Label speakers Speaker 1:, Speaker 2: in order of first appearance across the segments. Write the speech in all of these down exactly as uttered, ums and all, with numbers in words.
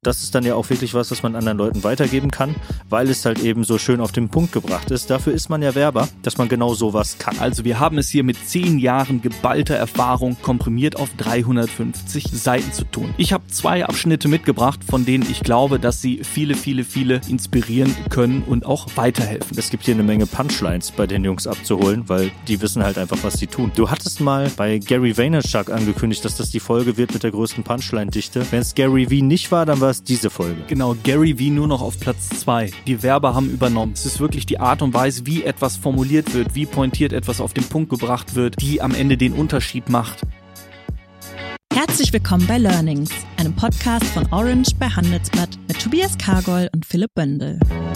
Speaker 1: Das ist dann ja auch wirklich was, was man anderen Leuten weitergeben kann, weil es halt eben so schön auf den Punkt gebracht ist. Dafür ist man ja Werber, dass man genau sowas kann.
Speaker 2: Also wir haben es hier mit zehn Jahren geballter Erfahrung komprimiert auf dreihundertfünfzig Seiten zu tun. Ich habe zwei Abschnitte mitgebracht, von denen ich glaube, dass sie viele, viele, viele inspirieren können und auch weiterhelfen.
Speaker 1: Es gibt hier eine Menge Punchlines bei den Jungs abzuholen, weil die wissen halt einfach, was sie tun. Du hattest mal bei Gary Vaynerchuk angekündigt, dass das die Folge wird mit der größten Punchline-Dichte. Wenn es Gary V nicht war, dann war es diese Folge.
Speaker 2: Genau, Gary V nur noch auf Platz zwei. Die Werber haben übernommen. Es ist wirklich die Art und Weise, wie etwas formuliert wird, wie pointiert etwas auf den Punkt gebracht wird, die am Ende den Unterschied macht.
Speaker 3: Herzlich willkommen bei Learnings, einem Podcast von Orange bei Handelsblatt mit Tobias Kargol und Philipp Böndel.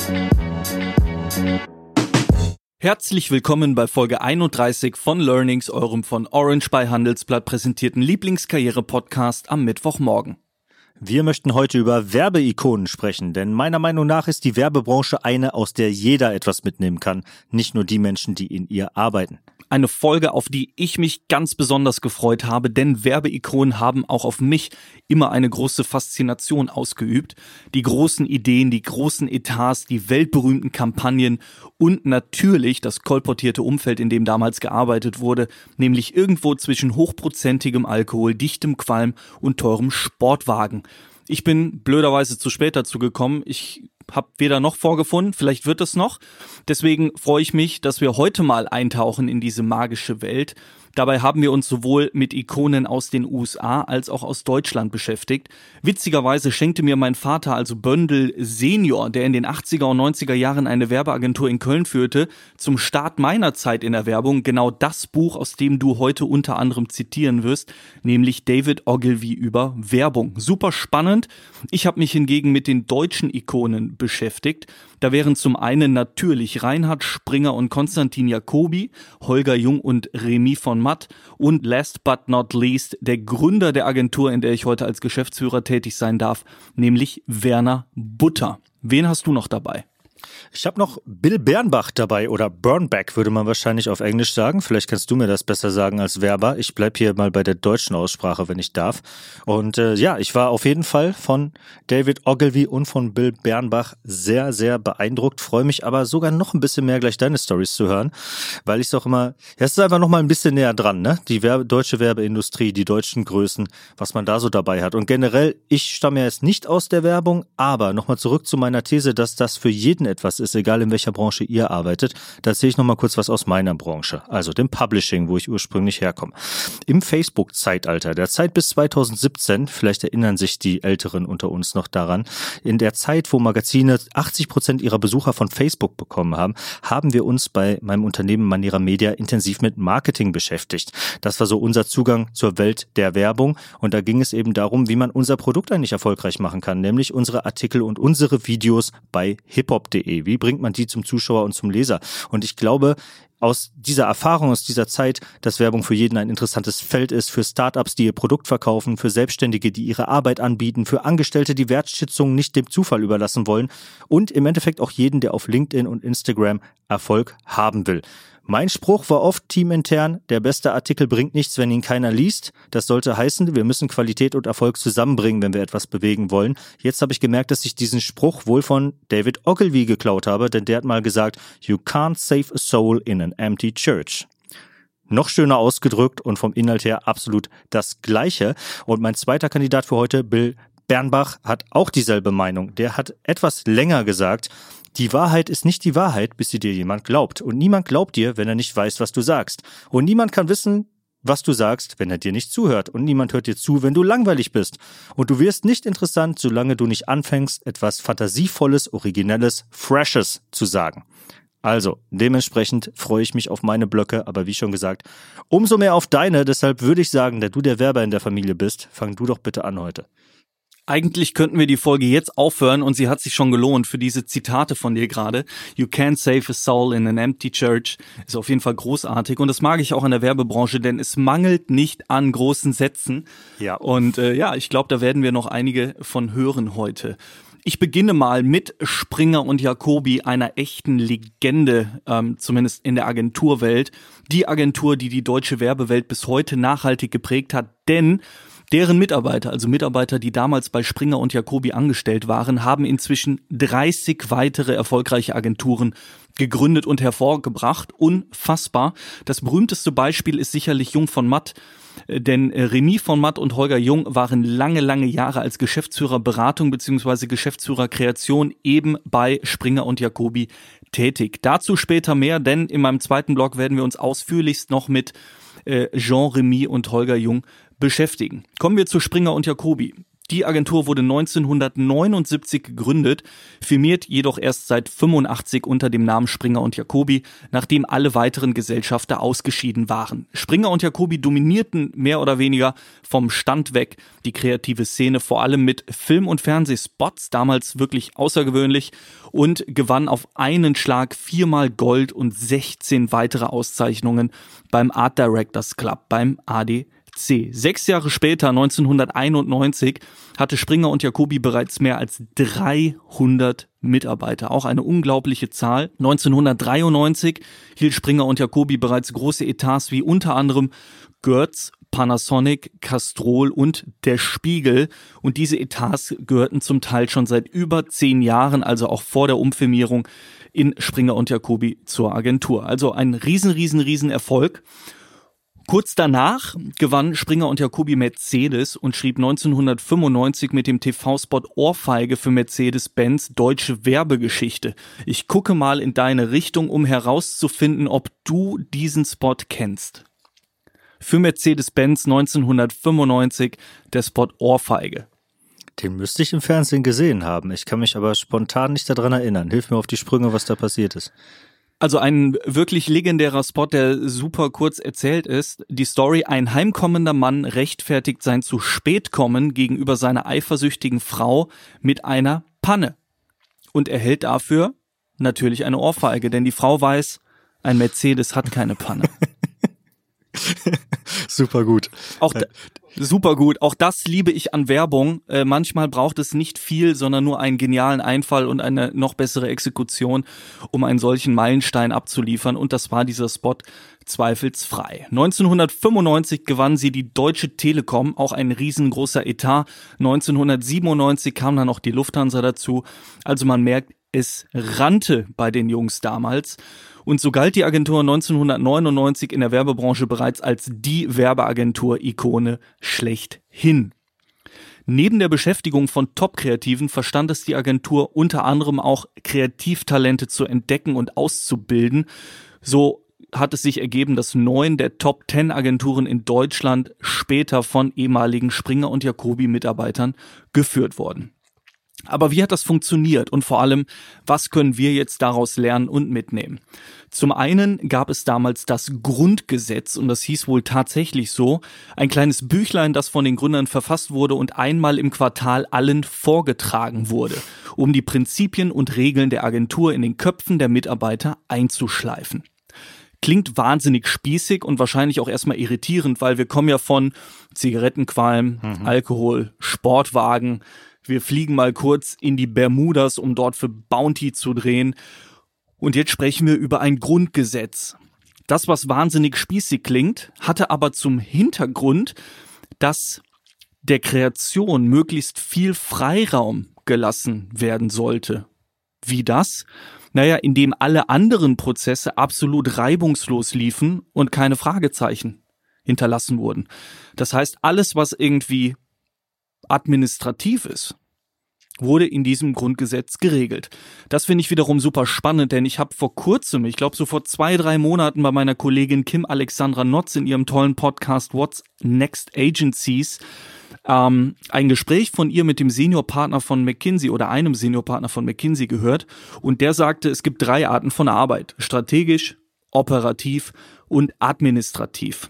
Speaker 2: Herzlich willkommen bei Folge einunddreißig von Learnings, eurem von Orange bei Handelsblatt präsentierten Lieblingskarriere-Podcast am Mittwochmorgen.
Speaker 1: Wir möchten heute über Werbeikonen sprechen, denn meiner Meinung nach ist die Werbebranche eine, aus der jeder etwas mitnehmen kann, nicht nur die Menschen, die in ihr arbeiten.
Speaker 2: Eine Folge, auf die ich mich ganz besonders gefreut habe, denn Werbeikonen haben auch auf mich immer eine große Faszination ausgeübt. Die großen Ideen, die großen Etats, die weltberühmten Kampagnen und natürlich das kolportierte Umfeld, in dem damals gearbeitet wurde, nämlich irgendwo zwischen hochprozentigem Alkohol, dichtem Qualm und teurem Sportwagen. Ich bin blöderweise zu spät dazu gekommen. Ich habe weder noch vorgefunden, vielleicht wird es noch. Deswegen freue ich mich, dass wir heute mal eintauchen in diese magische Welt. Dabei haben wir uns sowohl mit Ikonen aus den U S A als auch aus Deutschland beschäftigt. Witzigerweise schenkte mir mein Vater, also Böndel Senior, der in den achtziger und neunziger Jahren eine Werbeagentur in Köln führte, zum Start meiner Zeit in der Werbung genau das Buch, aus dem du heute unter anderem zitieren wirst, nämlich David Ogilvy über Werbung. Super spannend. Ich habe mich hingegen mit den deutschen Ikonen beschäftigt. Da wären zum einen natürlich Reinhard Springer und Konstantin Jacobi, Holger Jung und Remy von Matt und last but not least der Gründer der Agentur, in der ich heute als Geschäftsführer tätig sein darf, nämlich Werner Butter. Wen hast du noch dabei?
Speaker 1: Ich habe noch Bill Bernbach dabei oder Bernbach würde man wahrscheinlich auf Englisch sagen. Vielleicht kannst du mir das besser sagen als Werber. Ich bleib hier mal bei der deutschen Aussprache, wenn ich darf. Und äh, ja, ich war auf jeden Fall von David Ogilvy und von Bill Bernbach sehr, sehr beeindruckt. Freue mich aber sogar noch ein bisschen mehr, gleich deine Storys zu hören, weil ich es auch immer, ja, es ist einfach noch mal ein bisschen näher dran, ne? Die Werbe, deutsche Werbeindustrie, die deutschen Größen, was man da so dabei hat. Und generell, ich stamme ja jetzt nicht aus der Werbung, aber nochmal zurück zu meiner These, dass das für jeden etwas ist, egal in welcher Branche ihr arbeitet. Da erzähle ich nochmal kurz was aus meiner Branche, also dem Publishing, wo ich ursprünglich herkomme. Im Facebook-Zeitalter, der Zeit bis zweitausendsiebzehn, vielleicht erinnern sich die Älteren unter uns noch daran, in der Zeit, wo Magazine achtzig Prozent ihrer Besucher von Facebook bekommen haben, haben wir uns bei meinem Unternehmen Manera Media intensiv mit Marketing beschäftigt. Das war so unser Zugang zur Welt der Werbung und da ging es eben darum, wie man unser Produkt eigentlich erfolgreich machen kann, nämlich unsere Artikel und unsere Videos bei hiphop punkt de. Wie bringt man die zum Zuschauer und zum Leser? Und ich glaube, aus dieser Erfahrung, aus dieser Zeit, dass Werbung für jeden ein interessantes Feld ist, für Startups, die ihr Produkt verkaufen, für Selbstständige, die ihre Arbeit anbieten, für Angestellte, die Wertschätzung nicht dem Zufall überlassen wollen und im Endeffekt auch jeden, der auf LinkedIn und Instagram Erfolg haben will. Mein Spruch war oft teamintern, der beste Artikel bringt nichts, wenn ihn keiner liest. Das sollte heißen, wir müssen Qualität und Erfolg zusammenbringen, wenn wir etwas bewegen wollen. Jetzt habe ich gemerkt, dass ich diesen Spruch wohl von David Ogilvy geklaut habe, denn der hat mal gesagt, you can't save a soul in an empty church. Noch schöner ausgedrückt und vom Inhalt her absolut das Gleiche. Und mein zweiter Kandidat für heute, Bill Bernbach, hat auch dieselbe Meinung. Der hat etwas länger gesagt, die Wahrheit ist nicht die Wahrheit, bis sie dir jemand glaubt. Und niemand glaubt dir, wenn er nicht weiß, was du sagst. Und niemand kann wissen, was du sagst, wenn er dir nicht zuhört. Und niemand hört dir zu, wenn du langweilig bist. Und du wirst nicht interessant, solange du nicht anfängst, etwas Fantasievolles, Originelles, Freshes zu sagen. Also, dementsprechend freue ich mich auf meine Blöcke, aber wie schon gesagt, umso mehr auf deine. Deshalb würde ich sagen, da du der Werber in der Familie bist, fang du doch bitte an heute.
Speaker 2: Eigentlich könnten wir die Folge jetzt aufhören und sie hat sich schon gelohnt für diese Zitate von dir gerade. You can't save a soul in an empty church ist auf jeden Fall großartig und das mag ich auch in der Werbebranche, denn es mangelt nicht an großen Sätzen.
Speaker 1: Ja.
Speaker 2: Und äh, ja, ich glaube, da werden wir noch einige von hören heute. Ich beginne mal mit Springer und Jacobi, einer echten Legende, ähm, zumindest in der Agenturwelt. Die Agentur, die die deutsche Werbewelt bis heute nachhaltig geprägt hat, denn Deren Mitarbeiter, also Mitarbeiter, die damals bei Springer und Jacoby angestellt waren, haben inzwischen dreißig weitere erfolgreiche Agenturen gegründet und hervorgebracht. Unfassbar. Das berühmteste Beispiel ist sicherlich Jung von Matt, denn Remy von Matt und Holger Jung waren lange, lange Jahre als Geschäftsführer Beratung bzw. Geschäftsführer Kreation eben bei Springer und Jacoby tätig. Dazu später mehr, denn in meinem zweiten Blog werden wir uns ausführlichst noch mit äh, Jean, Remy und Holger Jung beschäftigen. Kommen wir zu Springer und Jacoby. Die Agentur wurde neunzehnhundertneunundsiebzig gegründet, firmiert jedoch erst seit fünfundachtzig unter dem Namen Springer und Jacoby, nachdem alle weiteren Gesellschafter ausgeschieden waren. Springer und Jacoby dominierten mehr oder weniger vom Stand weg die kreative Szene, vor allem mit Film- und Fernsehspots, damals wirklich außergewöhnlich, und gewann auf einen Schlag viermal Gold und sechzehn weitere Auszeichnungen beim Art Directors Club, beim A D C. Sechs Jahre später, neunzehnhunderteinundneunzig, hatte Springer und Jacoby bereits mehr als dreihundert Mitarbeiter. Auch eine unglaubliche Zahl. neunzehnhundertdreiundneunzig hielt Springer und Jacoby bereits große Etats wie unter anderem Goertz, Panasonic, Castrol und Der Spiegel. Und diese Etats gehörten zum Teil schon seit über zehn Jahren, also auch vor der Umfirmierung in Springer und Jacoby zur Agentur. Also ein riesen, riesen, riesen Erfolg. Kurz danach gewann Springer und Jacoby Mercedes und schrieb neunzehnhundertfünfundneunzig mit dem T V-Spot Ohrfeige für Mercedes-Benz deutsche Werbegeschichte. Ich gucke mal in deine Richtung, um herauszufinden, ob du diesen Spot kennst. Für Mercedes-Benz neunzehnhundertfünfundneunzig der Spot Ohrfeige.
Speaker 1: Den müsste ich im Fernsehen gesehen haben. Ich kann mich aber spontan nicht daran erinnern. Hilf mir auf die Sprünge, was da passiert ist.
Speaker 2: Also ein wirklich legendärer Spot, der super kurz erzählt ist. Die Story: Ein heimkommender Mann rechtfertigt sein zu spät kommen gegenüber seiner eifersüchtigen Frau mit einer Panne und erhält dafür natürlich eine Ohrfeige, denn die Frau weiß, ein Mercedes hat keine Panne.
Speaker 1: Super gut.
Speaker 2: Auch da, super gut. Auch das liebe ich an Werbung. Äh, manchmal braucht es nicht viel, sondern nur einen genialen Einfall und eine noch bessere Exekution, um einen solchen Meilenstein abzuliefern. Und das war dieser Spot zweifelsfrei. neunzehnhundertfünfundneunzig gewann sie die Deutsche Telekom, auch ein riesengroßer Etat. neunzehnhundertsiebenundneunzig kam dann noch die Lufthansa dazu. Also man merkt, es rannte bei den Jungs damals. Und so galt die Agentur neunzehnhundertneunundneunzig in der Werbebranche bereits als die Werbeagentur-Ikone schlechthin. Neben der Beschäftigung von Top-Kreativen verstand es die Agentur unter anderem auch, Kreativtalente zu entdecken und auszubilden. So hat es sich ergeben, dass neun der Top Ten Agenturen in Deutschland später von ehemaligen Springer und Jacoby Mitarbeitern geführt wurden. Aber wie hat das funktioniert und vor allem, was können wir jetzt daraus lernen und mitnehmen? Zum einen gab es damals das Grundgesetz und das hieß wohl tatsächlich so, ein kleines Büchlein, das von den Gründern verfasst wurde und einmal im Quartal allen vorgetragen wurde, um die Prinzipien und Regeln der Agentur in den Köpfen der Mitarbeiter einzuschleifen. Klingt wahnsinnig spießig und wahrscheinlich auch erstmal irritierend, weil wir kommen ja von Zigarettenqualm, mhm. Alkohol, Sportwagen. Wir fliegen mal kurz in die Bermudas, um dort für Bounty zu drehen. Und jetzt sprechen wir über ein Grundgesetz. Das, was wahnsinnig spießig klingt, hatte aber zum Hintergrund, dass der Kreation möglichst viel Freiraum gelassen werden sollte. Wie das? Naja, indem alle anderen Prozesse absolut reibungslos liefen und keine Fragezeichen hinterlassen wurden. Das heißt, alles, was irgendwie administrativ ist, wurde in diesem Grundgesetz geregelt. Das finde ich wiederum super spannend, denn ich habe vor kurzem, ich glaube so vor zwei, drei Monaten bei meiner Kollegin Kim Alexandra Notz in ihrem tollen Podcast What's Next Agencies ähm, ein Gespräch von ihr mit dem Seniorpartner von McKinsey oder einem Seniorpartner von McKinsey gehört und der sagte, es gibt drei Arten von Arbeit: strategisch, operativ und administrativ.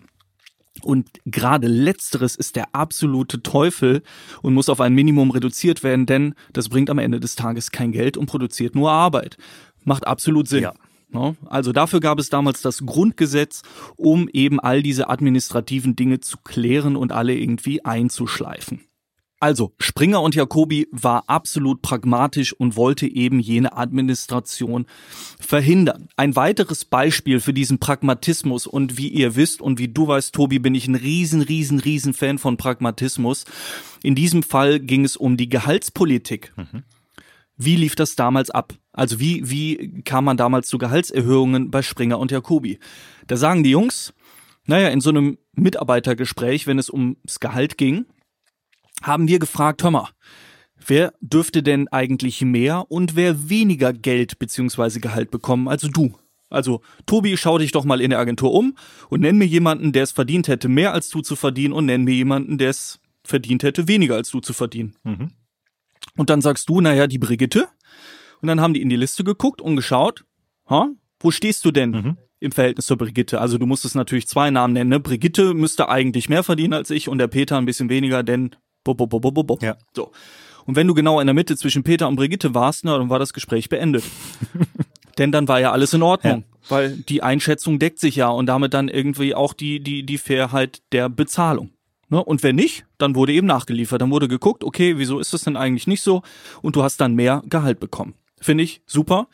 Speaker 2: Und gerade Letzteres ist der absolute Teufel und muss auf ein Minimum reduziert werden, denn das bringt am Ende des Tages kein Geld und produziert nur Arbeit. Macht absolut Sinn. Ja. Also dafür gab es damals das Grundgesetz, um eben all diese administrativen Dinge zu klären und alle irgendwie einzuschleifen. Also, Springer und Jacobi war absolut pragmatisch und wollte eben jene Administration verhindern. Ein weiteres Beispiel für diesen Pragmatismus, und wie ihr wisst und wie du weißt, Tobi, bin ich ein riesen, riesen, riesen Fan von Pragmatismus. In diesem Fall ging es um die Gehaltspolitik. Mhm. Wie lief das damals ab? Also wie, wie kam man damals zu Gehaltserhöhungen bei Springer und Jacobi? Da sagen die Jungs, naja, in so einem Mitarbeitergespräch, wenn es ums Gehalt ging, haben wir gefragt, hör mal, wer dürfte denn eigentlich mehr und wer weniger Geld bzw. Gehalt bekommen als du? Also, Tobi, schau dich doch mal in der Agentur um und nenn mir jemanden, der es verdient hätte, mehr als du zu verdienen, und nenn mir jemanden, der es verdient hätte, weniger als du zu verdienen. Mhm. Und dann sagst du, naja, die Brigitte. Und dann haben die in die Liste geguckt und geschaut, ha, wo stehst du denn mhm. im Verhältnis zur Brigitte? Also du musstest natürlich zwei Namen nennen. Ne? Brigitte müsste eigentlich mehr verdienen als ich und der Peter ein bisschen weniger, denn bo, bo, bo, bo, bo, bo. Ja. So. Und wenn du genau in der Mitte zwischen Peter und Brigitte warst, na, dann war das Gespräch beendet. Denn dann war ja alles in Ordnung, ja. Weil die Einschätzung deckt sich ja und damit dann irgendwie auch die, die, die Fairheit der Bezahlung. Ne? Und wenn nicht, dann wurde eben nachgeliefert. Dann wurde geguckt, okay, wieso ist das denn eigentlich nicht so? Und du hast dann mehr Gehalt bekommen. Finde ich super,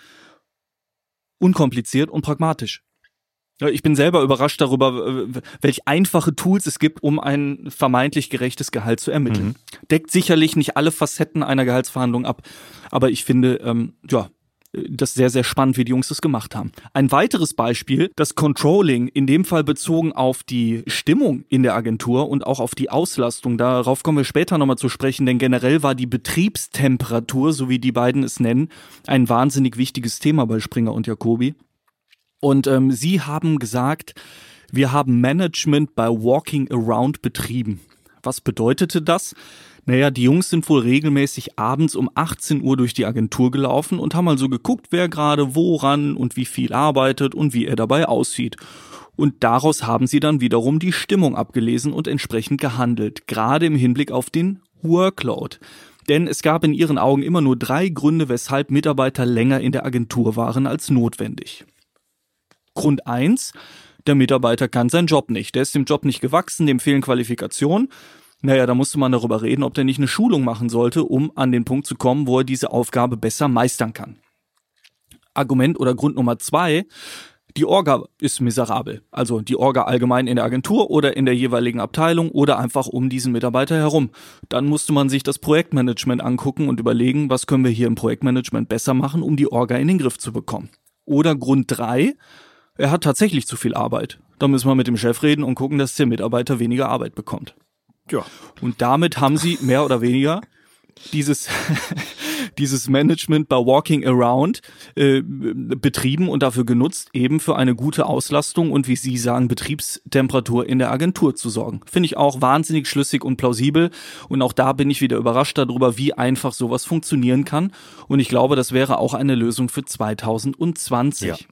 Speaker 2: unkompliziert und pragmatisch. Ja, ich bin selber überrascht darüber, welche einfache Tools es gibt, um ein vermeintlich gerechtes Gehalt zu ermitteln. Mhm. Deckt sicherlich nicht alle Facetten einer Gehaltsverhandlung ab, aber ich finde, ähm, ja, das sehr, sehr spannend, wie die Jungs das gemacht haben. Ein weiteres Beispiel, das Controlling, in dem Fall bezogen auf die Stimmung in der Agentur und auch auf die Auslastung. Darauf kommen wir später nochmal zu sprechen, denn generell war die Betriebstemperatur, so wie die beiden es nennen, ein wahnsinnig wichtiges Thema bei Springer und Jacobi. Und ähm, sie haben gesagt, wir haben Management by Walking Around betrieben. Was bedeutete das? Naja, die Jungs sind wohl regelmäßig abends um achtzehn Uhr durch die Agentur gelaufen und haben also geguckt, wer gerade woran und wie viel arbeitet und wie er dabei aussieht. Und daraus haben sie dann wiederum die Stimmung abgelesen und entsprechend gehandelt, gerade im Hinblick auf den Workload. Denn es gab in ihren Augen immer nur drei Gründe, weshalb Mitarbeiter länger in der Agentur waren als notwendig. Grund eins, der Mitarbeiter kann seinen Job nicht, der ist dem Job nicht gewachsen, dem fehlen Qualifikationen. Naja, da musste man darüber reden, ob der nicht eine Schulung machen sollte, um an den Punkt zu kommen, wo er diese Aufgabe besser meistern kann. Argument oder Grund Nummer zwei, die Orga ist miserabel. Also die Orga allgemein in der Agentur oder in der jeweiligen Abteilung oder einfach um diesen Mitarbeiter herum. Dann musste man sich das Projektmanagement angucken und überlegen, was können wir hier im Projektmanagement besser machen, um die Orga in den Griff zu bekommen. Oder Grund drei, er hat tatsächlich zu viel Arbeit. Da müssen wir mit dem Chef reden und gucken, dass der Mitarbeiter weniger Arbeit bekommt. Ja. Und damit haben sie mehr oder weniger dieses dieses Management by Walking Around äh, betrieben und dafür genutzt, eben für eine gute Auslastung und, wie Sie sagen, Betriebstemperatur in der Agentur zu sorgen. Finde ich auch wahnsinnig schlüssig und plausibel und auch da bin ich wieder überrascht darüber, wie einfach sowas funktionieren kann und ich glaube, das wäre auch eine Lösung für zwanzig zwanzig. Ja.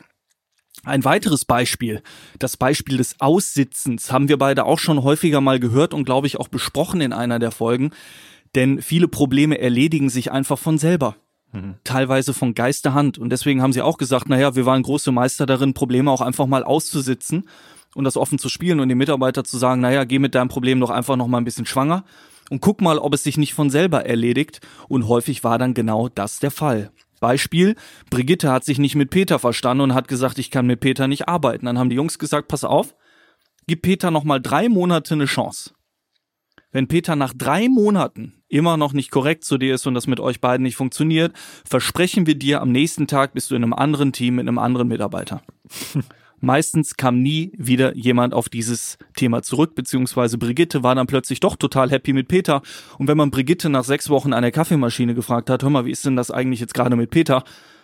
Speaker 2: Ein weiteres Beispiel, das Beispiel des Aussitzens, haben wir beide auch schon häufiger mal gehört und glaube ich auch besprochen in einer der Folgen, denn viele Probleme erledigen sich einfach von selber, mhm. teilweise von Geisterhand und deswegen haben sie auch gesagt, naja, wir waren große Meister darin, Probleme auch einfach mal auszusitzen und das offen zu spielen und dem Mitarbeiter zu sagen, naja, geh mit deinem Problem doch einfach noch mal ein bisschen schwanger und guck mal, ob es sich nicht von selber erledigt und häufig war dann genau das der Fall. Beispiel, Brigitte hat sich nicht mit Peter verstanden und hat gesagt, ich kann mit Peter nicht arbeiten. Dann haben die Jungs gesagt, pass auf, gib Peter noch mal drei Monate eine Chance. Wenn Peter nach drei Monaten immer noch nicht korrekt zu dir ist und das mit euch beiden nicht funktioniert, versprechen wir dir, am nächsten Tag bist du in einem anderen Team mit einem anderen Mitarbeiter. Meistens kam nie wieder jemand auf dieses Thema zurück, beziehungsweise Brigitte war dann plötzlich doch total happy mit Peter. Und wenn man Brigitte nach sechs Wochen an der Kaffeemaschine gefragt hat, hör mal, wie ist denn das eigentlich jetzt gerade mit Peter,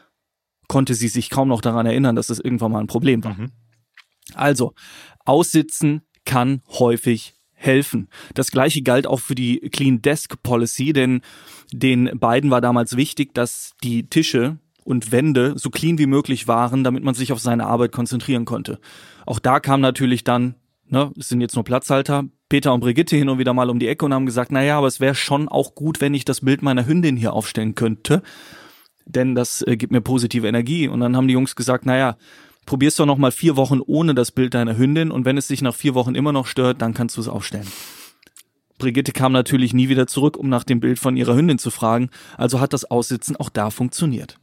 Speaker 2: konnte sie sich kaum noch daran erinnern, dass das irgendwann mal ein Problem war. Mhm. Also, Aussitzen kann häufig helfen. Das gleiche galt auch für die Clean Desk Policy, denn den beiden war damals wichtig, dass die Tische und Wände so clean wie möglich waren, damit man sich auf seine Arbeit konzentrieren konnte. Auch da kam natürlich dann, ne, es sind jetzt nur Platzhalter, Peter und Brigitte hin und wieder mal um die Ecke und haben gesagt, naja, aber es wäre schon auch gut, wenn ich das Bild meiner Hündin hier aufstellen könnte, denn das äh, gibt mir positive Energie. Und dann haben die Jungs gesagt, naja, probier's doch noch mal vier Wochen ohne das Bild deiner Hündin und wenn es dich nach vier Wochen immer noch stört, dann kannst du es aufstellen. Brigitte kam natürlich nie wieder zurück, um nach dem Bild von ihrer Hündin zu fragen, also hat das Aussitzen auch da funktioniert.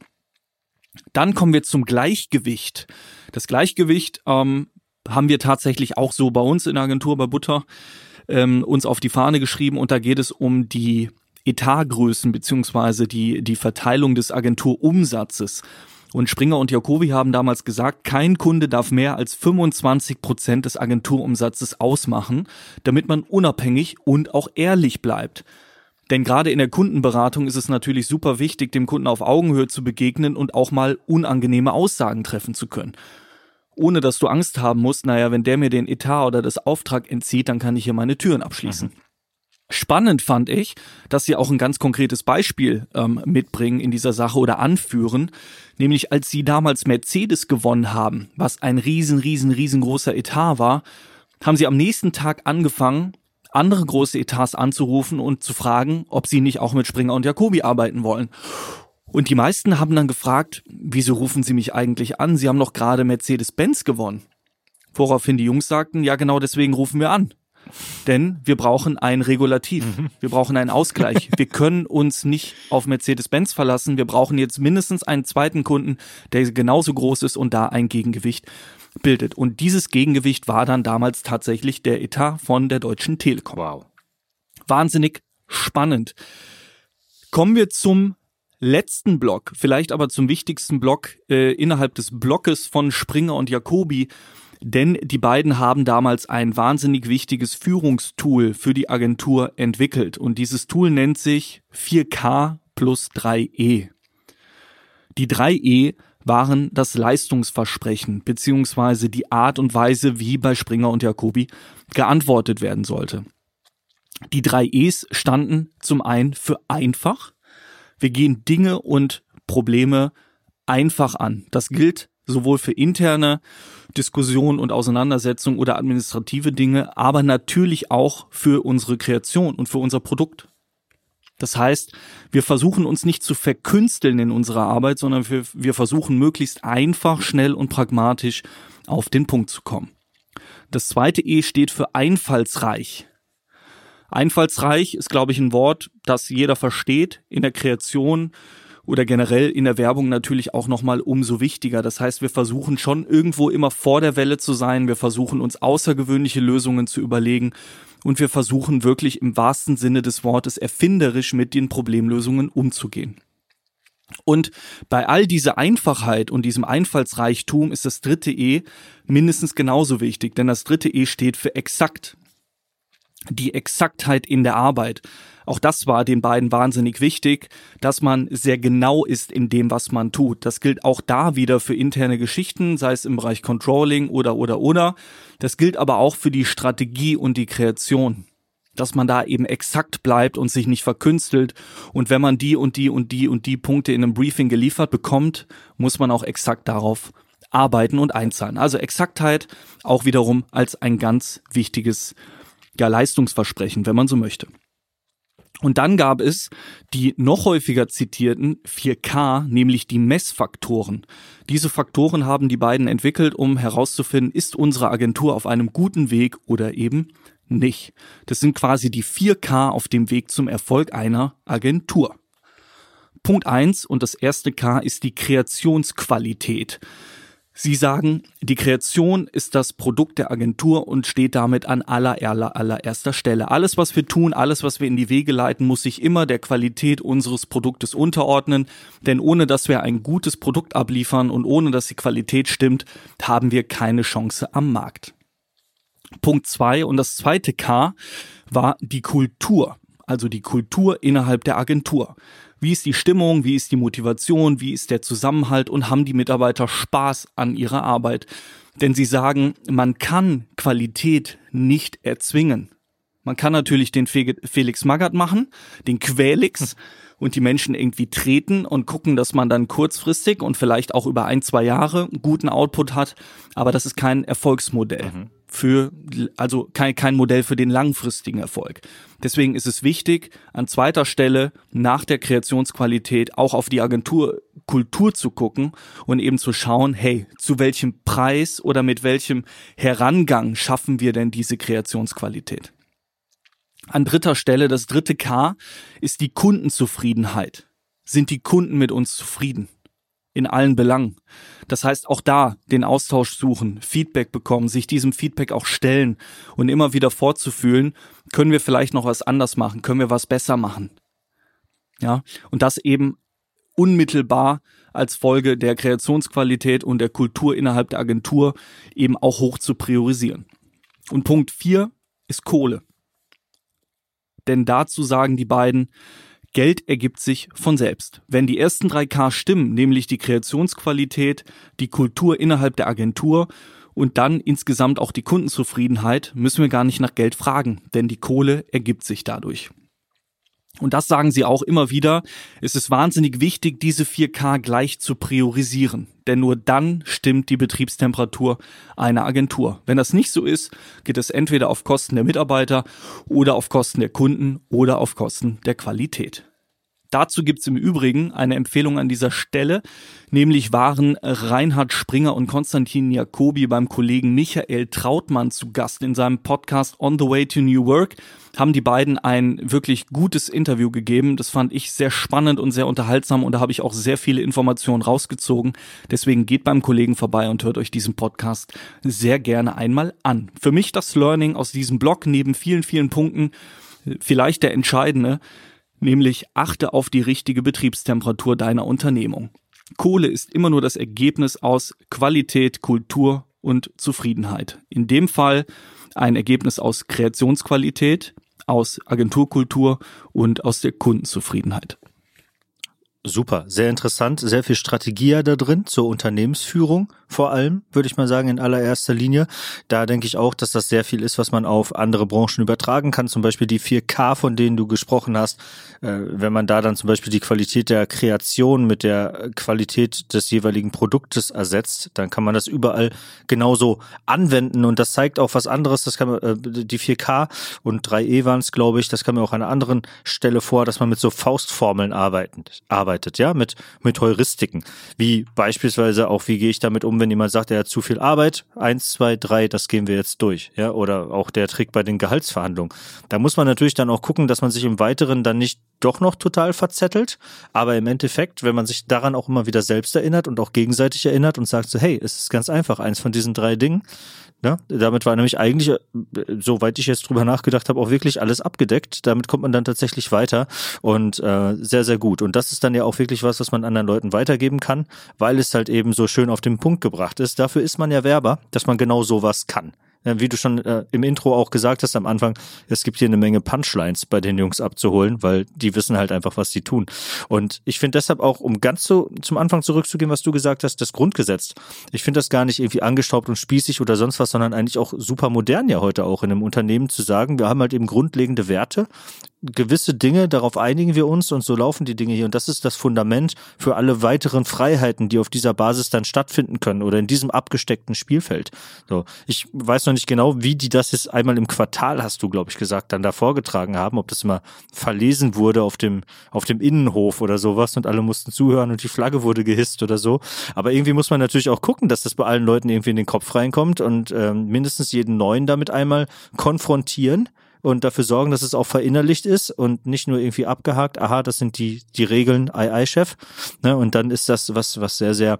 Speaker 2: Dann kommen wir zum Gleichgewicht. Das Gleichgewicht ähm, haben wir tatsächlich auch so bei uns in der Agentur bei Butter ähm, uns auf die Fahne geschrieben und da geht es um die Etatgrößen beziehungsweise die, die Verteilung des Agenturumsatzes. Und Springer und Jacobi haben damals gesagt, kein Kunde darf mehr als fünfundzwanzig Prozent des Agenturumsatzes ausmachen, damit man unabhängig und auch ehrlich bleibt. Denn gerade in der Kundenberatung ist es natürlich super wichtig, dem Kunden auf Augenhöhe zu begegnen und auch mal unangenehme Aussagen treffen zu können. Ohne dass du Angst haben musst, naja, wenn der mir den Etat oder das Auftrag entzieht, dann kann ich hier meine Türen abschließen. Mhm. Spannend fand ich, dass sie auch ein ganz konkretes Beispiel ähm, mitbringen in dieser Sache oder anführen, nämlich als sie damals Mercedes gewonnen haben, was ein riesen, riesen, riesengroßer Etat war, haben sie am nächsten Tag angefangen, andere große Etats anzurufen und zu fragen, ob sie nicht auch mit Springer und Jacobi arbeiten wollen. Und die meisten haben dann gefragt, wieso rufen sie mich eigentlich an? Sie haben doch gerade Mercedes-Benz gewonnen. Woraufhin die Jungs sagten, ja genau deswegen rufen wir an. Denn wir brauchen ein Regulativ, wir brauchen einen Ausgleich. Wir können uns nicht auf Mercedes-Benz verlassen. Wir brauchen jetzt mindestens einen zweiten Kunden, der genauso groß ist und da ein Gegengewicht bildet. Und dieses Gegengewicht war dann damals tatsächlich der Etat von der Deutschen Telekom.
Speaker 1: Wow.
Speaker 2: Wahnsinnig spannend. Kommen wir zum letzten Block, vielleicht aber zum wichtigsten Block äh, innerhalb des Blockes von Springer und Jacobi. Denn die beiden haben damals ein wahnsinnig wichtiges Führungstool für die Agentur entwickelt. Und dieses Tool nennt sich vier K plus drei E. Die drei E waren das Leistungsversprechen beziehungsweise die Art und Weise, wie bei Springer und Jacobi geantwortet werden sollte. Die drei E's standen zum einen für einfach. Wir gehen Dinge und Probleme einfach an. Das gilt sowohl für interne Diskussionen und Auseinandersetzungen oder administrative Dinge, aber natürlich auch für unsere Kreation und für unser Produkt. Das heißt, wir versuchen uns nicht zu verkünsteln in unserer Arbeit, sondern wir, wir versuchen möglichst einfach, schnell und pragmatisch auf den Punkt zu kommen. Das zweite E steht für einfallsreich. Einfallsreich ist, glaube ich, ein Wort, das jeder versteht in der Kreation oder generell in der Werbung natürlich auch nochmal umso wichtiger. Das heißt, wir versuchen schon irgendwo immer vor der Welle zu sein. Wir versuchen uns außergewöhnliche Lösungen zu überlegen und wir versuchen wirklich im wahrsten Sinne des Wortes erfinderisch mit den Problemlösungen umzugehen. Und bei all dieser Einfachheit und diesem Einfallsreichtum ist das dritte E mindestens genauso wichtig, denn das dritte E steht für exakt. Die Exaktheit in der Arbeit. Auch das war den beiden wahnsinnig wichtig, dass man sehr genau ist in dem, was man tut. Das gilt auch da wieder für interne Geschichten, sei es im Bereich Controlling oder, oder, oder. Das gilt aber auch für die Strategie und die Kreation. Dass man da eben exakt bleibt und sich nicht verkünstelt. Und wenn man die und die und die und die Punkte in einem Briefing geliefert bekommt, muss man auch exakt darauf arbeiten und einzahlen. Also Exaktheit auch wiederum als ein ganz wichtiges ja, Leistungsversprechen, wenn man so möchte. Und dann gab es die noch häufiger zitierten vier K, nämlich die Messfaktoren. Diese Faktoren haben die beiden entwickelt, um herauszufinden, ist unsere Agentur auf einem guten Weg oder eben nicht. Das sind quasi die vier K auf dem Weg zum Erfolg einer Agentur. Punkt eins und das erste K ist die Kreationsqualität. Sie sagen, die Kreation ist das Produkt der Agentur und steht damit an aller, aller, allererster Stelle. Alles, was wir tun, alles, was wir in die Wege leiten, muss sich immer der Qualität unseres Produktes unterordnen. Denn ohne, dass wir ein gutes Produkt abliefern und ohne, dass die Qualität stimmt, haben wir keine Chance am Markt. Punkt zwei und das zweite K war die Kultur, also die Kultur innerhalb der Agentur. Wie ist die Stimmung, wie ist die Motivation, wie ist der Zusammenhalt und haben die Mitarbeiter Spaß an ihrer Arbeit? Denn sie sagen, man kann Qualität nicht erzwingen. Man kann natürlich den Felix Magath machen, den Quälix und die Menschen irgendwie treten und gucken, dass man dann kurzfristig und vielleicht auch über ein, zwei Jahre einen guten Output hat, aber das ist kein Erfolgsmodell. Mhm. Für, also kein, kein Modell für den langfristigen Erfolg. Deswegen ist es wichtig, an zweiter Stelle nach der Kreationsqualität auch auf die Agenturkultur zu gucken und eben zu schauen, hey, zu welchem Preis oder mit welchem Herangang schaffen wir denn diese Kreationsqualität? An dritter Stelle, das dritte K, ist die Kundenzufriedenheit. Sind die Kunden mit uns zufrieden? In allen Belangen. Das heißt, auch da den Austausch suchen, Feedback bekommen, sich diesem Feedback auch stellen und immer wieder vorzufühlen, können wir vielleicht noch was anders machen, können wir was besser machen. Ja, und das eben unmittelbar als Folge der Kreationsqualität und der Kultur innerhalb der Agentur eben auch hoch zu priorisieren. Und Punkt vier ist Kohle. Denn dazu sagen die beiden, Geld ergibt sich von selbst. Wenn die ersten drei K stimmen, nämlich die Kreationsqualität, die Kultur innerhalb der Agentur und dann insgesamt auch die Kundenzufriedenheit, müssen wir gar nicht nach Geld fragen, denn die Kohle ergibt sich dadurch. Und das sagen sie auch immer wieder. Es ist wahnsinnig wichtig, diese vier K gleich zu priorisieren. Denn nur dann stimmt die Betriebstemperatur einer Agentur. Wenn das nicht so ist, geht es entweder auf Kosten der Mitarbeiter oder auf Kosten der Kunden oder auf Kosten der Qualität. Dazu gibt's im Übrigen eine Empfehlung an dieser Stelle, nämlich waren Reinhard Springer und Konstantin Jacobi beim Kollegen Michael Trautmann zu Gast in seinem Podcast On the Way to New Work, haben die beiden ein wirklich gutes Interview gegeben. Das fand ich sehr spannend und sehr unterhaltsam und da habe ich auch sehr viele Informationen rausgezogen. Deswegen geht beim Kollegen vorbei und hört euch diesen Podcast sehr gerne einmal an. Für mich das Learning aus diesem Blog neben vielen, vielen Punkten, vielleicht der entscheidende, nämlich achte auf die richtige Betriebstemperatur deiner Unternehmung. Kohle ist immer nur das Ergebnis aus Qualität, Kultur und Zufriedenheit. In dem Fall ein Ergebnis aus Kreationsqualität, aus Agenturkultur und aus der Kundenzufriedenheit.
Speaker 1: Super, sehr interessant, sehr viel Strategie da drin zur Unternehmensführung vor allem, würde ich mal sagen, in allererster Linie. Da denke ich auch, dass das sehr viel ist, was man auf andere Branchen übertragen kann, zum Beispiel die vier K, von denen du gesprochen hast. Wenn man da dann zum Beispiel die Qualität der Kreation mit der Qualität des jeweiligen Produktes ersetzt, dann kann man das überall genauso anwenden und das zeigt auch was anderes. Das kann man, die vier K und drei E waren es, glaube ich, das kam mir auch an einer anderen Stelle vor, dass man mit so Faustformeln arbeitet, arbeitet, ja, mit, mit Heuristiken. Wie beispielsweise auch, wie gehe ich damit um, wenn jemand sagt, er hat zu viel Arbeit, eins, zwei, drei, das gehen wir jetzt durch, ja, oder auch der Trick bei den Gehaltsverhandlungen. Da muss man natürlich dann auch gucken, dass man sich im Weiteren dann nicht doch noch total verzettelt, aber im Endeffekt, wenn man sich daran auch immer wieder selbst erinnert und auch gegenseitig erinnert und sagt so, hey, es ist ganz einfach, eins von diesen drei Dingen, ja, damit war nämlich eigentlich, soweit ich jetzt drüber nachgedacht habe, auch wirklich alles abgedeckt. Damit kommt man dann tatsächlich weiter und äh, sehr, sehr gut. Und das ist dann ja auch wirklich was, was man anderen Leuten weitergeben kann, weil es halt eben so schön auf den Punkt gebracht ist. Dafür ist man ja Werber, dass man genau sowas kann. Wie du schon äh, im Intro auch gesagt hast am Anfang, es gibt hier eine Menge Punchlines bei den Jungs abzuholen, weil die wissen halt einfach, was sie tun. Und ich finde deshalb auch, um ganz so zum Anfang zurückzugehen, was du gesagt hast, das Grundgesetz. Ich finde das gar nicht irgendwie angestaubt und spießig oder sonst was, sondern eigentlich auch super modern ja heute auch in einem Unternehmen zu sagen, wir haben halt eben grundlegende Werte, gewisse Dinge, darauf einigen wir uns und so laufen die Dinge hier. Und das ist das Fundament für alle weiteren Freiheiten, die auf dieser Basis dann stattfinden können oder in diesem abgesteckten Spielfeld. So, ich weiß noch nicht genau, wie die das jetzt einmal im Quartal, hast du, glaube ich, gesagt, dann da vorgetragen haben, ob das immer verlesen wurde auf dem, auf dem Innenhof oder sowas und alle mussten zuhören und die Flagge wurde gehisst oder so. Aber irgendwie muss man natürlich auch gucken, dass das bei allen Leuten irgendwie in den Kopf reinkommt und ähm, mindestens jeden Neuen damit einmal konfrontieren und dafür sorgen, dass es auch verinnerlicht ist und nicht nur irgendwie abgehakt, aha, das sind die die Regeln, ei, ei, Chef. Ne? Und dann ist das was was sehr, sehr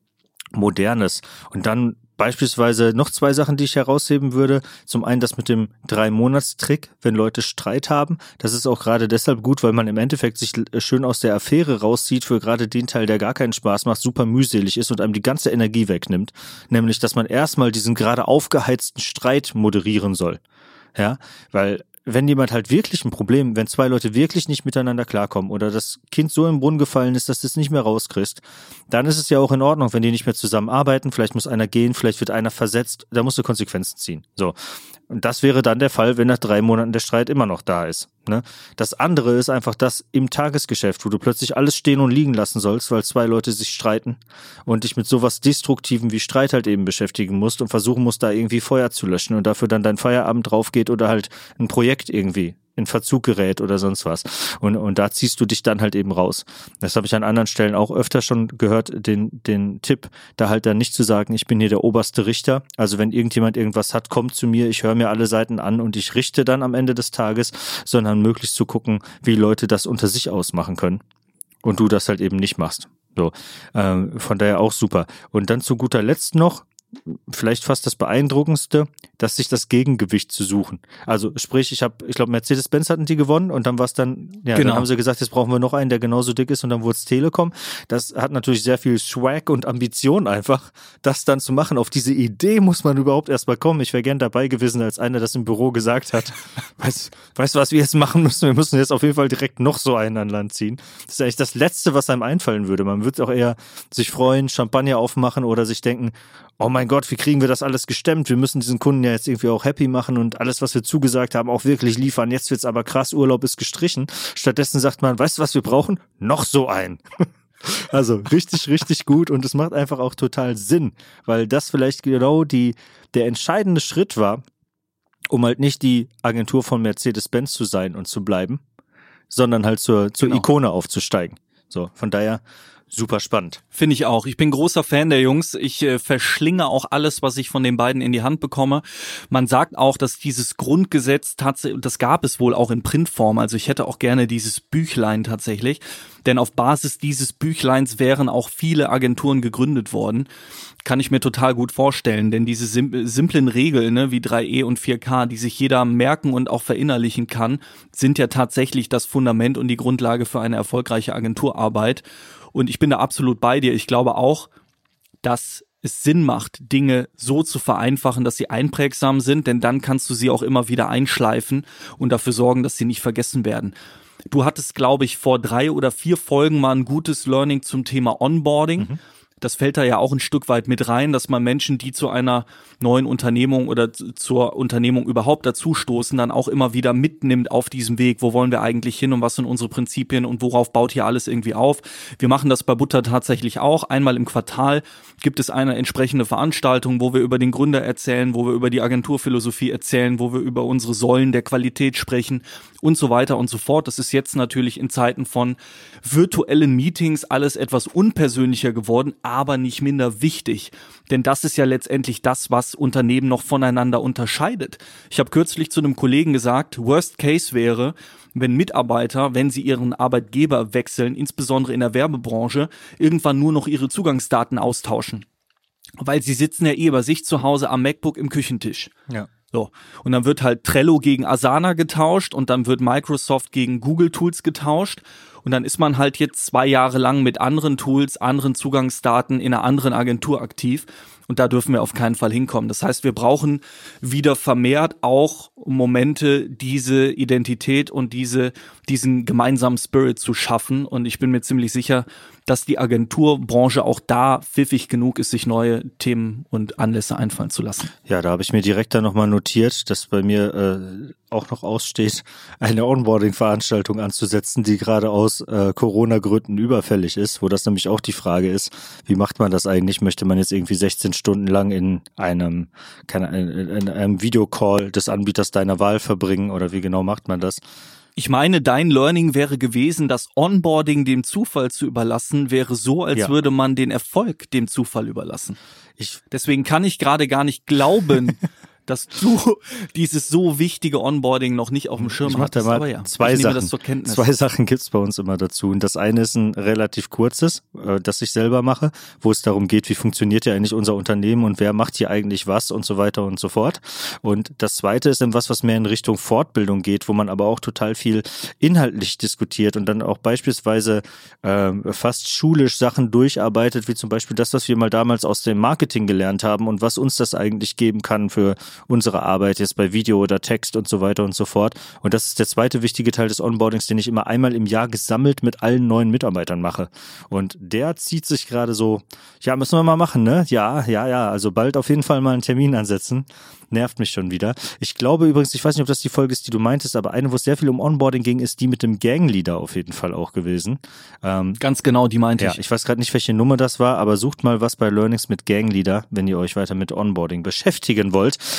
Speaker 1: Modernes. Und dann beispielsweise noch zwei Sachen, die ich herausheben würde. Zum einen das mit dem Drei-Monats-Trick, wenn Leute Streit haben. Das ist auch gerade deshalb gut, weil man im Endeffekt sich schön aus der Affäre rauszieht für gerade den Teil, der gar keinen Spaß macht, super mühselig ist und einem die ganze Energie wegnimmt. Nämlich, dass man erstmal diesen gerade aufgeheizten Streit moderieren soll. Ja, weil wenn jemand halt wirklich ein Problem, wenn zwei Leute wirklich nicht miteinander klarkommen oder das Kind so im Brunnen gefallen ist, dass du es nicht mehr rauskriegst, dann ist es ja auch in Ordnung, wenn die nicht mehr zusammenarbeiten, vielleicht muss einer gehen, vielleicht wird einer versetzt, da musst du Konsequenzen ziehen. So. Und das wäre dann der Fall, wenn nach drei Monaten der Streit immer noch da ist. Ne? Das andere ist einfach das im Tagesgeschäft, wo du plötzlich alles stehen und liegen lassen sollst, weil zwei Leute sich streiten und dich mit sowas Destruktivem wie Streit halt eben beschäftigen musst und versuchen musst, da irgendwie Feuer zu löschen und dafür dann dein Feierabend drauf geht oder halt ein Projekt irgendwie in Verzug gerät oder sonst was. Und, und da ziehst du dich dann halt eben raus. Das habe ich an anderen Stellen auch öfter schon gehört, den, den Tipp, da halt dann nicht zu sagen, ich bin hier der oberste Richter. Also wenn irgendjemand irgendwas hat, kommt zu mir, ich höre mir alle Seiten an und ich richte dann am Ende des Tages, sondern möglichst zu gucken, wie Leute das unter sich ausmachen können. Und du das halt eben nicht machst. So, ähm, von daher auch super. Und dann zu guter Letzt noch, vielleicht fast das Beeindruckendste, dass sich das Gegengewicht zu suchen. Also sprich, ich habe, ich glaube, Mercedes-Benz hatten die gewonnen und dann war es dann, ja, genau. Dann haben sie gesagt, jetzt brauchen wir noch einen, der genauso dick ist und dann wurde es Telekom. Das hat natürlich sehr viel Swag und Ambition einfach, das dann zu machen. Auf diese Idee muss man überhaupt erstmal kommen. Ich wäre gern dabei gewesen, als einer das im Büro gesagt hat. Weißt du, was wir jetzt machen müssen? Wir müssen jetzt auf jeden Fall direkt noch so einen an Land ziehen. Das ist eigentlich das Letzte, was einem einfallen würde. Man würde auch eher sich freuen, Champagner aufmachen oder sich denken, oh mein Gott, wie kriegen wir das alles gestemmt? Wir müssen diesen Kunden ja jetzt irgendwie auch happy machen und alles, was wir zugesagt haben, auch wirklich liefern. Jetzt wird's aber krass, Urlaub ist gestrichen. Stattdessen sagt man, weißt du, was wir brauchen? Noch so einen. Also richtig, richtig gut und es macht einfach auch total Sinn, weil das vielleicht genau die, der entscheidende Schritt war, um halt nicht die Agentur von Mercedes-Benz zu sein und zu bleiben, sondern halt zur, zur genau. Ikone aufzusteigen. So, von daher super spannend.
Speaker 2: Finde ich auch. Ich bin großer Fan der Jungs. Ich äh, verschlinge auch alles, was ich von den beiden in die Hand bekomme. Man sagt auch, dass dieses Grundgesetz tatsächlich, das gab es wohl auch in Printform. Also ich hätte auch gerne dieses Büchlein tatsächlich. Denn auf Basis dieses Büchleins wären auch viele Agenturen gegründet worden. Kann ich mir total gut vorstellen, denn diese sim- simplen Regeln, ne, wie drei E und vier K, die sich jeder merken und auch verinnerlichen kann, sind ja tatsächlich das Fundament und die Grundlage für eine erfolgreiche Agenturarbeit. Und ich bin da absolut bei dir. Ich glaube auch, dass es Sinn macht, Dinge so zu vereinfachen, dass sie einprägsam sind, denn dann kannst du sie auch immer wieder einschleifen und dafür sorgen, dass sie nicht vergessen werden. Du hattest, glaube ich, vor drei oder vier Folgen mal ein gutes Learning zum Thema Onboarding. Mhm. Das fällt da ja auch ein Stück weit mit rein, dass man Menschen, die zu einer neuen Unternehmung oder zur Unternehmung überhaupt dazustoßen, dann auch immer wieder mitnimmt auf diesem Weg. Wo wollen wir eigentlich hin und was sind unsere Prinzipien und worauf baut hier alles irgendwie auf? Wir machen das bei Butter tatsächlich auch. Einmal im Quartal gibt es eine entsprechende Veranstaltung, wo wir über den Gründer erzählen, wo wir über die Agenturphilosophie erzählen, wo wir über unsere Säulen der Qualität sprechen und so weiter und so fort. Das ist jetzt natürlich in Zeiten von virtuellen Meetings alles etwas unpersönlicher geworden, aber nicht minder wichtig. Denn das ist ja letztendlich das, was Unternehmen noch voneinander unterscheidet. Ich habe kürzlich zu einem Kollegen gesagt, Worst Case wäre, wenn Mitarbeiter, wenn sie ihren Arbeitgeber wechseln, insbesondere in der Werbebranche, irgendwann nur noch ihre Zugangsdaten austauschen. Weil sie sitzen ja eh bei sich zu Hause am MacBook im Küchentisch.
Speaker 1: Ja.
Speaker 2: So. Und dann wird halt Trello gegen Asana getauscht und dann wird Microsoft gegen Google Tools getauscht. Und dann ist man halt jetzt zwei Jahre lang mit anderen Tools, anderen Zugangsdaten in einer anderen Agentur aktiv. Und da dürfen wir auf keinen Fall hinkommen. Das heißt, wir brauchen wieder vermehrt auch Momente, diese Identität und diese, diesen gemeinsamen Spirit zu schaffen. Und ich bin mir ziemlich sicher, dass die Agenturbranche auch da pfiffig genug ist, sich neue Themen und Anlässe einfallen zu lassen.
Speaker 1: Ja, da habe ich mir direkt dann nochmal notiert, dass bei mir äh, auch noch aussteht, eine Onboarding-Veranstaltung anzusetzen, die gerade aus äh, Corona-Gründen überfällig ist, wo das nämlich auch die Frage ist, wie macht man das eigentlich? Möchte man jetzt irgendwie sechzehn Stunden lang in einem, keine, in einem Videocall des Anbieters deiner Wahl verbringen oder wie genau macht man das?
Speaker 2: Ich meine, dein Learning wäre gewesen, das Onboarding dem Zufall zu überlassen, wäre so, als ja. würde man den Erfolg dem Zufall überlassen. Ich, Deswegen kann ich gerade gar nicht glauben, dass du dieses so wichtige Onboarding noch nicht auf dem Schirm hattest.
Speaker 1: Aber ja, zwei ich Sachen. Das zur Kenntnis. Zwei Sachen gibt's bei uns immer dazu. Und das eine ist ein relativ kurzes, äh, das ich selber mache, wo es darum geht, wie funktioniert ja eigentlich unser Unternehmen und wer macht hier eigentlich was und so weiter und so fort. Und das zweite ist dann was, was mehr in Richtung Fortbildung geht, wo man aber auch total viel inhaltlich diskutiert und dann auch beispielsweise äh, fast schulisch Sachen durcharbeitet, wie zum Beispiel das, was wir mal damals aus dem Marketing gelernt haben und was uns das eigentlich geben kann für unsere Arbeit jetzt bei Video oder Text und so weiter und so fort. Und das ist der zweite wichtige Teil des Onboardings, den ich immer einmal im Jahr gesammelt mit allen neuen Mitarbeitern mache. Und der zieht sich gerade so, ja, müssen wir mal machen, ne? Ja, ja, ja, also bald auf jeden Fall mal einen Termin ansetzen. Nervt mich schon wieder. Ich glaube übrigens, ich weiß nicht, ob das die Folge ist, die du meintest, aber eine, wo es sehr viel um Onboarding ging, ist die mit dem Gangleader auf jeden Fall auch gewesen.
Speaker 2: Ähm, Ganz genau, die meinte
Speaker 1: ja,
Speaker 2: ich.
Speaker 1: Ich weiß gerade nicht, welche Nummer das war, aber sucht mal was bei Learnings mit Gangleader, wenn ihr euch weiter mit Onboarding beschäftigen wollt.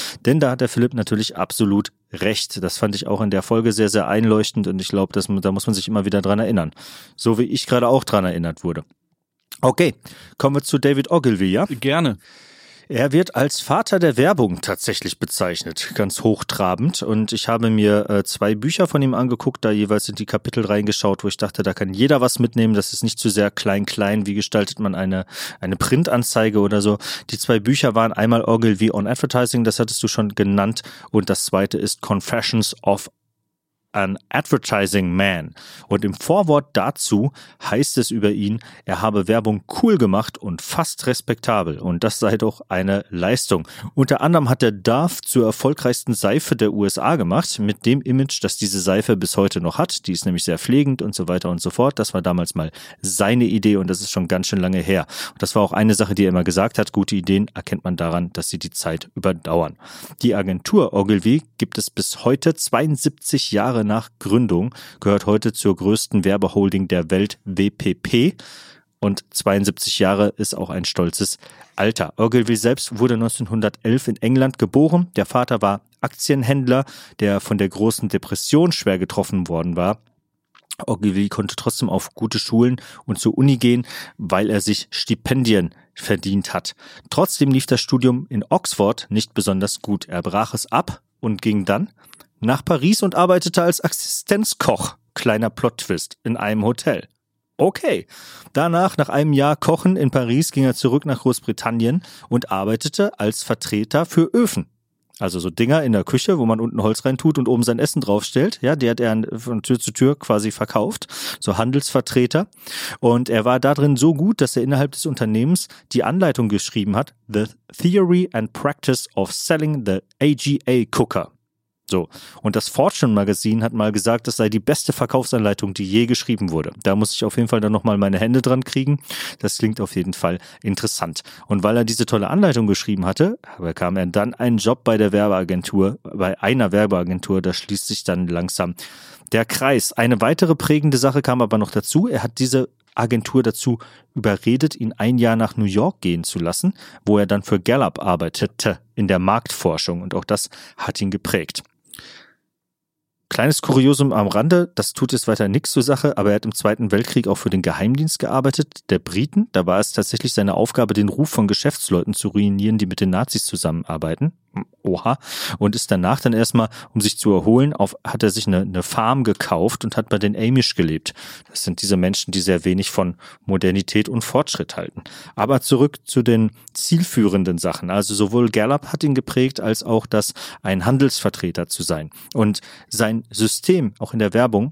Speaker 1: Denn da hat der Philipp natürlich absolut recht. Das fand ich auch in der Folge sehr, sehr einleuchtend und ich glaube, dass man, da muss man sich immer wieder dran erinnern. So wie ich gerade auch dran erinnert wurde. Okay, kommen wir zu David Ogilvy, ja?
Speaker 2: Gerne.
Speaker 1: Er wird als Vater der Werbung tatsächlich bezeichnet, ganz hochtrabend. Und ich habe mir äh, zwei Bücher von ihm angeguckt, da jeweils in die Kapitel reingeschaut, wo ich dachte, da kann jeder was mitnehmen. Das ist nicht zu sehr klein-klein. Wie gestaltet man eine eine Printanzeige oder so? Die zwei Bücher waren einmal Ogilvy on Advertising, das hattest du schon genannt. Und das zweite ist Confessions of an Advertising Man. Und im Vorwort dazu heißt es über ihn, er habe Werbung cool gemacht und fast respektabel. Und das sei doch eine Leistung. Unter anderem hat er Dove zur erfolgreichsten Seife der U S A gemacht, mit dem Image, das diese Seife bis heute noch hat. Die ist nämlich sehr pflegend und so weiter und so fort. Das war damals mal seine Idee und das ist schon ganz schön lange her. Und das war auch eine Sache, die er immer gesagt hat. Gute Ideen erkennt man daran, dass sie die Zeit überdauern. Die Agentur Ogilvy gibt es bis heute, zweiundsiebzig Jahre nach Gründung, gehört heute zur größten Werbeholding der Welt, W P P. Und zweiundsiebzig Jahre ist auch ein stolzes Alter. Ogilvy selbst wurde neunzehnhundertelf in England geboren. Der Vater war Aktienhändler, der von der großen Depression schwer getroffen worden war. Ogilvy konnte trotzdem auf gute Schulen und zur Uni gehen, weil er sich Stipendien verdient hat. Trotzdem lief das Studium in Oxford nicht besonders gut. Er brach es ab und ging dann nach Paris und arbeitete als Assistenzkoch, kleiner Plot-Twist, in einem Hotel. Okay. Danach, nach einem Jahr Kochen in Paris, ging er zurück nach Großbritannien und arbeitete als Vertreter für Öfen. Also so Dinger in der Küche, wo man unten Holz reintut und oben sein Essen draufstellt. Ja, die hat er von Tür zu Tür quasi verkauft. So Handelsvertreter. Und er war da drin so gut, dass er innerhalb des Unternehmens die Anleitung geschrieben hat. The Theory and Practice of Selling the A G A Cooker. So, und das Fortune Magazine hat mal gesagt, das sei die beste Verkaufsanleitung, die je geschrieben wurde. Da muss ich auf jeden Fall dann nochmal meine Hände dran kriegen. Das klingt auf jeden Fall interessant. Und weil er diese tolle Anleitung geschrieben hatte, bekam er dann einen Job bei der Werbeagentur, bei einer Werbeagentur. Da schließt sich dann langsam der Kreis. Eine weitere prägende Sache kam aber noch dazu. Er hat diese Agentur dazu überredet, ihn ein Jahr nach New York gehen zu lassen, wo er dann für Gallup arbeitete in der Marktforschung. Und auch das hat ihn geprägt. Kleines Kuriosum am Rande, das tut jetzt weiter nichts zur Sache, aber er hat im Zweiten Weltkrieg auch für den Geheimdienst gearbeitet, der Briten. Da war es tatsächlich seine Aufgabe, den Ruf von Geschäftsleuten zu ruinieren, die mit den Nazis zusammenarbeiten. Oha. Und ist danach dann erstmal, um sich zu erholen, auf, hat er sich eine, eine Farm gekauft und hat bei den Amish gelebt. Das sind diese Menschen, die sehr wenig von Modernität und Fortschritt halten. Aber zurück zu den zielführenden Sachen. Also sowohl Gallup hat ihn geprägt, als auch das, ein Handelsvertreter zu sein. Und sein System, auch in der Werbung,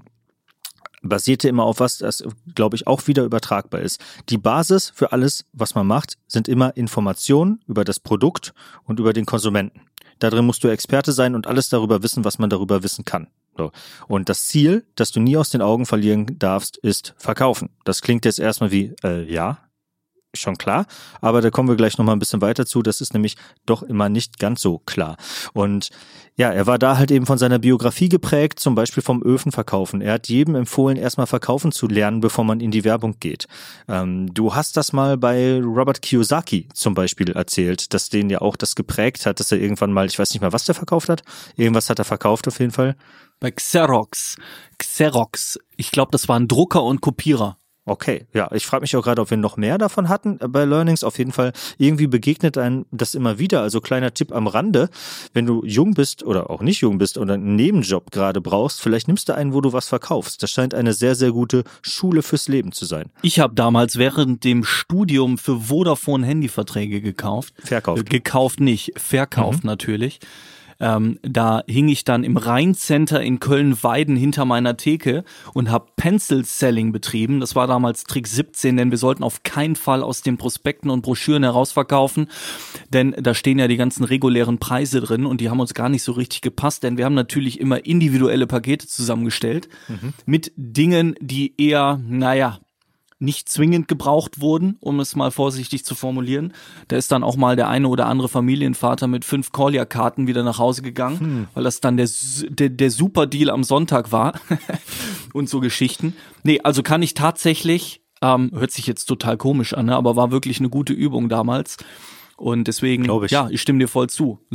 Speaker 1: basierte immer auf was, das, glaube ich, auch wieder übertragbar ist. Die Basis für alles, was man macht, sind immer Informationen über das Produkt und über den Konsumenten. Da drin musst du Experte sein und alles darüber wissen, was man darüber wissen kann. So. Und das Ziel, das du nie aus den Augen verlieren darfst, ist verkaufen. Das klingt jetzt erstmal wie, äh, ja, schon klar, aber da kommen wir gleich nochmal ein bisschen weiter zu. Das ist nämlich doch immer nicht ganz so klar. Und ja, er war da halt eben von seiner Biografie geprägt, zum Beispiel vom Öfenverkaufen. Er hat jedem empfohlen, erstmal verkaufen zu lernen, bevor man in die Werbung geht. Ähm, du hast das mal bei Robert Kiyosaki zum Beispiel erzählt, dass den ja auch das geprägt hat, dass er irgendwann mal, ich weiß nicht mehr, was der verkauft hat. Irgendwas hat er verkauft auf jeden Fall.
Speaker 2: Bei Xerox. Xerox. Ich glaube, das waren Drucker und Kopierer.
Speaker 1: Okay, ja, ich frage mich auch gerade, ob wir noch mehr davon hatten bei Learnings. Auf jeden Fall, irgendwie begegnet einem das immer wieder. Also kleiner Tipp am Rande, wenn du jung bist oder auch nicht jung bist oder einen Nebenjob gerade brauchst, vielleicht nimmst du einen, wo du was verkaufst. Das scheint eine sehr, sehr gute Schule fürs Leben zu sein.
Speaker 2: Ich habe damals während dem Studium für Vodafone Handyverträge gekauft.
Speaker 1: Verkauft.
Speaker 2: Äh, gekauft nicht, verkauft mhm. natürlich. Ähm, da hing ich dann im Rhein-Center in Köln-Weiden hinter meiner Theke und habe Pencil-Selling betrieben. Das war damals Trick siebzehn, denn wir sollten auf keinen Fall aus den Prospekten und Broschüren herausverkaufen, denn da stehen ja die ganzen regulären Preise drin und die haben uns gar nicht so richtig gepasst, denn wir haben natürlich immer individuelle Pakete zusammengestellt mhm. mit Dingen, die eher, naja, nicht zwingend gebraucht wurden, um es mal vorsichtig zu formulieren. Da ist dann auch mal der eine oder andere Familienvater mit fünf Collier-Karten wieder nach Hause gegangen, hm. weil das dann der, der, der Super-Deal am Sonntag war und so Geschichten. Nee, also kann ich tatsächlich, ähm, hört sich jetzt total komisch an, ne, aber war wirklich eine gute Übung damals. Und deswegen,
Speaker 1: Glaub ich.
Speaker 2: ja, ich stimme dir voll zu. So ein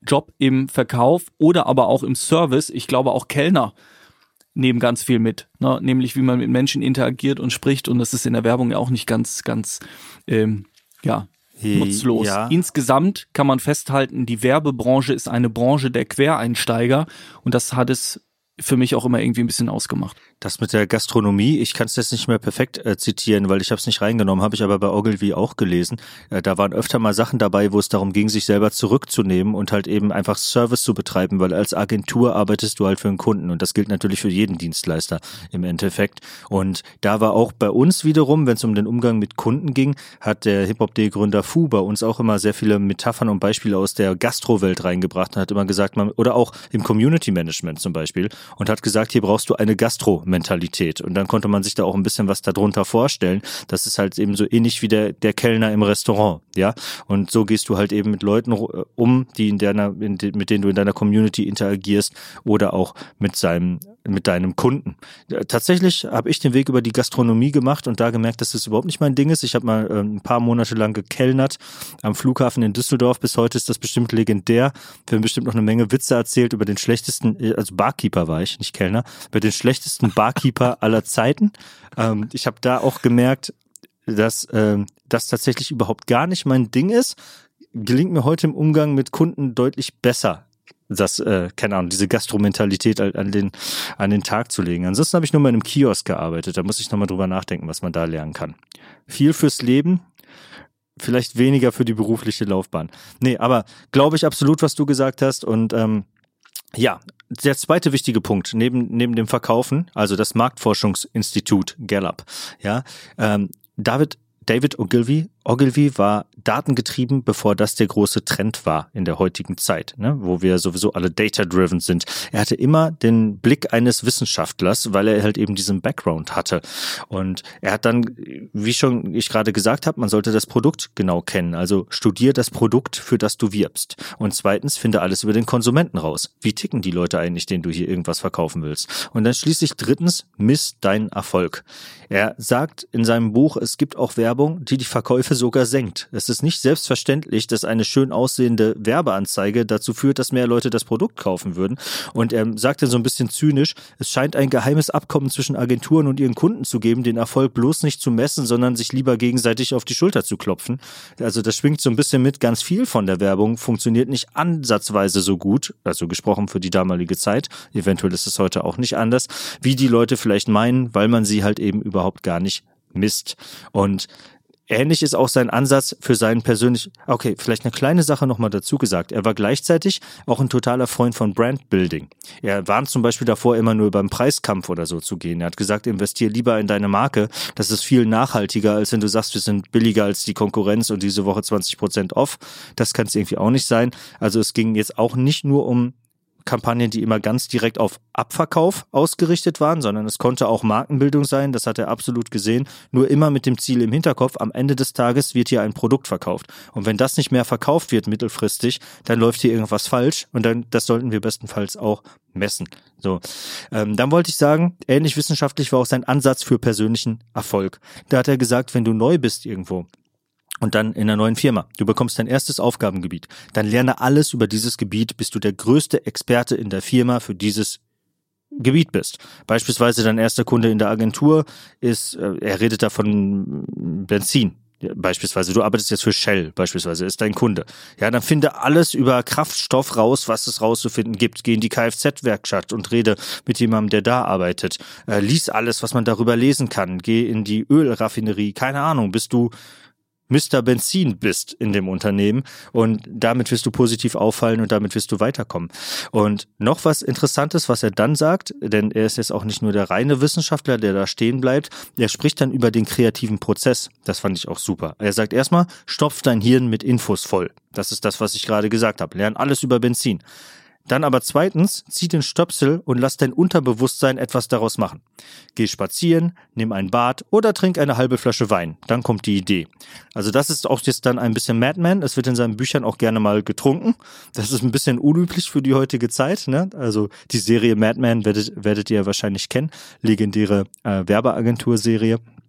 Speaker 2: Job im Verkauf oder aber auch im Service. Ich glaube auch Kellner nehmen ganz viel mit, ne? Nämlich wie man mit Menschen interagiert und spricht, und das ist in der Werbung ja auch nicht ganz, ganz, ähm, ja, nutzlos.
Speaker 1: Ja.
Speaker 2: Insgesamt kann man festhalten, die Werbebranche ist eine Branche der Quereinsteiger, und das hat es für mich auch immer irgendwie ein bisschen ausgemacht.
Speaker 1: Das mit der Gastronomie, ich kann es jetzt nicht mehr perfekt äh, zitieren, weil ich habe es nicht reingenommen, habe ich aber bei Ogilvy auch gelesen. Äh, da waren öfter mal Sachen dabei, wo es darum ging, sich selber zurückzunehmen und halt eben einfach Service zu betreiben, weil als Agentur arbeitest du halt für einen Kunden, und das gilt natürlich für jeden Dienstleister im Endeffekt. Und da war auch bei uns wiederum, wenn es um den Umgang mit Kunden ging, hat der Hip-Hop-D-Gründer Fu bei uns auch immer sehr viele Metaphern und Beispiele aus der Gastrowelt reingebracht und hat immer gesagt, man, oder auch im Community-Management zum Beispiel, und hat gesagt, hier brauchst du eine Gastro-Mentalität. Und dann konnte man sich da auch ein bisschen was darunter vorstellen. Das ist halt eben so ähnlich wie der, der Kellner im Restaurant, ja. Und so gehst du halt eben mit Leuten um, die in deiner, in de, mit denen du in deiner Community interagierst, oder auch mit seinem, mit deinem Kunden. Tatsächlich habe ich den Weg über die Gastronomie gemacht und da gemerkt, dass das überhaupt nicht mein Ding ist. Ich habe mal äh, ein paar Monate lang gekellnert am Flughafen in Düsseldorf. Bis heute ist das bestimmt legendär. Wir haben bestimmt noch eine Menge Witze erzählt über den schlechtesten, also Barkeeper war ich, nicht Kellner, über den schlechtesten Barkeeper aller Zeiten. Ähm, ich habe da auch gemerkt, dass ähm, das tatsächlich überhaupt gar nicht mein Ding ist. Gelingt mir heute im Umgang mit Kunden deutlich besser, das, äh, keine Ahnung, diese Gastromentalität an den, an den Tag zu legen. Ansonsten habe ich nur mal in einem Kiosk gearbeitet. Da muss ich nochmal drüber nachdenken, was man da lernen kann. Viel fürs Leben, vielleicht weniger für die berufliche Laufbahn. Nee, aber glaube ich absolut, was du gesagt hast. Und ähm, ja, der zweite wichtige Punkt, neben, neben dem Verkaufen, also das Marktforschungsinstitut Gallup, ja, ähm, David David Ogilvy, Ogilvy war datengetrieben, bevor das der große Trend war in der heutigen Zeit, ne, wo wir sowieso alle data-driven sind. Er hatte immer den Blick eines Wissenschaftlers, weil er halt eben diesen Background hatte. Und er hat dann, wie schon ich gerade gesagt habe, man sollte das Produkt genau kennen. Also studier das Produkt, für das du wirbst. Und zweitens, finde alles über den Konsumenten raus. Wie ticken die Leute eigentlich, denen du hier irgendwas verkaufen willst? Und dann schließlich drittens, miss deinen Erfolg. Er sagt in seinem Buch, es gibt auch Werbung, die die Verkäufe sogar senkt. Es ist nicht selbstverständlich, dass eine schön aussehende Werbeanzeige dazu führt, dass mehr Leute das Produkt kaufen würden. Und er sagte so ein bisschen zynisch, es scheint ein geheimes Abkommen zwischen Agenturen und ihren Kunden zu geben, den Erfolg bloß nicht zu messen, sondern sich lieber gegenseitig auf die Schulter zu klopfen. Also das schwingt so ein bisschen mit, ganz viel von der Werbung funktioniert nicht ansatzweise so gut, also gesprochen für die damalige Zeit, eventuell ist es heute auch nicht anders, wie die Leute vielleicht meinen, weil man sie halt eben überhaupt gar nicht misst. Und ähnlich ist auch sein Ansatz für seinen persönlichen, okay, vielleicht eine kleine Sache nochmal dazu gesagt. Er war gleichzeitig auch ein totaler Freund von Brandbuilding. Er warnt zum Beispiel davor, immer nur beim Preiskampf oder so zu gehen. Er hat gesagt, investier lieber in deine Marke. Das ist viel nachhaltiger, als wenn du sagst, wir sind billiger als die Konkurrenz und diese Woche zwanzig Prozent off. Das kann es irgendwie auch nicht sein. Also es ging jetzt auch nicht nur um Kampagnen, die immer ganz direkt auf Abverkauf ausgerichtet waren, sondern es konnte auch Markenbildung sein, das hat er absolut gesehen, nur immer mit dem Ziel im Hinterkopf, am Ende des Tages wird hier ein Produkt verkauft. Und wenn das nicht mehr verkauft wird mittelfristig, dann läuft hier irgendwas falsch und dann das sollten wir bestenfalls auch messen. So, ähm, dann wollte ich sagen, ähnlich wissenschaftlich war auch sein Ansatz für persönlichen Erfolg. Da hat er gesagt, wenn du neu bist irgendwo, und dann in einer neuen Firma. Du bekommst dein erstes Aufgabengebiet. Dann lerne alles über dieses Gebiet, bis du der größte Experte in der Firma für dieses Gebiet bist. Beispielsweise dein erster Kunde in der Agentur ist, er redet da von Benzin. Beispielsweise, du arbeitest jetzt für Shell, beispielsweise, ist dein Kunde. Ja, dann finde alles über Kraftstoff raus, was es rauszufinden gibt. Geh in die Kfz-Werkstatt und rede mit jemandem, der da arbeitet. Äh, lies alles, was man darüber lesen kann. Geh in die Ölraffinerie. Keine Ahnung, bist du Mister Benzin bist in dem Unternehmen und damit wirst du positiv auffallen und damit wirst du weiterkommen. Und noch was Interessantes, was er dann sagt, denn er ist jetzt auch nicht nur der reine Wissenschaftler, der da stehen bleibt, er spricht dann über den kreativen Prozess. Das fand ich auch super. Er sagt erstmal, stopf dein Hirn mit Infos voll. Das ist das, was ich gerade gesagt habe. Lern alles über Benzin. Dann aber zweitens, zieh den Stöpsel und lass dein Unterbewusstsein etwas daraus machen. Geh spazieren, nimm ein Bad oder trink eine halbe Flasche Wein. Dann kommt die Idee. Also das ist auch jetzt dann ein bisschen Mad Men. Es wird in seinen Büchern auch gerne mal getrunken. Das ist ein bisschen unüblich für die heutige Zeit, ne? Also die Serie Mad Men werdet, werdet ihr wahrscheinlich kennen. Legendäre äh, Werbeagenturserie.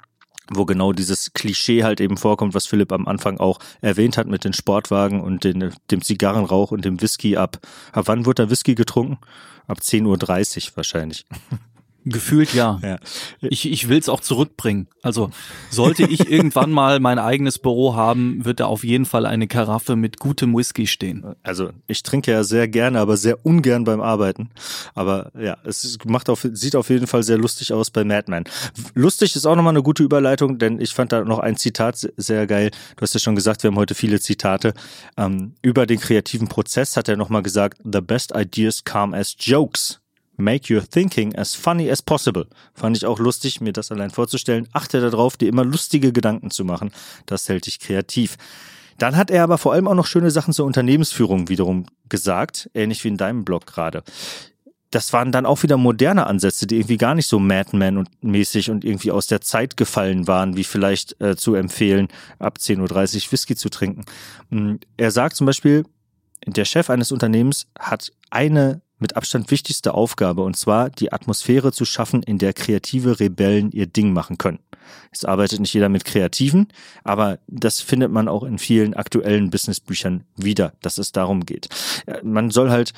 Speaker 1: wo genau dieses Klischee halt eben vorkommt, was Philipp am Anfang auch erwähnt hat mit den Sportwagen und den, dem Zigarrenrauch und dem Whisky ab. Ab wann wird der Whisky getrunken? Ab zehn Uhr dreißig wahrscheinlich.
Speaker 2: Gefühlt ja. ja. Ich, ich will es auch zurückbringen. Also sollte ich irgendwann mal mein eigenes Büro haben, wird da auf jeden Fall eine Karaffe mit gutem Whisky stehen.
Speaker 1: Also ich trinke ja sehr gerne, aber sehr ungern beim Arbeiten. Aber ja, es macht auf, sieht auf jeden Fall sehr lustig aus bei Mad Men. Lustig ist auch nochmal eine gute Überleitung, denn ich fand da noch ein Zitat sehr geil. Du hast ja schon gesagt, wir haben heute viele Zitate. Ähm, über den kreativen Prozess hat er nochmal gesagt, the best ideas come as jokes. Make your thinking as funny as possible. Fand ich auch lustig, mir das allein vorzustellen. Achte darauf, dir immer lustige Gedanken zu machen. Das hält dich kreativ. Dann hat er aber vor allem auch noch schöne Sachen zur Unternehmensführung wiederum gesagt, ähnlich wie in deinem Blog gerade. Das waren dann auch wieder moderne Ansätze, die irgendwie gar nicht so Mad Men und mäßig und irgendwie aus der Zeit gefallen waren, wie vielleicht äh, zu empfehlen, ab zehn Uhr dreißig Whisky zu trinken. Er sagt zum Beispiel, der Chef eines Unternehmens hat eine mit Abstand wichtigste Aufgabe, und zwar die Atmosphäre zu schaffen, in der kreative Rebellen ihr Ding machen können. Es arbeitet nicht jeder mit Kreativen, aber das findet man auch in vielen aktuellen Businessbüchern wieder, dass es darum geht. Man soll halt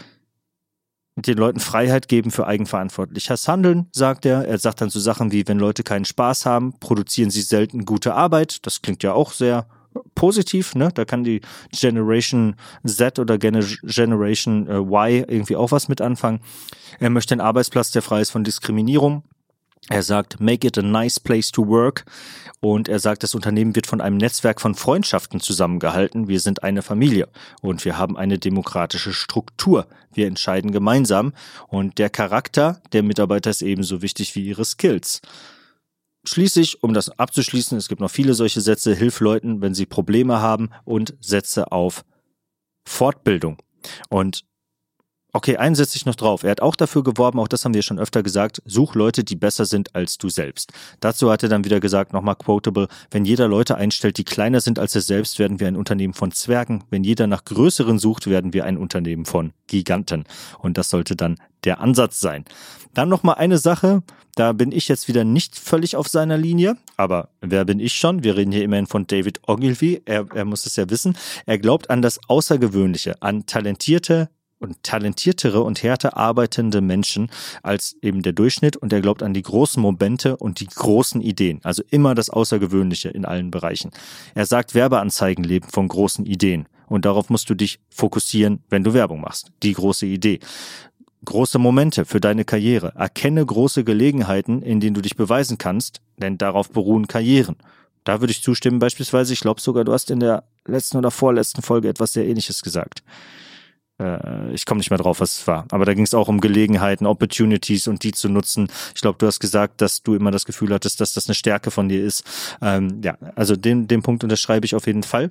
Speaker 1: den Leuten Freiheit geben für eigenverantwortliches Handeln, sagt er. Er sagt dann so Sachen wie, wenn Leute keinen Spaß haben, produzieren sie selten gute Arbeit. Das klingt ja auch sehr positiv, ne? Da kann die Generation Z oder Generation Y irgendwie auch was mit anfangen. Er möchte einen Arbeitsplatz, der frei ist von Diskriminierung. Er sagt, make it a nice place to work. Und er sagt, das Unternehmen wird von einem Netzwerk von Freundschaften zusammengehalten. Wir sind eine Familie und wir haben eine demokratische Struktur. Wir entscheiden gemeinsam und der Charakter der Mitarbeiter ist ebenso wichtig wie ihre Skills. Schließlich, um das abzuschließen, es gibt noch viele solche Sätze, hilf Leuten, wenn sie Probleme haben, und Sätze auf Fortbildung. Und okay, einen setze ich noch drauf. Er hat auch dafür geworben, auch das haben wir schon öfter gesagt, such Leute, die besser sind als du selbst. Dazu hat er dann wieder gesagt, nochmal quotable, wenn jeder Leute einstellt, die kleiner sind als er selbst, werden wir ein Unternehmen von Zwergen. Wenn jeder nach Größeren sucht, werden wir ein Unternehmen von Giganten. Und das sollte dann der Ansatz sein. Dann nochmal eine Sache, da bin ich jetzt wieder nicht völlig auf seiner Linie, aber wer bin ich schon? Wir reden hier immerhin von David Ogilvy, er, er muss es ja wissen. Er glaubt an das Außergewöhnliche, an talentierte und talentiertere und härter arbeitende Menschen als eben der Durchschnitt, und er glaubt an die großen Momente und die großen Ideen, also immer das Außergewöhnliche in allen Bereichen. Er sagt, Werbeanzeigen leben von großen Ideen und darauf musst du dich fokussieren, wenn du Werbung machst. Die große Idee. Große Momente für deine Karriere. Erkenne große Gelegenheiten, in denen du dich beweisen kannst, denn darauf beruhen Karrieren. Da würde ich zustimmen beispielsweise. Ich glaube sogar, du hast in der letzten oder vorletzten Folge etwas sehr Ähnliches gesagt. Äh, ich komme nicht mehr drauf, was es war. Aber da ging es auch um Gelegenheiten, Opportunities und die zu nutzen. Ich glaube, du hast gesagt, dass du immer das Gefühl hattest, dass das eine Stärke von dir ist. Ähm, ja, also den, den Punkt unterschreibe ich auf jeden Fall.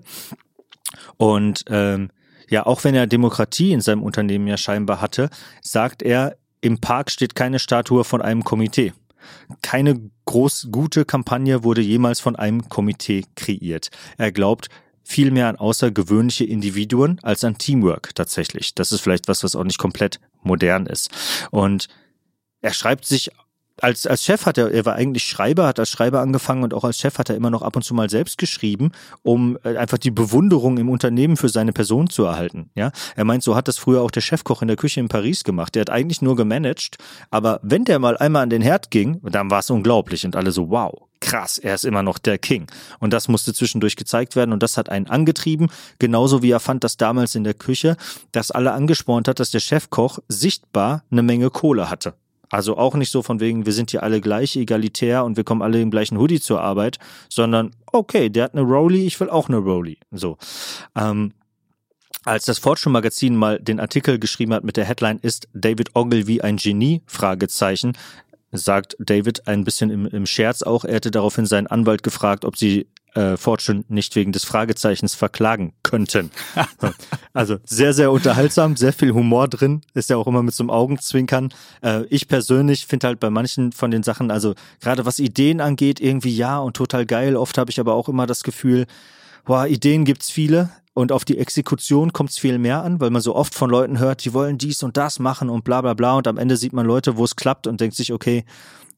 Speaker 1: Und ähm, ja, auch wenn er Demokratie in seinem Unternehmen ja scheinbar hatte, sagt er, im Park steht keine Statue von einem Komitee. Keine groß gute Kampagne wurde jemals von einem Komitee kreiert. Er glaubt viel mehr an außergewöhnliche Individuen als an Teamwork tatsächlich. Das ist vielleicht was, was auch nicht komplett modern ist. Und er schreibt sich Als, als Chef hat er, er war eigentlich Schreiber, hat als Schreiber angefangen, und auch als Chef hat er immer noch ab und zu mal selbst geschrieben, um einfach die Bewunderung im Unternehmen für seine Person zu erhalten. Ja, er meint, so hat das früher auch der Chefkoch in der Küche in Paris gemacht. Der hat eigentlich nur gemanagt, aber wenn der mal einmal an den Herd ging, dann war es unglaublich und alle so, wow, krass, er ist immer noch der King. Und das musste zwischendurch gezeigt werden und das hat einen angetrieben, genauso wie er fand, dass damals in der Küche das alle angespornt hat, dass der Chefkoch sichtbar eine Menge Kohle hatte. Also auch nicht so von wegen, wir sind hier alle gleich, egalitär und wir kommen alle im gleichen Hoodie zur Arbeit, sondern okay, der hat eine Rolli, ich will auch eine Rolli. So. Ähm, als das Fortune-Magazin mal den Artikel geschrieben hat mit der Headline, ist David Ogilvy ein Genie? Fragezeichen. Sagt David ein bisschen im, im Scherz auch. Er hätte daraufhin seinen Anwalt gefragt, ob sie äh, Fortune nicht wegen des Fragezeichens verklagen könnten. Also sehr, sehr unterhaltsam, sehr viel Humor drin, ist ja auch immer mit so einem Augenzwinkern. Äh, ich persönlich finde halt bei manchen von den Sachen, also gerade was Ideen angeht, irgendwie ja und total geil. Oft habe ich aber auch immer das Gefühl, boah, Ideen gibt's viele. Und auf die Exekution kommt es viel mehr an, weil man so oft von Leuten hört, die wollen dies und das machen und bla bla bla. Und am Ende sieht man Leute, wo es klappt und denkt sich, okay,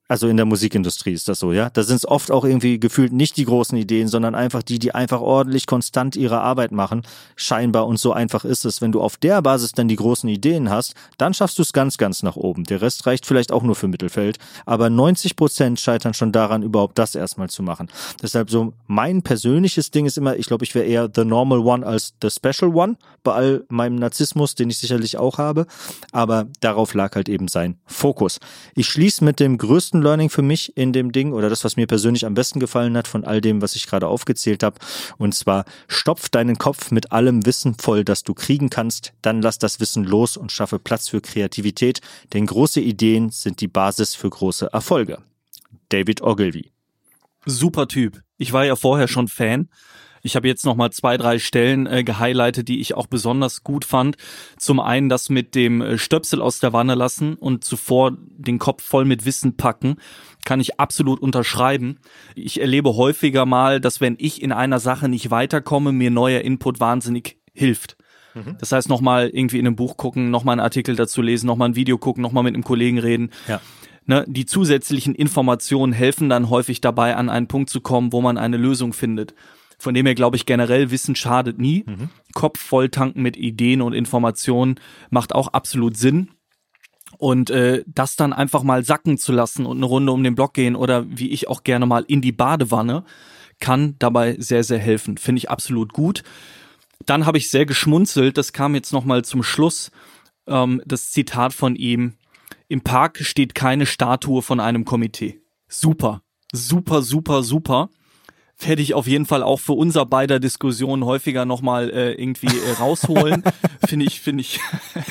Speaker 1: Also in der Musikindustrie ist das so, ja. Da sind es oft auch irgendwie gefühlt nicht die großen Ideen, sondern einfach die, die einfach ordentlich konstant ihre Arbeit machen. Scheinbar, und so einfach ist es. Wenn du auf der Basis dann die großen Ideen hast, dann schaffst du es ganz, ganz nach oben. Der Rest reicht vielleicht auch nur für Mittelfeld. Aber neunzig Prozent scheitern schon daran, überhaupt das erstmal zu machen. Deshalb so mein persönliches Ding ist immer, ich glaube, ich wäre eher the normal one als the special one, bei all meinem Narzissmus, den ich sicherlich auch habe. Aber darauf lag halt eben sein Fokus. Ich schließe mit dem größten Learning für mich in dem Ding oder das, was mir persönlich am besten gefallen hat von all dem, was ich gerade aufgezählt habe. Und zwar, stopf deinen Kopf mit allem Wissen voll, das du kriegen kannst. Dann lass das Wissen los und schaffe Platz für Kreativität. Denn große Ideen sind die Basis für große Erfolge. David Ogilvy.
Speaker 2: Super Typ. Ich war ja vorher schon Fan. Ich habe jetzt nochmal zwei, drei Stellen äh, gehighlightet, die ich auch besonders gut fand. Zum einen das mit dem äh, Stöpsel aus der Wanne lassen und zuvor den Kopf voll mit Wissen packen, kann ich absolut unterschreiben. Ich erlebe häufiger mal, dass wenn ich in einer Sache nicht weiterkomme, mir neuer Input wahnsinnig hilft. Mhm. Das heißt, nochmal irgendwie in einem Buch gucken, nochmal einen Artikel dazu lesen, nochmal ein Video gucken, nochmal mit einem Kollegen reden. Ja. Ne, die zusätzlichen Informationen helfen dann häufig dabei, an einen Punkt zu kommen, wo man eine Lösung findet. Von dem her glaube ich generell, Wissen schadet nie. Mhm. Kopf voll tanken mit Ideen und Informationen macht auch absolut Sinn. Und äh, das dann einfach mal sacken zu lassen und eine Runde um den Block gehen oder wie ich auch gerne mal in die Badewanne, kann dabei sehr, sehr helfen. Finde ich absolut gut. Dann habe ich sehr geschmunzelt, das kam jetzt nochmal zum Schluss, ähm, das Zitat von ihm: Im Park steht keine Statue von einem Komitee. Super, super, super, super. Werde ich auf jeden Fall auch für unser beider Diskussionen häufiger nochmal äh, irgendwie äh, rausholen. Finde ich, finde ich,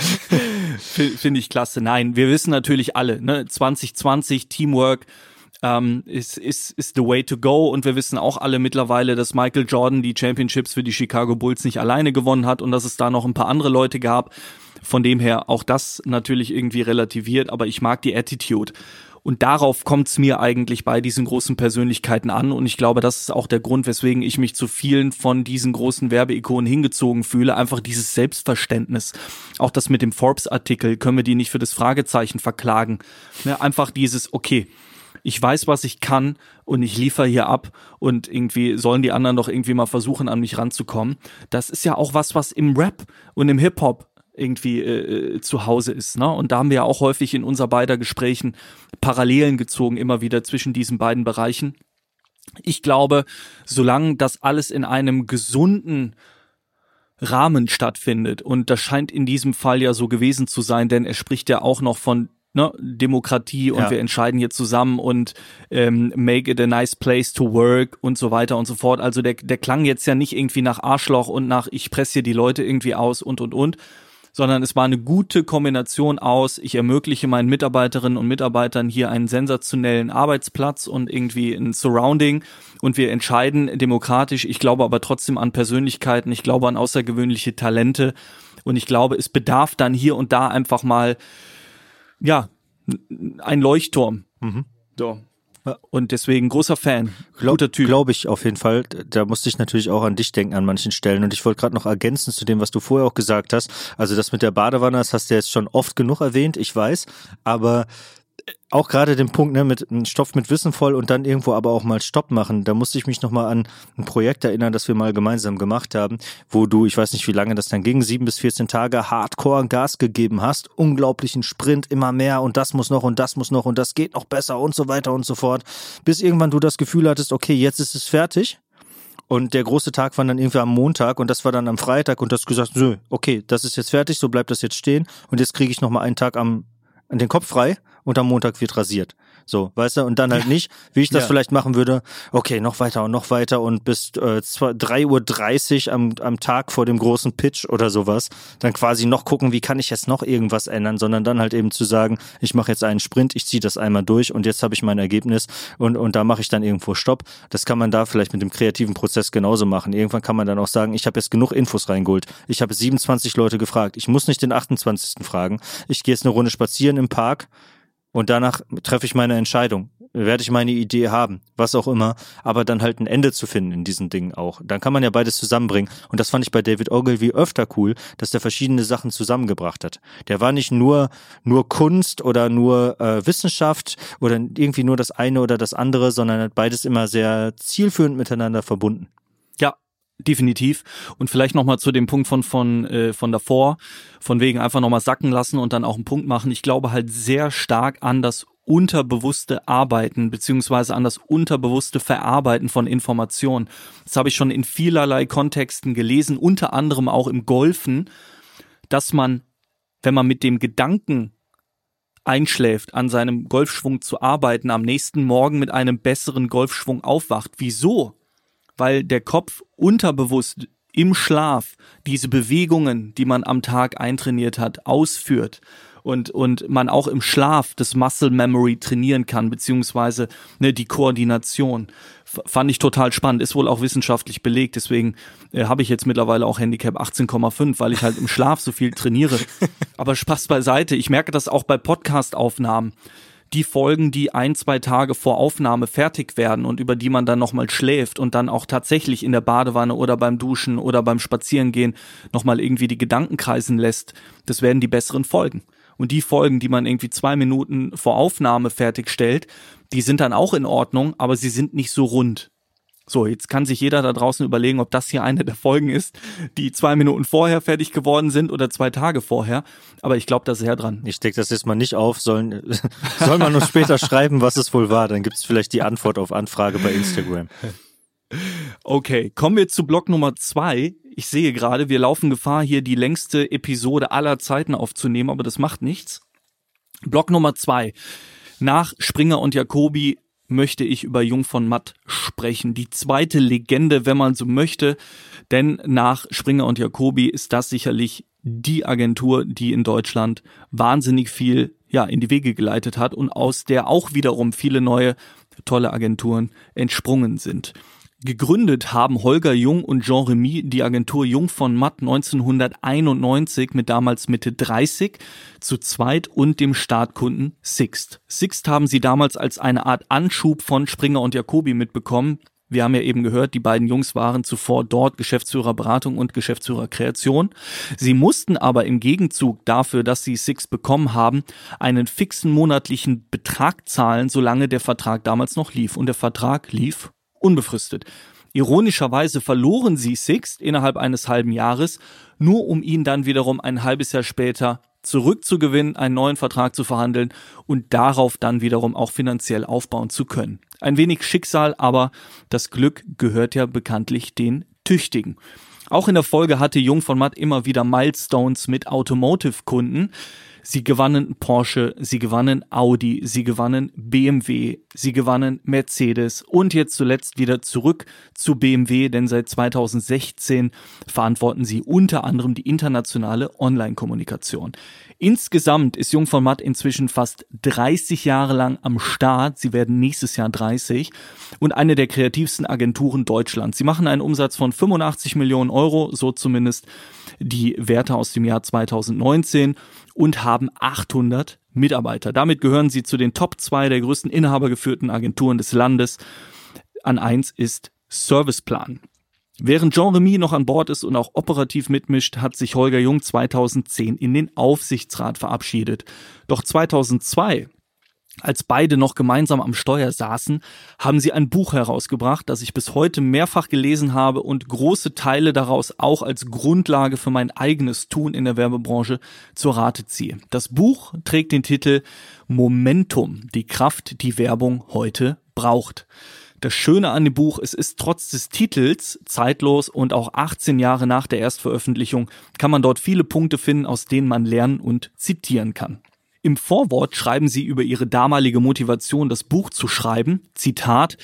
Speaker 2: finde ich klasse. Nein, wir wissen natürlich alle, ne, zwanzig zwanzig Teamwork ähm, ist, ist, ist the way to go, und wir wissen auch alle mittlerweile, dass Michael Jordan die Championships für die Chicago Bulls nicht alleine gewonnen hat und dass es da noch ein paar andere Leute gab. Von dem her auch das natürlich irgendwie relativiert, aber ich mag die Attitude. Und darauf kommt es mir eigentlich bei diesen großen Persönlichkeiten an. Und ich glaube, das ist auch der Grund, weswegen ich mich zu vielen von diesen großen Werbeikonen hingezogen fühle. Einfach dieses Selbstverständnis. Auch das mit dem Forbes-Artikel, können wir die nicht für das Fragezeichen verklagen. Ne, einfach dieses, okay, ich weiß, was ich kann und ich liefere hier ab und irgendwie sollen die anderen doch irgendwie mal versuchen, an mich ranzukommen. Das ist ja auch was, was im Rap und im Hip-Hop irgendwie äh, zu Hause ist, ne? Und da haben wir ja auch häufig in unser beider Gesprächen Parallelen gezogen, immer wieder zwischen diesen beiden Bereichen. Ich glaube, solange das alles in einem gesunden Rahmen stattfindet, und das scheint in diesem Fall ja so gewesen zu sein, denn er spricht ja auch noch von ne, Demokratie und ja. wir entscheiden hier zusammen und ähm, make it a nice place to work und so weiter und so fort. Also der, der klang jetzt ja nicht irgendwie nach Arschloch und nach ich presse hier die Leute irgendwie aus und und und, sondern es war eine gute Kombination aus, ich ermögliche meinen Mitarbeiterinnen und Mitarbeitern hier einen sensationellen Arbeitsplatz und irgendwie ein Surrounding, und wir entscheiden demokratisch. Ich glaube aber trotzdem an Persönlichkeiten, ich glaube an außergewöhnliche Talente, und ich glaube, es bedarf dann hier und da einfach mal, ja, ein Leuchtturm. Mhm. So. Und deswegen großer Fan,
Speaker 1: Glaub,
Speaker 2: guter Typ.
Speaker 1: Glaube ich auf jeden Fall. Da musste ich natürlich auch an dich denken an manchen Stellen. Und ich wollte gerade noch ergänzen zu dem, was du vorher auch gesagt hast. Also das mit der Badewanne, das hast du jetzt schon oft genug erwähnt, ich weiß. Aber auch gerade den Punkt, ne, mit einem Stoff mit Wissen voll und dann irgendwo aber auch mal Stopp machen. Da musste ich mich nochmal an ein Projekt erinnern, das wir mal gemeinsam gemacht haben, wo du, ich weiß nicht, wie lange das dann ging, sieben bis vierzehn Tage Hardcore Gas gegeben hast, unglaublichen Sprint, immer mehr und das muss noch und das muss noch und das geht noch besser und so weiter und so fort, bis irgendwann du das Gefühl hattest, okay, jetzt ist es fertig. Und der große Tag war dann irgendwie am Montag und das war dann am Freitag und du hast gesagt, nö, okay, das ist jetzt fertig, so bleibt das jetzt stehen und jetzt kriege ich nochmal einen Tag am an den Kopf frei und am Montag wird rasiert. So, weißt du, und dann halt nicht, wie ich das ja. vielleicht machen würde, okay, noch weiter und noch weiter und bis äh, drei Uhr dreißig am, am Tag vor dem großen Pitch oder sowas, dann quasi noch gucken, wie kann ich jetzt noch irgendwas ändern, sondern dann halt eben zu sagen, ich mache jetzt einen Sprint, ich ziehe das einmal durch und jetzt habe ich mein Ergebnis und, und da mache ich dann irgendwo Stopp. Das kann man da vielleicht mit dem kreativen Prozess genauso machen. Irgendwann kann man dann auch sagen, ich habe jetzt genug Infos reingeholt. Ich habe siebenundzwanzig Leute gefragt. Ich muss nicht den achtundzwanzigsten fragen. Ich gehe jetzt eine Runde spazieren im Park. Und danach treffe ich meine Entscheidung. Werde ich meine Idee haben, was auch immer, aber dann halt ein Ende zu finden in diesen Dingen auch. Dann kann man ja beides zusammenbringen. Und das fand ich bei David Ogilvy öfter cool, dass der verschiedene Sachen zusammengebracht hat. Der war nicht nur nur Kunst oder nur äh, Wissenschaft oder irgendwie nur das eine oder das andere, sondern hat beides immer sehr zielführend miteinander verbunden.
Speaker 2: Ja, definitiv. Und vielleicht nochmal zu dem Punkt von von äh, von davor, von wegen einfach nochmal sacken lassen und dann auch einen Punkt machen. Ich glaube halt sehr stark an das unterbewusste Arbeiten beziehungsweise an das unterbewusste Verarbeiten von Informationen. Das habe ich schon in vielerlei Kontexten gelesen, unter anderem auch im Golfen, dass man, wenn man mit dem Gedanken einschläft, an seinem Golfschwung zu arbeiten, am nächsten Morgen mit einem besseren Golfschwung aufwacht. Wieso? Weil der Kopf unterbewusst im Schlaf diese Bewegungen, die man am Tag eintrainiert hat, ausführt. Und, und man auch im Schlaf das Muscle Memory trainieren kann, beziehungsweise ne, die Koordination. F- fand ich total spannend, ist wohl auch wissenschaftlich belegt, deswegen äh, habe ich jetzt mittlerweile auch Handicap achtzehn Komma fünf, weil ich halt im Schlaf so viel trainiere. Aber Spaß beiseite, ich merke das auch bei Podcast-Aufnahmen. Die Folgen, die ein, zwei Tage vor Aufnahme fertig werden und über die man dann nochmal schläft und dann auch tatsächlich in der Badewanne oder beim Duschen oder beim Spazierengehen nochmal irgendwie die Gedanken kreisen lässt, das werden die besseren Folgen. Und die Folgen, die man irgendwie zwei Minuten vor Aufnahme fertigstellt, die sind dann auch in Ordnung, aber sie sind nicht so rund. So, jetzt kann sich jeder da draußen überlegen, ob das hier eine der Folgen ist, die zwei Minuten vorher fertig geworden sind oder zwei Tage vorher. Aber ich glaube da sehr dran.
Speaker 1: Ich decke das jetzt mal nicht auf. Sollen, soll man uns später schreiben, was es wohl war? Dann gibt es vielleicht die Antwort auf Anfrage bei Instagram.
Speaker 2: Okay, kommen wir zu Block Nummer zwei. Ich sehe gerade, wir laufen Gefahr, hier die längste Episode aller Zeiten aufzunehmen, aber das macht nichts. Block Nummer zwei. Nach Springer und Jacobi möchte ich über Jung von Matt sprechen. Die zweite Legende, wenn man so möchte. Denn nach Springer und Jacobi ist das sicherlich die Agentur, die in Deutschland wahnsinnig viel ja in die Wege geleitet hat und aus der auch wiederum viele neue tolle Agenturen entsprungen sind. Gegründet haben Holger Jung und Jean Remy die Agentur Jung von Matt neunzehnhunderteinundneunzig mit damals Mitte dreißig zu zweit und dem Startkunden Sixt. Sixt haben sie damals als eine Art Anschub von Springer und Jacobi mitbekommen. Wir haben ja eben gehört, die beiden Jungs waren zuvor dort Geschäftsführerberatung und Geschäftsführerkreation. Sie mussten aber im Gegenzug dafür, dass sie Sixt bekommen haben, einen fixen monatlichen Betrag zahlen, solange der Vertrag damals noch lief. Und der Vertrag lief unbefristet. Ironischerweise verloren sie Sixt innerhalb eines halben Jahres, nur um ihn dann wiederum ein halbes Jahr später zurückzugewinnen, einen neuen Vertrag zu verhandeln und darauf dann wiederum auch finanziell aufbauen zu können. Ein wenig Schicksal, aber das Glück gehört ja bekanntlich den Tüchtigen. Auch in der Folge hatte Jung von Matt immer wieder Milestones mit Automotive-Kunden. Sie gewannen Porsche, sie gewannen Audi, sie gewannen B M W, sie gewannen Mercedes und jetzt zuletzt wieder zurück zu B M W, denn seit zweitausendsechzehn verantworten sie unter anderem die internationale Online-Kommunikation. Insgesamt ist Jung von Matt inzwischen fast dreißig Jahre lang am Start. Sie werden nächstes Jahr dreißig und eine der kreativsten Agenturen Deutschlands. Sie machen einen Umsatz von fünfundachtzig Millionen Euro, so zumindest die Werte aus dem Jahr zweitausendneunzehn und haben achthundert Mitarbeiter. Damit gehören sie zu den Top zwei der größten inhabergeführten Agenturen des Landes. An eins ist Serviceplan. Während Jean Remy noch an Bord ist und auch operativ mitmischt, hat sich Holger Jung zweitausendzehn in den Aufsichtsrat verabschiedet. Doch zweitausendzwei, als beide noch gemeinsam am Steuer saßen, haben sie ein Buch herausgebracht, das ich bis heute mehrfach gelesen habe und große Teile daraus auch als Grundlage für mein eigenes Tun in der Werbebranche zur Rate ziehe. Das Buch trägt den Titel Momentum, die Kraft, die Werbung heute braucht. Das Schöne an dem Buch, es ist trotz des Titels zeitlos und auch achtzehn Jahre nach der Erstveröffentlichung kann man dort viele Punkte finden, aus denen man lernen und zitieren kann. Im Vorwort schreiben sie über ihre damalige Motivation, das Buch zu schreiben, Zitat: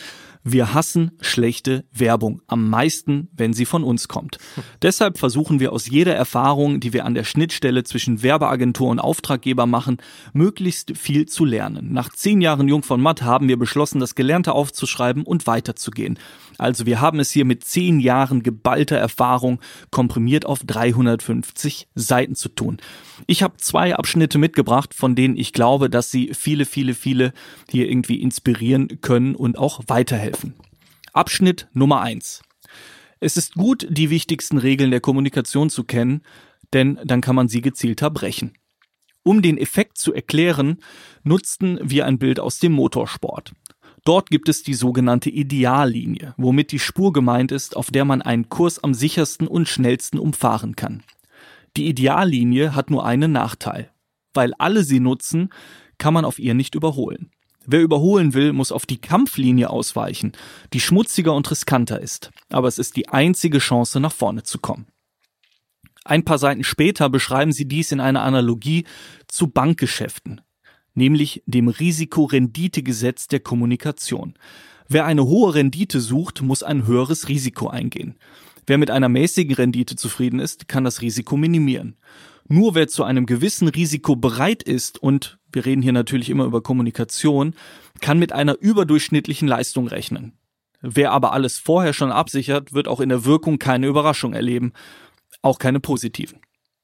Speaker 2: Wir hassen schlechte Werbung, am meisten, wenn sie von uns kommt. Deshalb versuchen wir aus jeder Erfahrung, die wir an der Schnittstelle zwischen Werbeagentur und Auftraggeber machen, möglichst viel zu lernen. Nach zehn Jahren Jung von Matt haben wir beschlossen, das Gelernte aufzuschreiben und weiterzugehen. Also wir haben es hier mit zehn Jahren geballter Erfahrung komprimiert auf dreihundertfünfzig Seiten zu tun. Ich habe zwei Abschnitte mitgebracht, von denen ich glaube, dass sie viele, viele, viele hier irgendwie inspirieren können und auch weiterhelfen. Abschnitt Nummer eins. Es ist gut, die wichtigsten Regeln der Kommunikation zu kennen, denn dann kann man sie gezielter brechen. Um den Effekt zu erklären, nutzten wir ein Bild aus dem Motorsport. Dort gibt es die sogenannte Ideallinie, womit die Spur gemeint ist, auf der man einen Kurs am sichersten und schnellsten umfahren kann. Die Ideallinie hat nur einen Nachteil. Weil alle sie nutzen, kann man auf ihr nicht überholen. Wer überholen will, muss auf die Kampflinie ausweichen, die schmutziger und riskanter ist. Aber es ist die einzige Chance, nach vorne zu kommen. Ein paar Seiten später beschreiben sie dies in einer Analogie zu Bankgeschäften, nämlich dem Risiko-Rendite-Gesetz der Kommunikation. Wer eine hohe Rendite sucht, muss ein höheres Risiko eingehen. Wer mit einer mäßigen Rendite zufrieden ist, kann das Risiko minimieren. Nur wer zu einem gewissen Risiko bereit ist, und wir reden hier natürlich immer über Kommunikation, kann mit einer überdurchschnittlichen Leistung rechnen. Wer aber alles vorher schon absichert, wird auch in der Wirkung keine Überraschung erleben, auch keine positiven.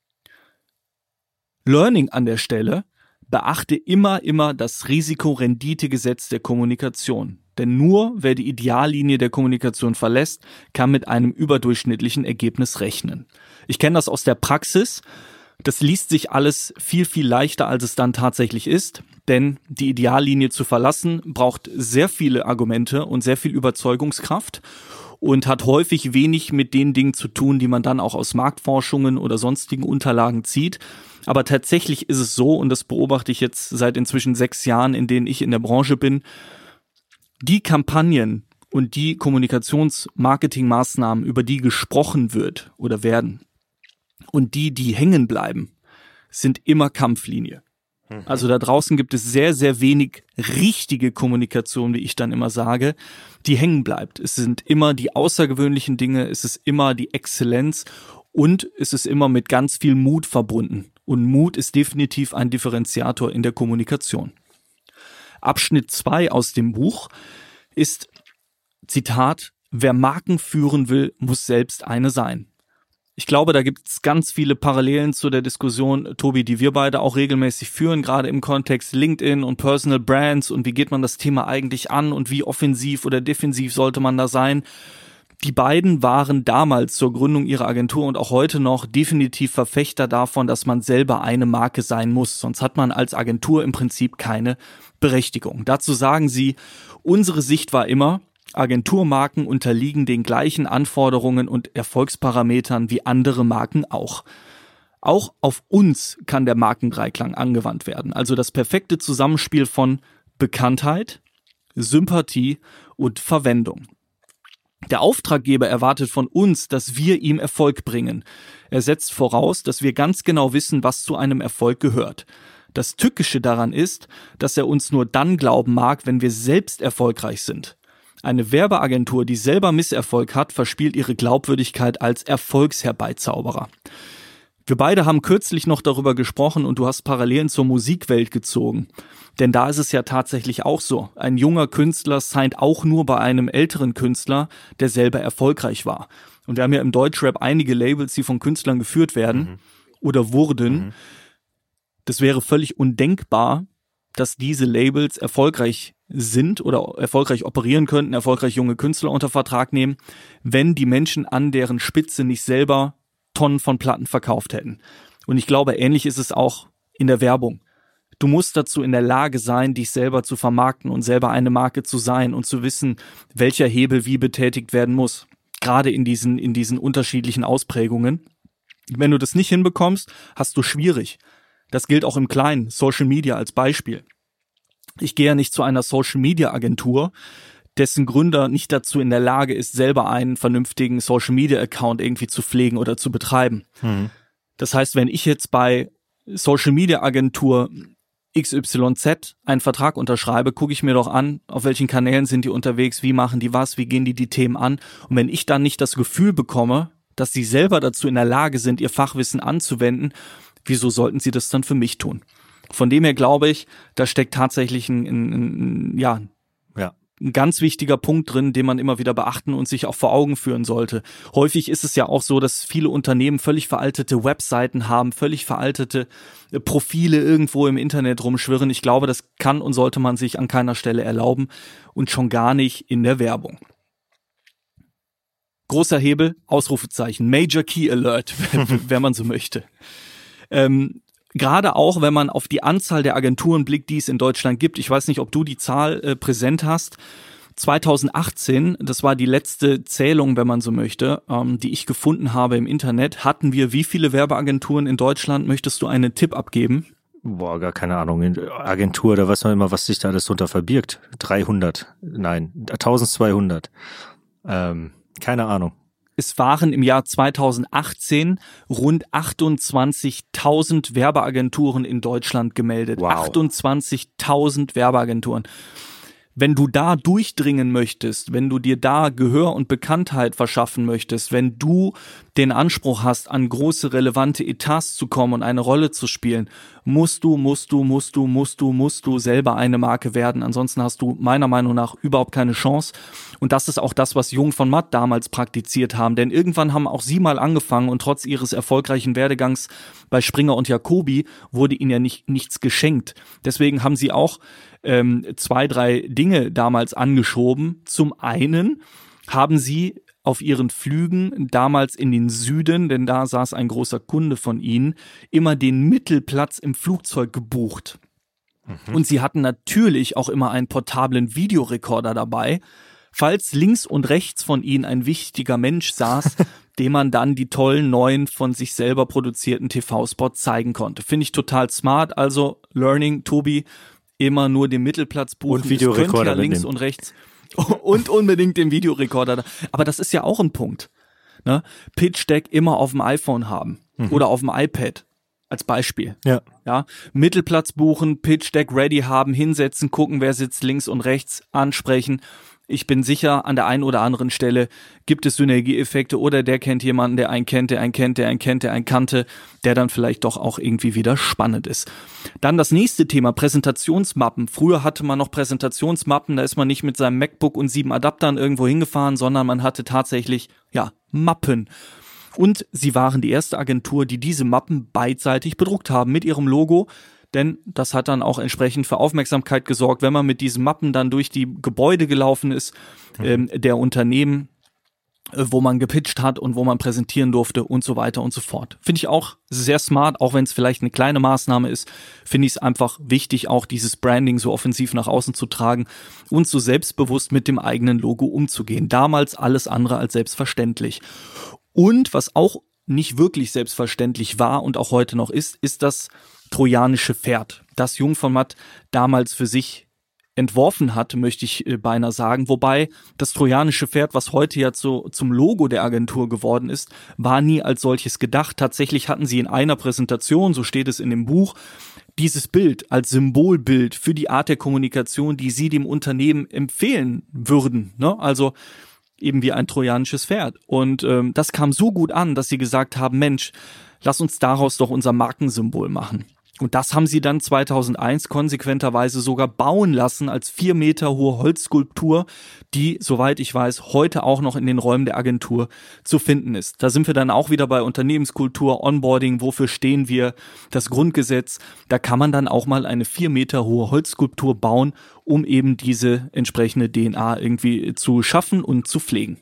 Speaker 2: Learning an der Stelle: Beachte immer, immer das Risiko-Rendite-Gesetz der Kommunikation. Denn nur wer die Ideallinie der Kommunikation verlässt, kann mit einem überdurchschnittlichen Ergebnis rechnen. Ich kenne das aus der Praxis. Das liest sich alles viel, viel leichter, als es dann tatsächlich ist. Denn die Ideallinie zu verlassen braucht sehr viele Argumente und sehr viel Überzeugungskraft und hat häufig wenig mit den Dingen zu tun, die man dann auch aus Marktforschungen oder sonstigen Unterlagen zieht. Aber tatsächlich ist es so, und das beobachte ich jetzt seit inzwischen sechs Jahren, in denen ich in der Branche bin, die Kampagnen und die Kommunikations-Marketing-Maßnahmen, über die gesprochen wird oder werden, und die, die hängen bleiben, sind immer Kampflinie. Also da draußen gibt es sehr, sehr wenig richtige Kommunikation, wie ich dann immer sage, die hängen bleibt. Es sind immer die außergewöhnlichen Dinge, es ist immer die Exzellenz und es ist immer mit ganz viel Mut verbunden. Und Mut ist definitiv ein Differenziator in der Kommunikation. Abschnitt zwei aus dem Buch ist, Zitat, wer Marken führen will, muss selbst eine sein. Ich glaube, da gibt es ganz viele Parallelen zu der Diskussion, Tobi, die wir beide auch regelmäßig führen, gerade im Kontext LinkedIn und Personal Brands und wie geht man das Thema eigentlich an und wie offensiv oder defensiv sollte man da sein. Die beiden waren damals zur Gründung ihrer Agentur und auch heute noch definitiv Verfechter davon, dass man selber eine Marke sein muss. Sonst hat man als Agentur im Prinzip keine Berechtigung. Dazu sagen sie, unsere Sicht war immer, Agenturmarken unterliegen den gleichen Anforderungen und Erfolgsparametern wie andere Marken auch. Auch auf uns kann der Markendreiklang angewandt werden. Also das perfekte Zusammenspiel von Bekanntheit, Sympathie und Verwendung. Der Auftraggeber erwartet von uns, dass wir ihm Erfolg bringen. Er setzt voraus, dass wir ganz genau wissen, was zu einem Erfolg gehört. Das Tückische daran ist, dass er uns nur dann glauben mag, wenn wir selbst erfolgreich sind. Eine Werbeagentur, die selber Misserfolg hat, verspielt ihre Glaubwürdigkeit als Erfolgsherbeizauberer. Wir beide haben kürzlich noch darüber gesprochen und du hast Parallelen zur Musikwelt gezogen. Denn da ist es ja tatsächlich auch so. Ein junger Künstler signed auch nur bei einem älteren Künstler, der selber erfolgreich war. Und wir haben ja im Deutschrap einige Labels, die von Künstlern geführt werden mhm. oder wurden. Mhm. Das wäre völlig undenkbar, dass diese Labels erfolgreich sind oder erfolgreich operieren könnten, erfolgreich junge Künstler unter Vertrag nehmen, wenn die Menschen an deren Spitze nicht selber Tonnen von Platten verkauft hätten. Und ich glaube, ähnlich ist es auch in der Werbung. Du musst dazu in der Lage sein, dich selber zu vermarkten und selber eine Marke zu sein und zu wissen, welcher Hebel wie betätigt werden muss. Gerade in diesen, in diesen unterschiedlichen Ausprägungen. Wenn du das nicht hinbekommst, hast du schwierig. Das gilt auch im Kleinen, Social Media als Beispiel. Ich gehe ja nicht zu einer Social Media Agentur, dessen Gründer nicht dazu in der Lage ist, selber einen vernünftigen Social Media Account irgendwie zu pflegen oder zu betreiben. Mhm. Das heißt, wenn ich jetzt bei Social Media Agentur X Y Z einen Vertrag unterschreibe, gucke ich mir doch an, auf welchen Kanälen sind die unterwegs, wie machen die was, wie gehen die die Themen an. Und wenn ich dann nicht das Gefühl bekomme, dass sie selber dazu in der Lage sind, ihr Fachwissen anzuwenden, wieso sollten sie das dann für mich tun? Von dem her glaube ich, da steckt tatsächlich ein, ein, ein, ja,
Speaker 1: ja.
Speaker 2: ein ganz wichtiger Punkt drin, den man immer wieder beachten und sich auch vor Augen führen sollte. Häufig ist es ja auch so, dass viele Unternehmen völlig veraltete Webseiten haben, völlig veraltete Profile irgendwo im Internet rumschwirren. Ich glaube, das kann und sollte man sich an keiner Stelle erlauben und schon gar nicht in der Werbung. Großer Hebel, Ausrufezeichen, Major Key Alert, wenn man so möchte. Ähm, Gerade auch, wenn man auf die Anzahl der Agenturen blickt, die es in Deutschland gibt. Ich weiß nicht, ob du die Zahl äh, präsent hast. zwanzig achtzehn, das war die letzte Zählung, wenn man so möchte, ähm, die ich gefunden habe im Internet, hatten wir wie viele Werbeagenturen in Deutschland? Möchtest du einen Tipp abgeben?
Speaker 1: Boah, gar keine Ahnung. In Agentur, da weiß man immer, was sich da alles drunter verbirgt. dreihundert, nein, eintausendzweihundert. Ähm, keine Ahnung.
Speaker 2: Es waren im Jahr zwanzig achtzehn rund achtundzwanzigtausend Werbeagenturen in Deutschland gemeldet.
Speaker 1: Wow.
Speaker 2: achtundzwanzigtausend Werbeagenturen. Wenn du da durchdringen möchtest, wenn du dir da Gehör und Bekanntheit verschaffen möchtest, wenn du den Anspruch hast, an große, relevante Etats zu kommen und eine Rolle zu spielen, musst du, musst du, musst du, musst du, musst du selber eine Marke werden. Ansonsten hast du meiner Meinung nach überhaupt keine Chance. Und das ist auch das, was Jung von Matt damals praktiziert haben. Denn irgendwann haben auch sie mal angefangen und trotz ihres erfolgreichen Werdegangs bei Springer und Jacobi wurde ihnen ja nicht, nichts geschenkt. Deswegen haben sie auch ähm, zwei, drei Dinge damals angeschoben. Zum einen haben sie auf ihren Flügen damals in den Süden, denn da saß ein großer Kunde von ihnen, immer den Mittelplatz im Flugzeug gebucht. Mhm. Und sie hatten natürlich auch immer einen portablen Videorekorder dabei, falls links und rechts von ihnen ein wichtiger Mensch saß, dem man dann die tollen neuen von sich selber produzierten T V-Spots zeigen konnte. Finde ich total smart. Also Learning, Tobi, immer nur den Mittelplatz buchen.
Speaker 1: Und Videorekorder
Speaker 2: ja links und rechts. Und unbedingt den Videorekorder. Aber das ist ja auch ein Punkt. Ne? Pitch Deck immer auf dem iPhone haben mhm. oder auf dem iPad als Beispiel.
Speaker 1: Ja.
Speaker 2: Ja, Mittelplatz buchen, Pitch Deck ready haben, hinsetzen, gucken, wer sitzt links und rechts, ansprechen. Ich bin sicher, an der einen oder anderen Stelle gibt es Synergieeffekte oder der kennt jemanden, der einen kennt, der einen kennt, der einen kennt, der einen kannte, der dann vielleicht doch auch irgendwie wieder spannend ist. Dann das nächste Thema, Präsentationsmappen. Früher hatte man noch Präsentationsmappen, da ist man nicht mit seinem MacBook und sieben Adaptern irgendwo hingefahren, sondern man hatte tatsächlich, ja, Mappen. Und sie waren die erste Agentur, die diese Mappen beidseitig bedruckt haben mit ihrem Logo. Denn das hat dann auch entsprechend für Aufmerksamkeit gesorgt, wenn man mit diesen Mappen dann durch die Gebäude gelaufen ist, mhm. ähm, der Unternehmen, äh, wo man gepitcht hat und wo man präsentieren durfte und so weiter und so fort. Finde ich auch sehr smart, auch wenn es vielleicht eine kleine Maßnahme ist, finde ich es einfach wichtig, auch dieses Branding so offensiv nach außen zu tragen und so selbstbewusst mit dem eigenen Logo umzugehen. Damals alles andere als selbstverständlich. Und was auch nicht wirklich selbstverständlich war und auch heute noch ist, ist das trojanische Pferd, das Jung von Matt damals für sich entworfen hat, möchte ich äh, beinahe sagen. Wobei das trojanische Pferd, was heute ja zu, zum Logo der Agentur geworden ist, war nie als solches gedacht. Tatsächlich hatten sie in einer Präsentation, so steht es in dem Buch, dieses Bild als Symbolbild für die Art der Kommunikation, die sie dem Unternehmen empfehlen würden. Ne? Also eben wie ein trojanisches Pferd. Und ähm, das kam so gut an, dass sie gesagt haben, Mensch, lass uns daraus doch unser Markensymbol machen. Und das haben sie dann zweitausendeins konsequenterweise sogar bauen lassen als vier Meter hohe Holzskulptur, die, soweit ich weiß, heute auch noch in den Räumen der Agentur zu finden ist. Da sind wir dann auch wieder bei Unternehmenskultur, Onboarding, wofür stehen wir, das Grundgesetz. Da kann man dann auch mal eine vier Meter hohe Holzskulptur bauen, um eben diese entsprechende D N A irgendwie zu schaffen und zu pflegen.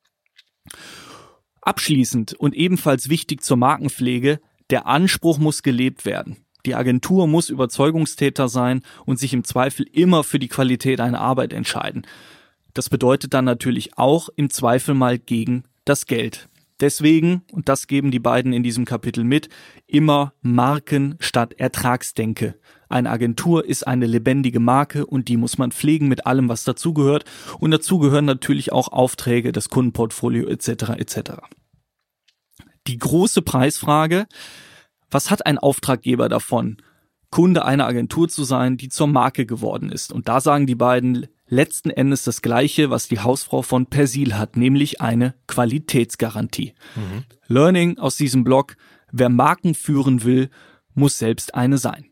Speaker 2: Abschließend und ebenfalls wichtig zur Markenpflege, der Anspruch muss gelebt werden. Die Agentur muss Überzeugungstäter sein und sich im Zweifel immer für die Qualität einer Arbeit entscheiden. Das bedeutet dann natürlich auch im Zweifel mal gegen das Geld. Deswegen, und das geben die beiden in diesem Kapitel mit, immer Marken statt Ertragsdenke. Eine Agentur ist eine lebendige Marke und die muss man pflegen mit allem, was dazugehört. Und dazu gehören natürlich auch Aufträge, das Kundenportfolio et cetera et cetera. Die große Preisfrage: Was hat ein Auftraggeber davon, Kunde einer Agentur zu sein, die zur Marke geworden ist. Und da sagen die beiden letzten Endes das Gleiche, was die Hausfrau von Persil hat, nämlich eine Qualitätsgarantie. Mhm. Learning aus diesem Blog: Wer Marken führen will, muss selbst eine sein.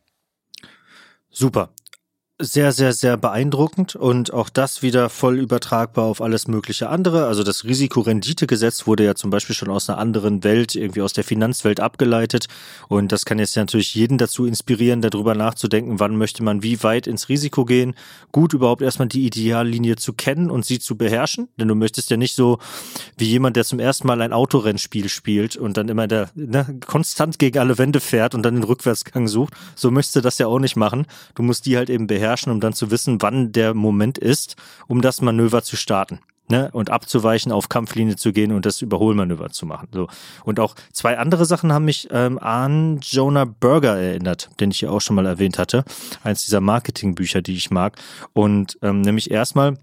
Speaker 1: Super. Sehr, sehr, sehr beeindruckend und auch das wieder voll übertragbar auf alles mögliche andere. Also das Risiko-Rendite-Gesetz wurde ja zum Beispiel schon aus einer anderen Welt, irgendwie aus der Finanzwelt abgeleitet, und das kann jetzt ja natürlich jeden dazu inspirieren, darüber nachzudenken, wann möchte man wie weit ins Risiko gehen. Gut, überhaupt erstmal die Ideallinie zu kennen und sie zu beherrschen, denn du möchtest ja nicht so wie jemand, der zum ersten Mal ein Autorennspiel spielt und dann immer der, ne, konstant gegen alle Wände fährt und dann den Rückwärtsgang sucht. So möchtest du das ja auch nicht machen. Du musst die halt eben beherrschen, um dann zu wissen, wann der Moment ist, um das Manöver zu starten, ne, und abzuweichen, auf Kampflinie zu gehen und das Überholmanöver zu machen. So. Und auch zwei andere Sachen haben mich ähm, an Jonah Berger erinnert, den ich ja auch schon mal erwähnt hatte. Eins dieser Marketingbücher, die ich mag. Und ähm, nämlich erstmal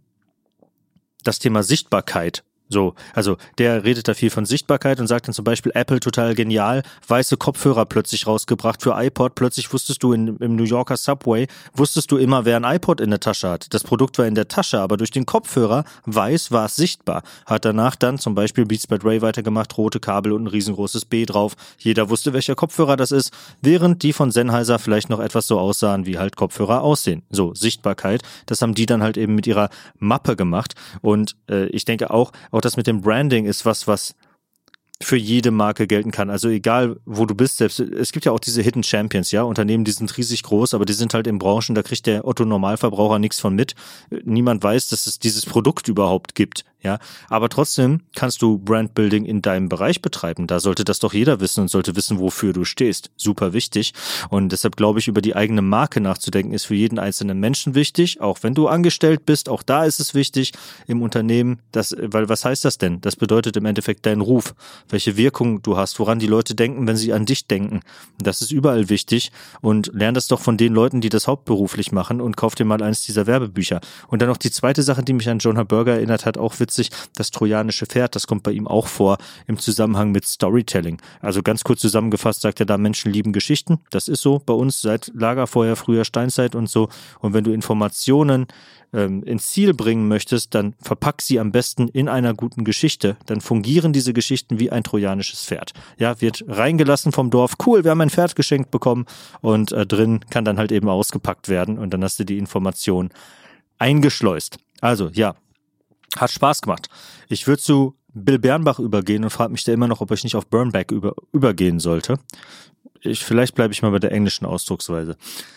Speaker 1: das Thema Sichtbarkeit. So, also der redet da viel von Sichtbarkeit und sagt dann zum Beispiel, Apple total genial, weiße Kopfhörer plötzlich rausgebracht für iPod. Plötzlich wusstest du in, im New Yorker Subway, wusstest du immer, wer ein iPod in der Tasche hat. Das Produkt war in der Tasche, aber durch den Kopfhörer weiß war es sichtbar. Hat danach dann zum Beispiel Beats by Dre weitergemacht, rote Kabel und ein riesengroßes B drauf. Jeder wusste, welcher Kopfhörer das ist, während die von Sennheiser vielleicht noch etwas so aussahen, wie halt Kopfhörer aussehen. So, Sichtbarkeit, das haben die dann halt eben mit ihrer Mappe gemacht. Und äh, ich denke auch, auch das mit dem Branding ist was, was für jede Marke gelten kann. Also egal, wo du bist, selbst, es gibt ja auch diese Hidden Champions, ja, Unternehmen, die sind riesig groß, aber die sind halt in Branchen, da kriegt der Otto-Normalverbraucher nichts von mit. Niemand weiß, dass es dieses Produkt überhaupt gibt, ja. Aber trotzdem kannst du Brandbuilding in deinem Bereich betreiben. Da sollte das doch jeder wissen und sollte wissen, wofür du stehst. Super wichtig. Und deshalb glaube ich, über die eigene Marke nachzudenken, ist für jeden einzelnen Menschen wichtig. Auch wenn du angestellt bist, auch da ist es wichtig im Unternehmen. Das, weil was heißt das denn? Das bedeutet im Endeffekt deinen Ruf, welche Wirkung du hast, woran die Leute denken, wenn sie an dich denken. Das ist überall wichtig, und lern das doch von den Leuten, die das hauptberuflich machen, und kauf dir mal eins dieser Werbebücher. Und dann noch die zweite Sache, die mich an Jonah Berger erinnert hat, auch witzig, das trojanische Pferd, das kommt bei ihm auch vor im Zusammenhang mit Storytelling. Also ganz kurz zusammengefasst sagt er da, Menschen lieben Geschichten. Das ist so bei uns seit Lagerfeuer, früher Steinzeit und so. Und wenn du Informationen ähm, ins Ziel bringen möchtest, dann verpack sie am besten in einer guten Geschichte. Dann fungieren diese Geschichten wie ein trojanisches Pferd. Ja, wird reingelassen vom Dorf. Cool, wir haben ein Pferd geschenkt bekommen, und äh, drin kann dann halt eben ausgepackt werden, und dann hast du die Information eingeschleust. Also, ja, hat Spaß gemacht. Ich würde zu Bill Bernbach übergehen und frage mich da immer noch, ob ich nicht auf Burnback über, übergehen sollte. Ich, vielleicht bleibe ich mal bei der englischen Ausdrucksweise.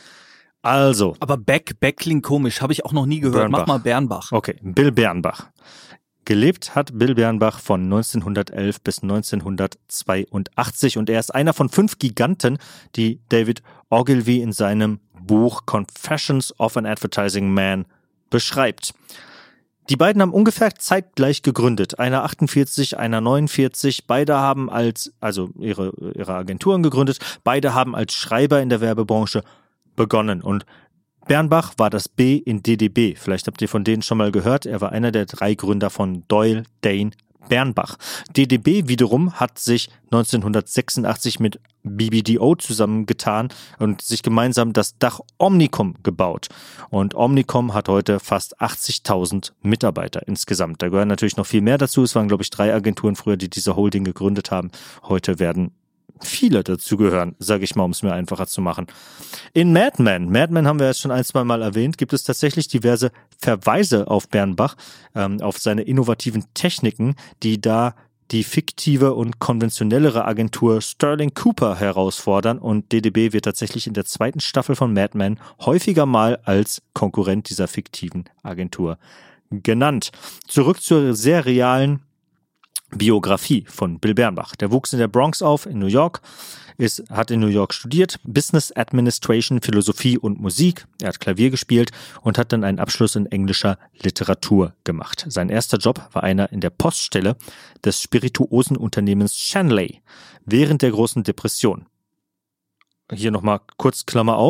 Speaker 1: Also.
Speaker 2: Aber Beck, Beck klingt komisch, habe ich auch noch nie gehört.
Speaker 1: Bernbach.
Speaker 2: Mach mal Bernbach.
Speaker 1: Okay, Bill Bernbach. Gelebt hat Bill Bernbach von neunzehnhundertelf bis neunzehnhundertzweiundachtzig, und er ist einer von fünf Giganten, die David Ogilvy in seinem Buch Confessions of an Advertising Man beschreibt. Die beiden haben ungefähr zeitgleich gegründet. Einer achtundvierzig, einer neunundvierzig. Beide haben als, also ihre, ihre Agenturen gegründet. Beide haben als Schreiber in der Werbebranche begonnen. Und Bernbach war das B in D D B. Vielleicht habt ihr von denen schon mal gehört. Er war einer der drei Gründer von Doyle, Dane, Bernbach. D D B wiederum hat sich neunzehnhundertsechsundachtzig mit B B D O zusammengetan und sich gemeinsam das Dach Omnicom gebaut. Und Omnicom hat heute fast achtzigtausend Mitarbeiter insgesamt. Da gehören natürlich noch viel mehr dazu. Es waren, glaube ich, drei Agenturen früher, die diese Holding gegründet haben. Heute werden viele dazu gehören, sage ich mal, um es mir einfacher zu machen. In Mad Men, Mad Men haben wir jetzt schon ein, zwei Mal erwähnt, gibt es tatsächlich diverse Verweise auf Bernbach, ähm, auf seine innovativen Techniken, die da die fiktive und konventionellere Agentur Sterling Cooper herausfordern, und D D B wird tatsächlich in der zweiten Staffel von Mad Men häufiger mal als Konkurrent dieser fiktiven Agentur genannt. Zurück zur sehr realen Biografie von Bill Bernbach. Der wuchs in der Bronx auf, in New York, ist, hat in New York studiert, Business Administration, Philosophie und Musik. Er hat Klavier gespielt und hat dann einen Abschluss in englischer Literatur gemacht. Sein erster Job war einer in der Poststelle des Spirituosenunternehmens Shanley während der großen Depression. Hier nochmal kurz Klammer auf.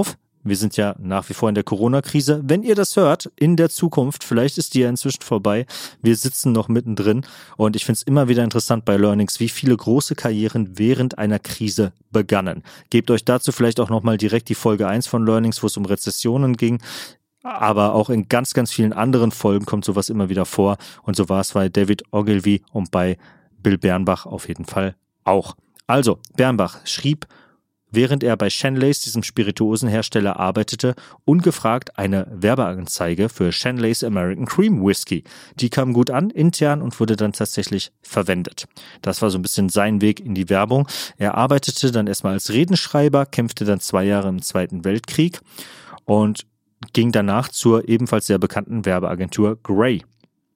Speaker 1: Wir sind ja nach wie vor in der Corona-Krise. Wenn ihr das hört, in der Zukunft, vielleicht ist die ja inzwischen vorbei, wir sitzen noch mittendrin und ich finde es immer wieder interessant bei Learnings, wie viele große Karrieren während einer Krise begannen. Gebt euch dazu vielleicht auch nochmal direkt die Folge eins von Learnings, wo es um Rezessionen ging. Aber auch in ganz, ganz vielen anderen Folgen kommt sowas immer wieder vor. Und so war es bei David Ogilvy und bei Bill Bernbach auf jeden Fall auch. Also, Bernbach schrieb, während er bei Shanleys, diesem Spirituosenhersteller, arbeitete, ungefragt eine Werbeanzeige für Shanleys American Cream Whisky. Die kam gut an, intern, und wurde dann tatsächlich verwendet. Das war so ein bisschen sein Weg in die Werbung. Er arbeitete dann erstmal als Redenschreiber, kämpfte dann zwei Jahre im Zweiten Weltkrieg und ging danach zur ebenfalls sehr bekannten Werbeagentur Grey.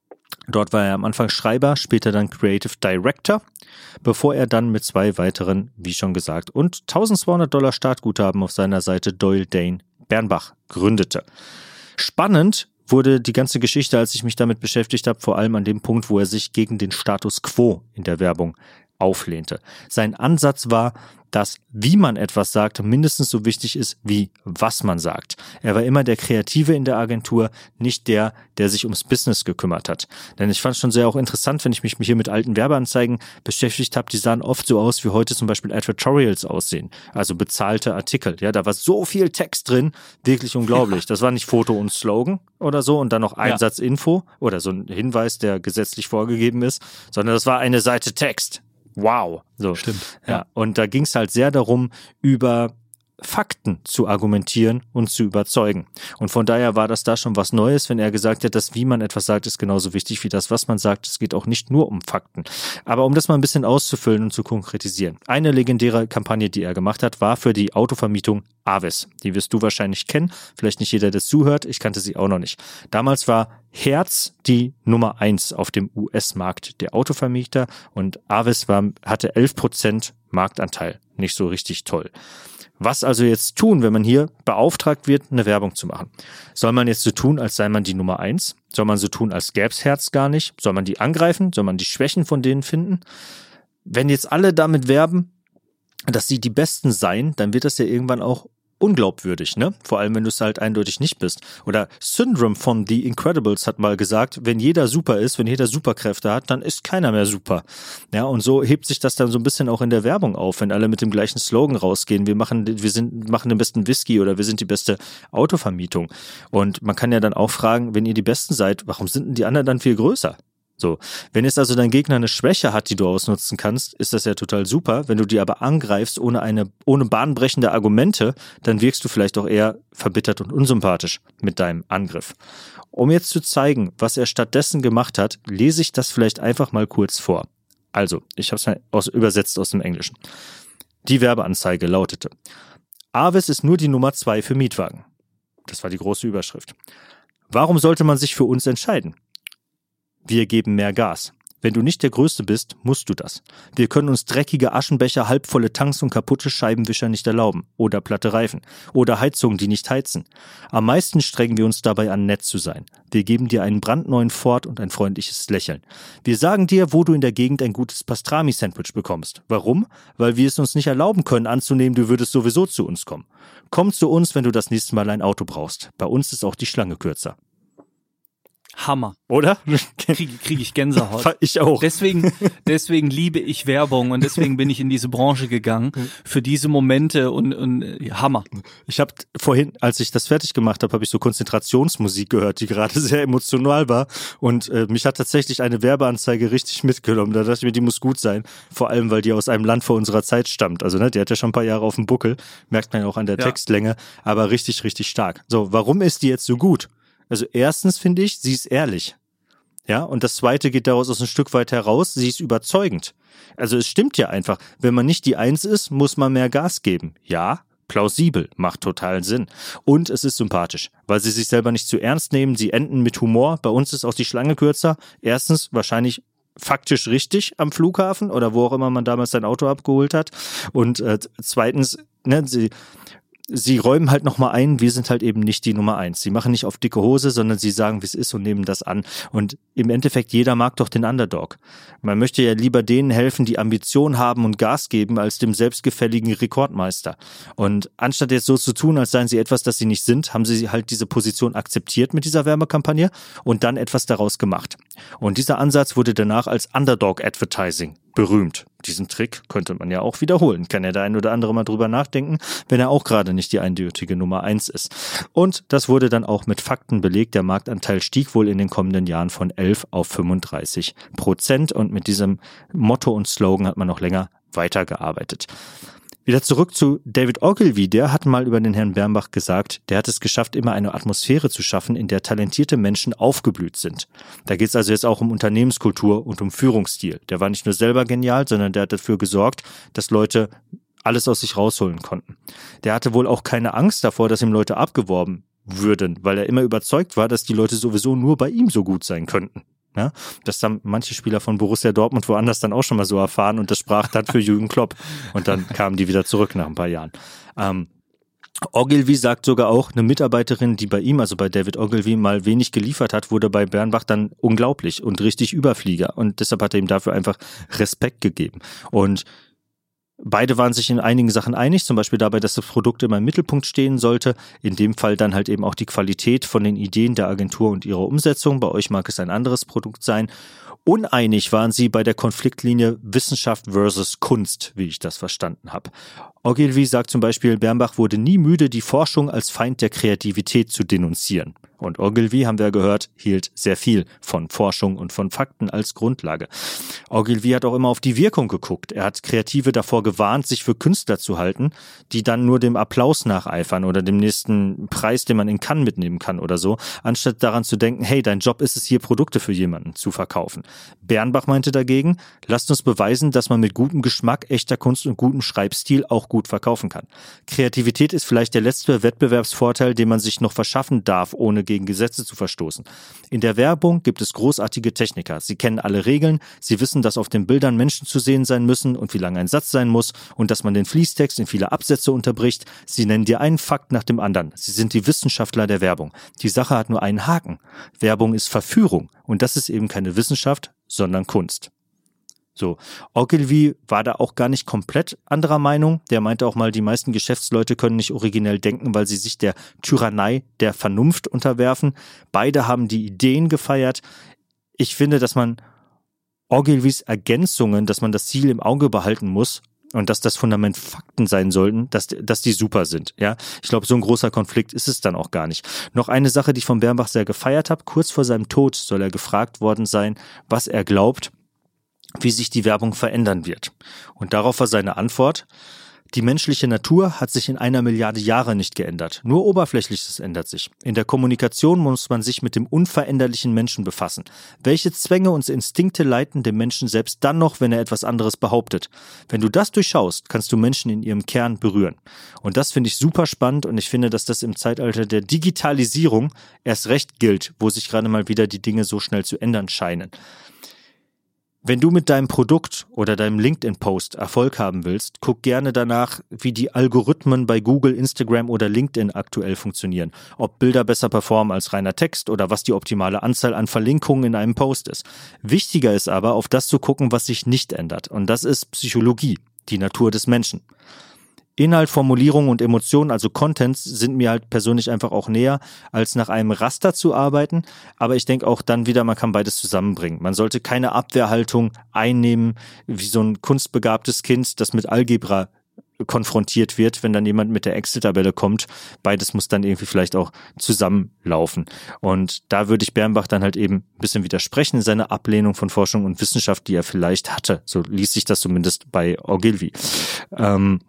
Speaker 1: Dort war er am Anfang Schreiber, später dann Creative Director, bevor er dann mit zwei weiteren, wie schon gesagt, und eintausendzweihundert Dollar Startguthaben auf seiner Seite Doyle Dane Bernbach gründete. Spannend wurde die ganze Geschichte, als ich mich damit beschäftigt habe, vor allem an dem Punkt, wo er sich gegen den Status quo in der Werbung auflehnte. Sein Ansatz war, dass, wie man etwas sagt, mindestens so wichtig ist, wie was man sagt. Er war immer der Kreative in der Agentur, nicht der, der sich ums Business gekümmert hat. Denn ich fand es schon sehr auch interessant, wenn ich mich hier mit alten Werbeanzeigen beschäftigt habe, die sahen oft so aus, wie heute zum Beispiel Advertorials aussehen. Also bezahlte Artikel. Ja, da war so viel Text drin, wirklich unglaublich. Das war nicht Foto und Slogan oder so und dann noch Einsatzinfo oder so ein Hinweis, der gesetzlich vorgegeben ist, sondern das war eine Seite Text. Wow. So.
Speaker 2: Stimmt.
Speaker 1: Ja. ja. Und da ging es halt sehr darum, über Fakten zu argumentieren und zu überzeugen. Und von daher war das da schon was Neues, wenn er gesagt hat, dass wie man etwas sagt, ist genauso wichtig wie das, was man sagt. Es geht auch nicht nur um Fakten. Aber um das mal ein bisschen auszufüllen und zu konkretisieren. Eine legendäre Kampagne, die er gemacht hat, war für die Autovermietung Avis. Die wirst du wahrscheinlich kennen. Vielleicht nicht jeder, der zuhört. Ich kannte sie auch noch nicht. Damals war Hertz die Nummer eins auf dem U S-Markt der Autovermieter und Avis war, hatte elf Prozent Marktanteil. Nicht so richtig toll. Was also jetzt tun, wenn man hier beauftragt wird, eine Werbung zu machen? Soll man jetzt so tun, als sei man die Nummer eins? Soll man so tun, als gäb's Hertz gar nicht? Soll man die angreifen? Soll man die Schwächen von denen finden? Wenn jetzt alle damit werben, dass sie die Besten seien, dann wird das ja irgendwann auch unglaubwürdig, ne? Vor allem, wenn du es halt eindeutig nicht bist. Oder Syndrome von The Incredibles hat mal gesagt, wenn jeder super ist, wenn jeder Superkräfte hat, dann ist keiner mehr super. Ja, und so hebt sich das dann so ein bisschen auch in der Werbung auf, wenn alle mit dem gleichen Slogan rausgehen. Wir machen, wir sind, machen den besten Whisky oder wir sind die beste Autovermietung. Und man kann ja dann auch fragen, wenn ihr die Besten seid, warum sind denn die anderen dann viel größer? So, wenn jetzt also dein Gegner eine Schwäche hat, die du ausnutzen kannst, ist das ja total super. Wenn du die aber angreifst ohne eine ohne bahnbrechende Argumente, dann wirkst du vielleicht auch eher verbittert und unsympathisch mit deinem Angriff. Um jetzt zu zeigen, was er stattdessen gemacht hat, lese ich das vielleicht einfach mal kurz vor. Also, ich habe es mal aus, übersetzt aus dem Englischen. Die Werbeanzeige lautete: Avis ist nur die Nummer zwei für Mietwagen. Das war die große Überschrift. Warum sollte man sich für uns entscheiden? Wir geben mehr Gas. Wenn du nicht der Größte bist, musst du das. Wir können uns dreckige Aschenbecher, halbvolle Tanks und kaputte Scheibenwischer nicht erlauben. Oder platte Reifen. Oder Heizungen, die nicht heizen. Am meisten strengen wir uns dabei an, nett zu sein. Wir geben dir einen brandneuen Ford und ein freundliches Lächeln. Wir sagen dir, wo du in der Gegend ein gutes Pastrami-Sandwich bekommst. Warum? Weil wir es uns nicht erlauben können, anzunehmen, du würdest sowieso zu uns kommen. Komm zu uns, wenn du das nächste Mal ein Auto brauchst. Bei uns ist auch die Schlange kürzer.
Speaker 2: Hammer.
Speaker 1: Oder?
Speaker 2: Kriege krieg ich Gänsehaut.
Speaker 1: Ich auch.
Speaker 2: Deswegen, deswegen liebe ich Werbung und deswegen bin ich in diese Branche gegangen für diese Momente und, und ja, Hammer.
Speaker 1: Ich habe vorhin, als ich das fertig gemacht habe, habe ich so Konzentrationsmusik gehört, die gerade sehr emotional war und äh, mich hat tatsächlich eine Werbeanzeige richtig mitgenommen. Da dachte ich mir, die muss gut sein, vor allem, weil die aus einem Land vor unserer Zeit stammt. Also ne, die hat ja schon ein paar Jahre auf dem Buckel, merkt man ja auch an der ja. Textlänge, aber richtig, richtig stark. So, warum ist die jetzt so gut? Also erstens finde ich, sie ist ehrlich. Ja, und das zweite geht daraus aus ein Stück weit heraus, sie ist überzeugend. Also es stimmt ja einfach, wenn man nicht die Eins ist, muss man mehr Gas geben. Ja, plausibel, macht total Sinn. Und es ist sympathisch, weil sie sich selber nicht zu ernst nehmen, sie enden mit Humor. Bei uns ist auch die Schlange kürzer. Erstens wahrscheinlich faktisch richtig am Flughafen oder wo auch immer man damals sein Auto abgeholt hat. Und äh, zweitens, ne, sie... sie räumen halt nochmal ein, wir sind halt eben nicht die Nummer eins. Sie machen nicht auf dicke Hose, sondern sie sagen, wie es ist und nehmen das an. Und im Endeffekt, jeder mag doch den Underdog. Man möchte ja lieber denen helfen, die Ambition haben und Gas geben, als dem selbstgefälligen Rekordmeister. Und anstatt jetzt so zu tun, als seien sie etwas, das sie nicht sind, haben sie halt diese Position akzeptiert mit dieser Werbekampagne und dann etwas daraus gemacht. Und dieser Ansatz wurde danach als Underdog Advertising berühmt. Diesen Trick könnte man ja auch wiederholen. Kann ja der ein oder andere mal drüber nachdenken, wenn er auch gerade nicht die eindeutige Nummer eins ist. Und das wurde dann auch mit Fakten belegt. Der Marktanteil stieg wohl in den kommenden Jahren von elf auf fünfunddreißig Prozent. Und mit diesem Motto und Slogan hat man noch länger weitergearbeitet. Wieder zurück zu David Ogilvy, der hat mal über den Herrn Bernbach gesagt, der hat es geschafft, immer eine Atmosphäre zu schaffen, in der talentierte Menschen aufgeblüht sind. Da geht es also jetzt auch um Unternehmenskultur und um Führungsstil. Der war nicht nur selber genial, sondern der hat dafür gesorgt, dass Leute alles aus sich rausholen konnten. Der hatte wohl auch keine Angst davor, dass ihm Leute abgeworben würden, weil er immer überzeugt war, dass die Leute sowieso nur bei ihm so gut sein könnten. Ja, das haben manche Spieler von Borussia Dortmund woanders dann auch schon mal so erfahren und das sprach dann für Jürgen Klopp. Und dann kamen die wieder zurück nach ein paar Jahren. Ähm, Ogilvy sagt sogar auch, eine Mitarbeiterin, die bei ihm, also bei David Ogilvy, mal wenig geliefert hat, wurde bei Bernbach dann unglaublich und richtig Überflieger. Und deshalb hat er ihm dafür einfach Respekt gegeben. Und beide waren sich in einigen Sachen einig, zum Beispiel dabei, dass das Produkt immer im Mittelpunkt stehen sollte. In dem Fall dann halt eben auch die Qualität von den Ideen der Agentur und ihrer Umsetzung. Bei euch mag es ein anderes Produkt sein. Uneinig waren sie bei der Konfliktlinie Wissenschaft versus Kunst, wie ich das verstanden habe. Ogilvy sagt zum Beispiel, Bernbach wurde nie müde, die Forschung als Feind der Kreativität zu denunzieren. Und Ogilvy, haben wir gehört, hielt sehr viel von Forschung und von Fakten als Grundlage. Ogilvy hat auch immer auf die Wirkung geguckt. Er hat Kreative davor gewarnt, sich für Künstler zu halten, die dann nur dem Applaus nacheifern oder dem nächsten Preis, den man in Cannes mitnehmen kann oder so, anstatt daran zu denken, hey, dein Job ist es hier, Produkte für jemanden zu verkaufen. Bernbach meinte dagegen, lasst uns beweisen, dass man mit gutem Geschmack, echter Kunst und gutem Schreibstil auch gut verkaufen kann. Kreativität ist vielleicht der letzte Wettbewerbsvorteil, den man sich noch verschaffen darf, ohne gegen Gesetze zu verstoßen. In der Werbung gibt es großartige Techniker. Sie kennen alle Regeln, sie wissen, dass auf den Bildern Menschen zu sehen sein müssen und wie lang ein Satz sein muss und dass man den Fließtext in viele Absätze unterbricht. Sie nennen dir einen Fakt nach dem anderen. Sie sind die Wissenschaftler der Werbung. Die Sache hat nur einen Haken. Werbung ist Verführung und das ist eben keine Wissenschaft, sondern Kunst. So, Ogilvy war da auch gar nicht komplett anderer Meinung. Der meinte auch mal, die meisten Geschäftsleute können nicht originell denken, weil sie sich der Tyrannei der Vernunft unterwerfen. Beide haben die Ideen gefeiert. Ich finde, dass man Ogilvys Ergänzungen, dass man das Ziel im Auge behalten muss und dass das Fundament Fakten sein sollten, dass, dass die super sind. Ja, ich glaube, so ein großer Konflikt ist es dann auch gar nicht. Noch eine Sache, die ich von Bernbach sehr gefeiert habe. Kurz vor seinem Tod soll er gefragt worden sein, was er glaubt, wie sich die Werbung verändern wird. Und darauf war seine Antwort, die menschliche Natur hat sich in einer Milliarde Jahre nicht geändert. Nur Oberflächliches ändert sich. In der Kommunikation muss man sich mit dem unveränderlichen Menschen befassen. Welche Zwänge und Instinkte leiten den Menschen selbst dann noch, wenn er etwas anderes behauptet? Wenn du das durchschaust, kannst du Menschen in ihrem Kern berühren. Und das finde ich super spannend und ich finde, dass das im Zeitalter der Digitalisierung erst recht gilt, wo sich gerade mal wieder die Dinge so schnell zu ändern scheinen. Wenn du mit deinem Produkt oder deinem LinkedIn-Post Erfolg haben willst, guck gerne danach, wie die Algorithmen bei Google, Instagram oder LinkedIn aktuell funktionieren. Ob Bilder besser performen als reiner Text oder was die optimale Anzahl an Verlinkungen in einem Post ist. Wichtiger ist aber, auf das zu gucken, was sich nicht ändert. Und das ist Psychologie, die Natur des Menschen. Inhalt, Formulierung und Emotionen, also Contents, sind mir halt persönlich einfach auch näher, als nach einem Raster zu arbeiten. Aber ich denke auch dann wieder, man kann beides zusammenbringen. Man sollte keine Abwehrhaltung einnehmen, wie so ein kunstbegabtes Kind, das mit Algebra konfrontiert wird, wenn dann jemand mit der Excel-Tabelle kommt. Beides muss dann irgendwie vielleicht auch zusammenlaufen. Und da würde ich Bernbach dann halt eben ein bisschen widersprechen in seiner Ablehnung von Forschung und Wissenschaft, die er vielleicht hatte. So ließ sich das zumindest bei Ogilvy. Ähm,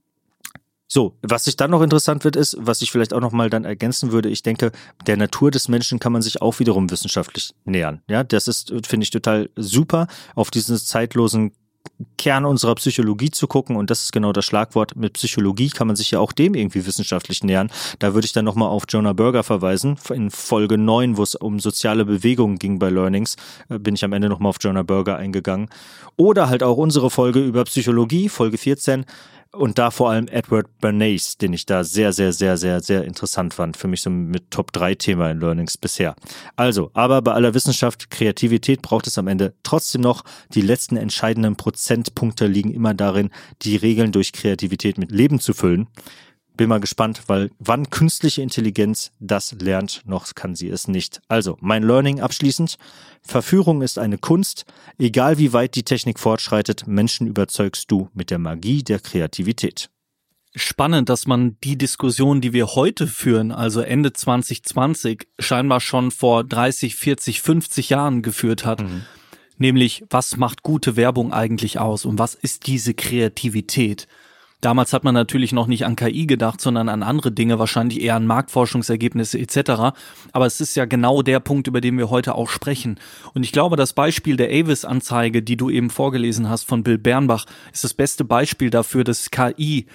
Speaker 1: So, was sich dann noch interessant wird, ist, was ich vielleicht auch noch mal dann ergänzen würde, ich denke, der Natur des Menschen kann man sich auch wiederum wissenschaftlich nähern. Ja, das ist, finde ich, total super, auf diesen zeitlosen Kern unserer Psychologie zu gucken und das ist genau das Schlagwort. Mit Psychologie kann man sich ja auch dem irgendwie wissenschaftlich nähern. Da würde ich dann nochmal auf Jonah Berger verweisen. In Folge neun, wo es um soziale Bewegungen ging bei Learnings, bin ich am Ende nochmal auf Jonah Berger eingegangen. Oder halt auch unsere Folge über Psychologie, Folge vierzehn. Und da vor allem Edward Bernays, den ich da sehr, sehr, sehr, sehr, sehr interessant fand. Für mich so mit Top drei Thema in Learnings bisher. Also, aber bei aller Wissenschaft, Kreativität braucht es am Ende trotzdem noch. Die letzten entscheidenden Prozentpunkte liegen immer darin, die Regeln durch Kreativität mit Leben zu füllen. Bin mal gespannt, weil wann künstliche Intelligenz das lernt, noch kann sie es nicht. Also, mein Learning abschließend. Verführung ist eine Kunst. Egal wie weit die Technik fortschreitet, Menschen überzeugst du mit der Magie der Kreativität.
Speaker 2: Spannend, dass man die Diskussion, die wir heute führen, also Ende zwanzig zwanzig, scheinbar schon vor dreißig, vierzig, fünfzig Jahren geführt hat. Mhm. Nämlich, was macht gute Werbung eigentlich aus und was ist diese Kreativität? Damals hat man natürlich noch nicht an K I gedacht, sondern an andere Dinge, wahrscheinlich eher an Marktforschungsergebnisse et cetera. Aber es ist ja genau der Punkt, über den wir heute auch sprechen. Und ich glaube, das Beispiel der Avis-Anzeige, die du eben vorgelesen hast von Bill Bernbach, ist das beste Beispiel dafür, dass K I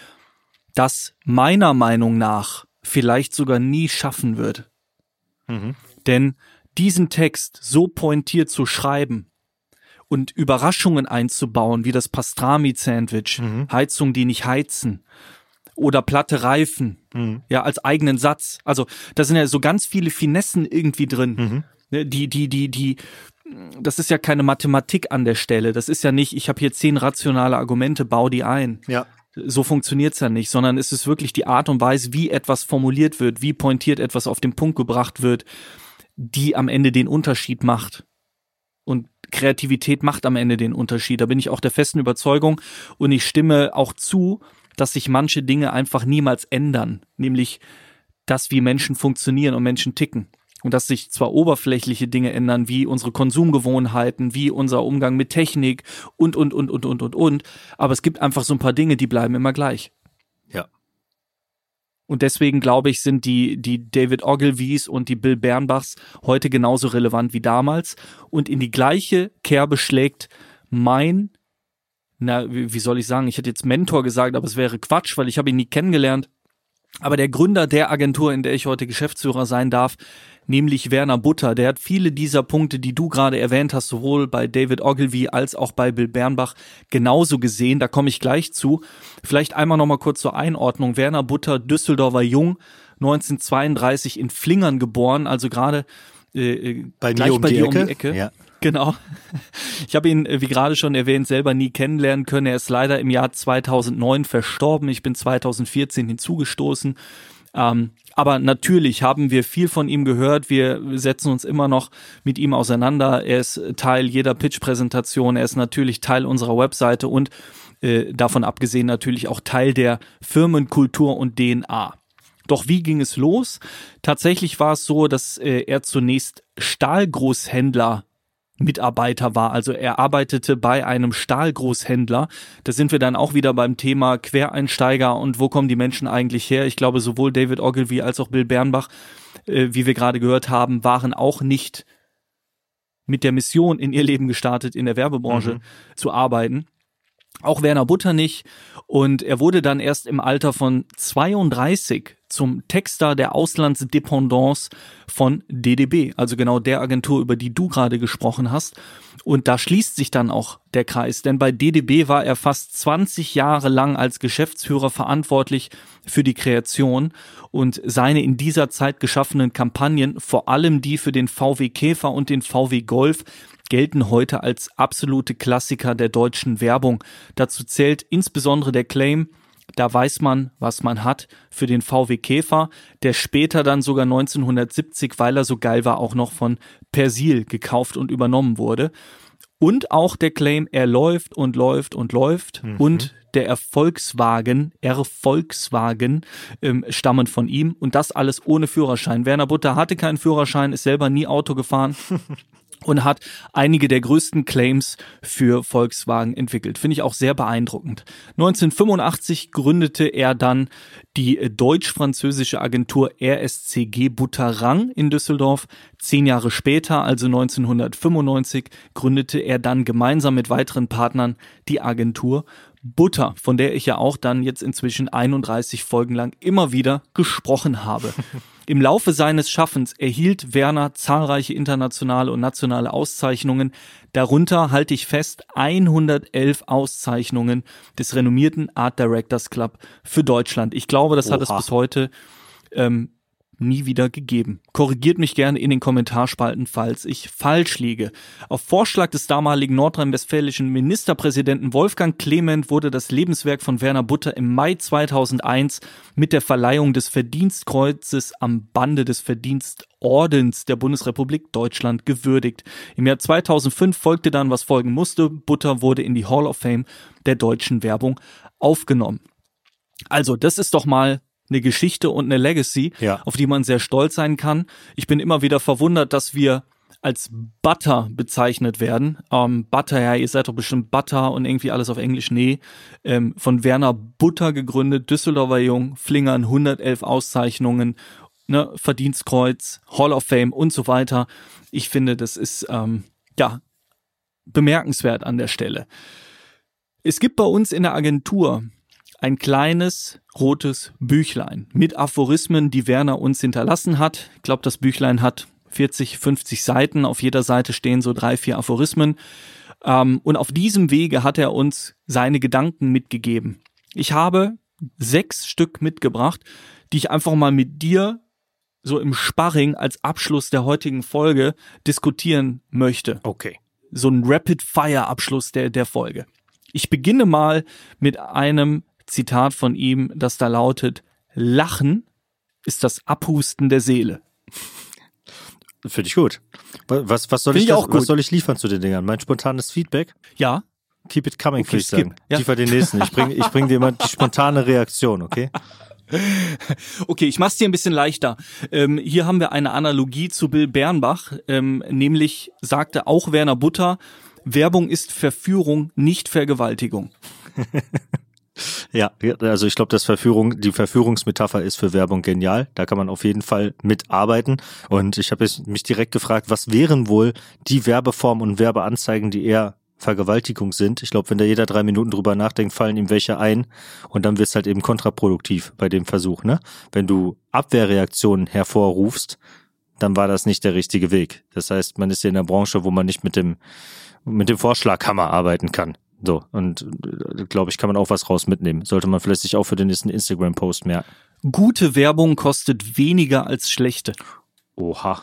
Speaker 2: das meiner Meinung nach vielleicht sogar nie schaffen wird. Mhm. Denn diesen Text so pointiert zu schreiben, und Überraschungen einzubauen, wie das Pastrami-Sandwich, mhm. Heizung, die nicht heizen oder platte Reifen, mhm. ja, als eigenen Satz. Also da sind ja so ganz viele Finessen irgendwie drin. Mhm. Die, die, die, die, das ist ja keine Mathematik an der Stelle. Das ist ja nicht, ich habe hier zehn rationale Argumente, bau die ein.
Speaker 1: Ja.
Speaker 2: So funktioniert's ja nicht, sondern es ist wirklich die Art und Weise, wie etwas formuliert wird, wie pointiert etwas auf den Punkt gebracht wird, die am Ende den Unterschied macht. Und Kreativität macht am Ende den Unterschied. Da bin ich auch der festen Überzeugung und ich stimme auch zu, dass sich manche Dinge einfach niemals ändern. Nämlich das, wie Menschen funktionieren und Menschen ticken. Und dass sich zwar oberflächliche Dinge ändern, wie unsere Konsumgewohnheiten, wie unser Umgang mit Technik und, und, und, und, und, und, und. Aber es gibt einfach so ein paar Dinge, die bleiben immer gleich.
Speaker 1: Ja.
Speaker 2: Und deswegen, glaube ich, sind die, die David Ogilvies und die Bill Bernbachs heute genauso relevant wie damals. Und in die gleiche Kerbe schlägt mein, na, wie soll ich sagen, ich hätte jetzt Mentor gesagt, aber es wäre Quatsch, weil ich habe ihn nie kennengelernt. Aber der Gründer der Agentur, in der ich heute Geschäftsführer sein darf, nämlich Werner Butter, der hat viele dieser Punkte, die du gerade erwähnt hast, sowohl bei David Ogilvy als auch bei Bill Bernbach genauso gesehen. Da komme ich gleich zu. Vielleicht einmal noch mal kurz zur Einordnung. Werner Butter, Düsseldorfer Jung, neunzehnhundertzweiunddreißig in Flingern geboren, also gerade äh,
Speaker 1: bei
Speaker 2: gleich
Speaker 1: mir um
Speaker 2: bei
Speaker 1: die
Speaker 2: dir
Speaker 1: Ecke.
Speaker 2: um die Ecke.
Speaker 1: Ja.
Speaker 2: Genau. Ich habe ihn, wie gerade schon erwähnt, selber nie kennenlernen können. Er ist leider im Jahr zweitausendneun verstorben. Ich bin zweitausendvierzehn hinzugestoßen. Ähm, aber natürlich haben wir viel von ihm gehört. Wir setzen uns immer noch mit ihm auseinander. Er ist Teil jeder Pitch-Präsentation. Er ist natürlich Teil unserer Webseite und äh, davon abgesehen natürlich auch Teil der Firmenkultur und D N A. Doch wie ging es los? Tatsächlich war es so, dass äh, er zunächst Stahlgroßhändler Mitarbeiter war. Also er arbeitete bei einem Stahlgroßhändler. Da sind wir dann auch wieder beim Thema Quereinsteiger und wo kommen die Menschen eigentlich her? Ich glaube, sowohl David Ogilvy als auch Bill Bernbach, äh, wie wir gerade gehört haben, waren auch nicht mit der Mission in ihr Leben gestartet, in der Werbebranche mhm. zu arbeiten. Auch Werner Butter nicht. Und er wurde dann erst im Alter von zweiunddreißig zum Texter der Auslandsdependance von D D B, also genau der Agentur, über die du gerade gesprochen hast. Und da schließt sich dann auch der Kreis, denn bei D D B war er fast zwanzig Jahre lang als Geschäftsführer verantwortlich für die Kreation und seine in dieser Zeit geschaffenen Kampagnen, vor allem die für den V W Käfer und den V W Golf, gelten heute als absolute Klassiker der deutschen Werbung. Dazu zählt insbesondere der Claim, da weiß man, was man hat, für den V W Käfer, der später dann sogar neunzehnhundertsiebzig, weil er so geil war, auch noch von Persil gekauft und übernommen wurde. Und auch der Claim, er läuft und läuft und läuft mhm. und der Erfolgswagen, Erfolgswagen ähm, stammen von ihm und das alles ohne Führerschein. Werner Butter hatte keinen Führerschein, ist selber nie Auto gefahren. Und hat einige der größten Claims für Volkswagen entwickelt. Finde ich auch sehr beeindruckend. neunzehnhundertfünfundachtzig gründete er dann die deutsch-französische Agentur R S C G Butterang in Düsseldorf. Zehn Jahre später, also neunzehnhundertfünfundneunzig, gründete er dann gemeinsam mit weiteren Partnern die Agentur Butter, von der ich ja auch dann jetzt inzwischen einunddreißig Folgen lang immer wieder gesprochen habe. Im Laufe seines Schaffens erhielt Werner zahlreiche internationale und nationale Auszeichnungen. Darunter, halte ich fest, hundertelf Auszeichnungen des renommierten Art Directors Club für Deutschland. Ich glaube, das Oha. hat es bis heute ähm, nie wieder gegeben. Korrigiert mich gerne in den Kommentarspalten, falls ich falsch liege. Auf Vorschlag des damaligen nordrhein-westfälischen Ministerpräsidenten Wolfgang Clement wurde das Lebenswerk von Werner Butter im Mai zweitausendeins mit der Verleihung des Verdienstkreuzes am Bande des Verdienstordens der Bundesrepublik Deutschland gewürdigt. Im Jahr zweitausendfünf folgte dann, was folgen musste. Butter wurde in die Hall of Fame der deutschen Werbung aufgenommen. Also, das ist doch mal eine Geschichte und eine Legacy, ja. auf die man sehr stolz sein kann. Ich bin immer wieder verwundert, dass wir als Butter bezeichnet werden. Ähm, Butter, ja, ihr seid doch bestimmt Butter und irgendwie alles auf Englisch. Nee, ähm, von Werner Butter gegründet, Düsseldorfer Jung, Flingern, hundertelf Auszeichnungen, ne, Verdienstkreuz, Hall of Fame und so weiter. Ich finde, das ist ähm, ja bemerkenswert an der Stelle. Es gibt bei uns in der Agentur ein kleines rotes Büchlein mit Aphorismen, die Werner uns hinterlassen hat. Ich glaube, das Büchlein hat vierzig, fünfzig Seiten. Auf jeder Seite stehen so drei, vier Aphorismen. Ähm, und auf diesem Wege hat er uns seine Gedanken mitgegeben. Ich habe sechs Stück mitgebracht, die ich einfach mal mit dir so im Sparring als Abschluss der heutigen Folge diskutieren möchte.
Speaker 1: Okay.
Speaker 2: So ein Rapid-Fire-Abschluss der, der Folge. Ich beginne mal mit einem Zitat von ihm, das da lautet: Lachen ist das Abhusten der Seele.
Speaker 1: Finde ich gut. Was, was, soll ich, ich das, was soll ich liefern zu den Dingern? Mein spontanes Feedback?
Speaker 2: Ja.
Speaker 1: Keep it coming,
Speaker 2: okay,
Speaker 1: würde ich sagen. Ja. Liefer den nächsten. Ich bringe ich bring dir mal die spontane Reaktion, okay?
Speaker 2: Okay, ich mach's dir ein bisschen leichter. Ähm, hier haben wir eine Analogie zu Bill Bernbach, ähm, nämlich sagte auch Werner Butter: Werbung ist Verführung, nicht Vergewaltigung.
Speaker 1: Ja, also ich glaube, das Verführung, die Verführungsmetapher ist für Werbung genial. Da kann man auf jeden Fall mitarbeiten. Und ich habe mich direkt gefragt, was wären wohl die Werbeformen und Werbeanzeigen, die eher Vergewaltigung sind? Ich glaube, wenn da jeder drei Minuten drüber nachdenkt, fallen ihm welche ein. Und dann wird's halt eben kontraproduktiv bei dem Versuch, ne? Wenn du Abwehrreaktionen hervorrufst, dann war das nicht der richtige Weg. Das heißt, man ist hier in einer Branche, wo man nicht mit dem, mit dem Vorschlaghammer arbeiten kann. So, und äh, glaube ich, kann man auch was raus mitnehmen. Sollte man vielleicht sich auch für den nächsten Instagram-Post merken.
Speaker 2: Gute Werbung kostet weniger als schlechte.
Speaker 1: Oha.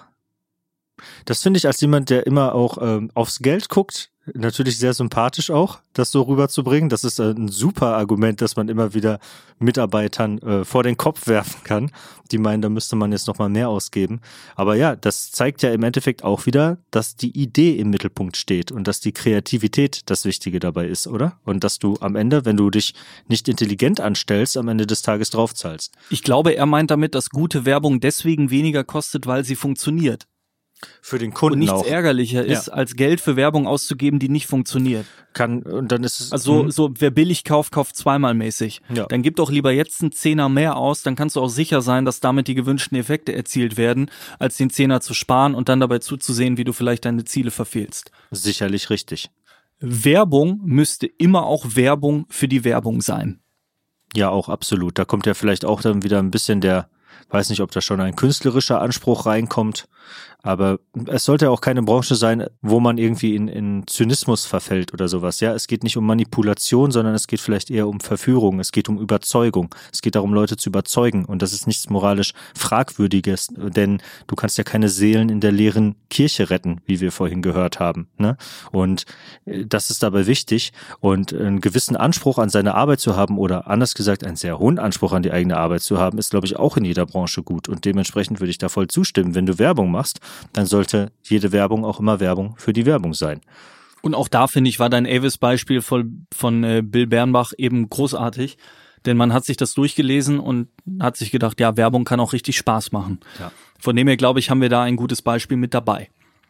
Speaker 1: Das finde ich als jemand, der immer auch ähm, aufs Geld guckt, natürlich sehr sympathisch auch, das so rüberzubringen. Das ist äh, ein super Argument, das man immer wieder Mitarbeitern äh, vor den Kopf werfen kann. Die meinen, da müsste man jetzt noch mal mehr ausgeben. Aber ja, das zeigt ja im Endeffekt auch wieder, dass die Idee im Mittelpunkt steht und dass die Kreativität das Wichtige dabei ist, oder? Und dass du am Ende, wenn du dich nicht intelligent anstellst, am Ende des Tages draufzahlst.
Speaker 2: Ich glaube, er meint damit, dass gute Werbung deswegen weniger kostet, weil sie funktioniert.
Speaker 1: Für den Kunden
Speaker 2: und nichts
Speaker 1: auch.
Speaker 2: ärgerlicher ist, ja. als Geld für Werbung auszugeben, die nicht funktioniert.
Speaker 1: Kann, und dann ist es.
Speaker 2: Also, mh. so, wer billig kauft, kauft zweimal mäßig. Ja. Dann gib doch lieber jetzt einen Zehner mehr aus, dann kannst du auch sicher sein, dass damit die gewünschten Effekte erzielt werden, als den Zehner zu sparen und dann dabei zuzusehen, wie du vielleicht deine Ziele verfehlst.
Speaker 1: Sicherlich richtig.
Speaker 2: Werbung müsste immer auch Werbung für die Werbung sein.
Speaker 1: Ja, auch absolut. Da kommt ja vielleicht auch dann wieder ein bisschen der, weiß nicht, ob da schon ein künstlerischer Anspruch reinkommt, aber es sollte auch keine Branche sein, wo man irgendwie in, in Zynismus verfällt oder sowas. Ja, es geht nicht um Manipulation, sondern es geht vielleicht eher um Verführung, es geht um Überzeugung. Es geht darum, Leute zu überzeugen und das ist nichts moralisch Fragwürdiges, denn du kannst ja keine Seelen in der leeren Kirche retten, wie wir vorhin gehört haben, ne? Und das ist dabei wichtig und einen gewissen Anspruch an seine Arbeit zu haben oder anders gesagt einen sehr hohen Anspruch an die eigene Arbeit zu haben, ist, glaube ich, auch in jeder Branche gut und dementsprechend würde ich da voll zustimmen. Wenn du Werbung machst, dann sollte jede Werbung auch immer Werbung für die Werbung sein.
Speaker 2: Und auch da, finde ich, war dein Avis-Beispiel von, von äh, Bill Bernbach eben großartig, denn man hat sich das durchgelesen und hat sich gedacht, ja, Werbung kann auch richtig Spaß machen. Ja. Von dem her, glaube ich, haben wir da ein gutes Beispiel mit dabei.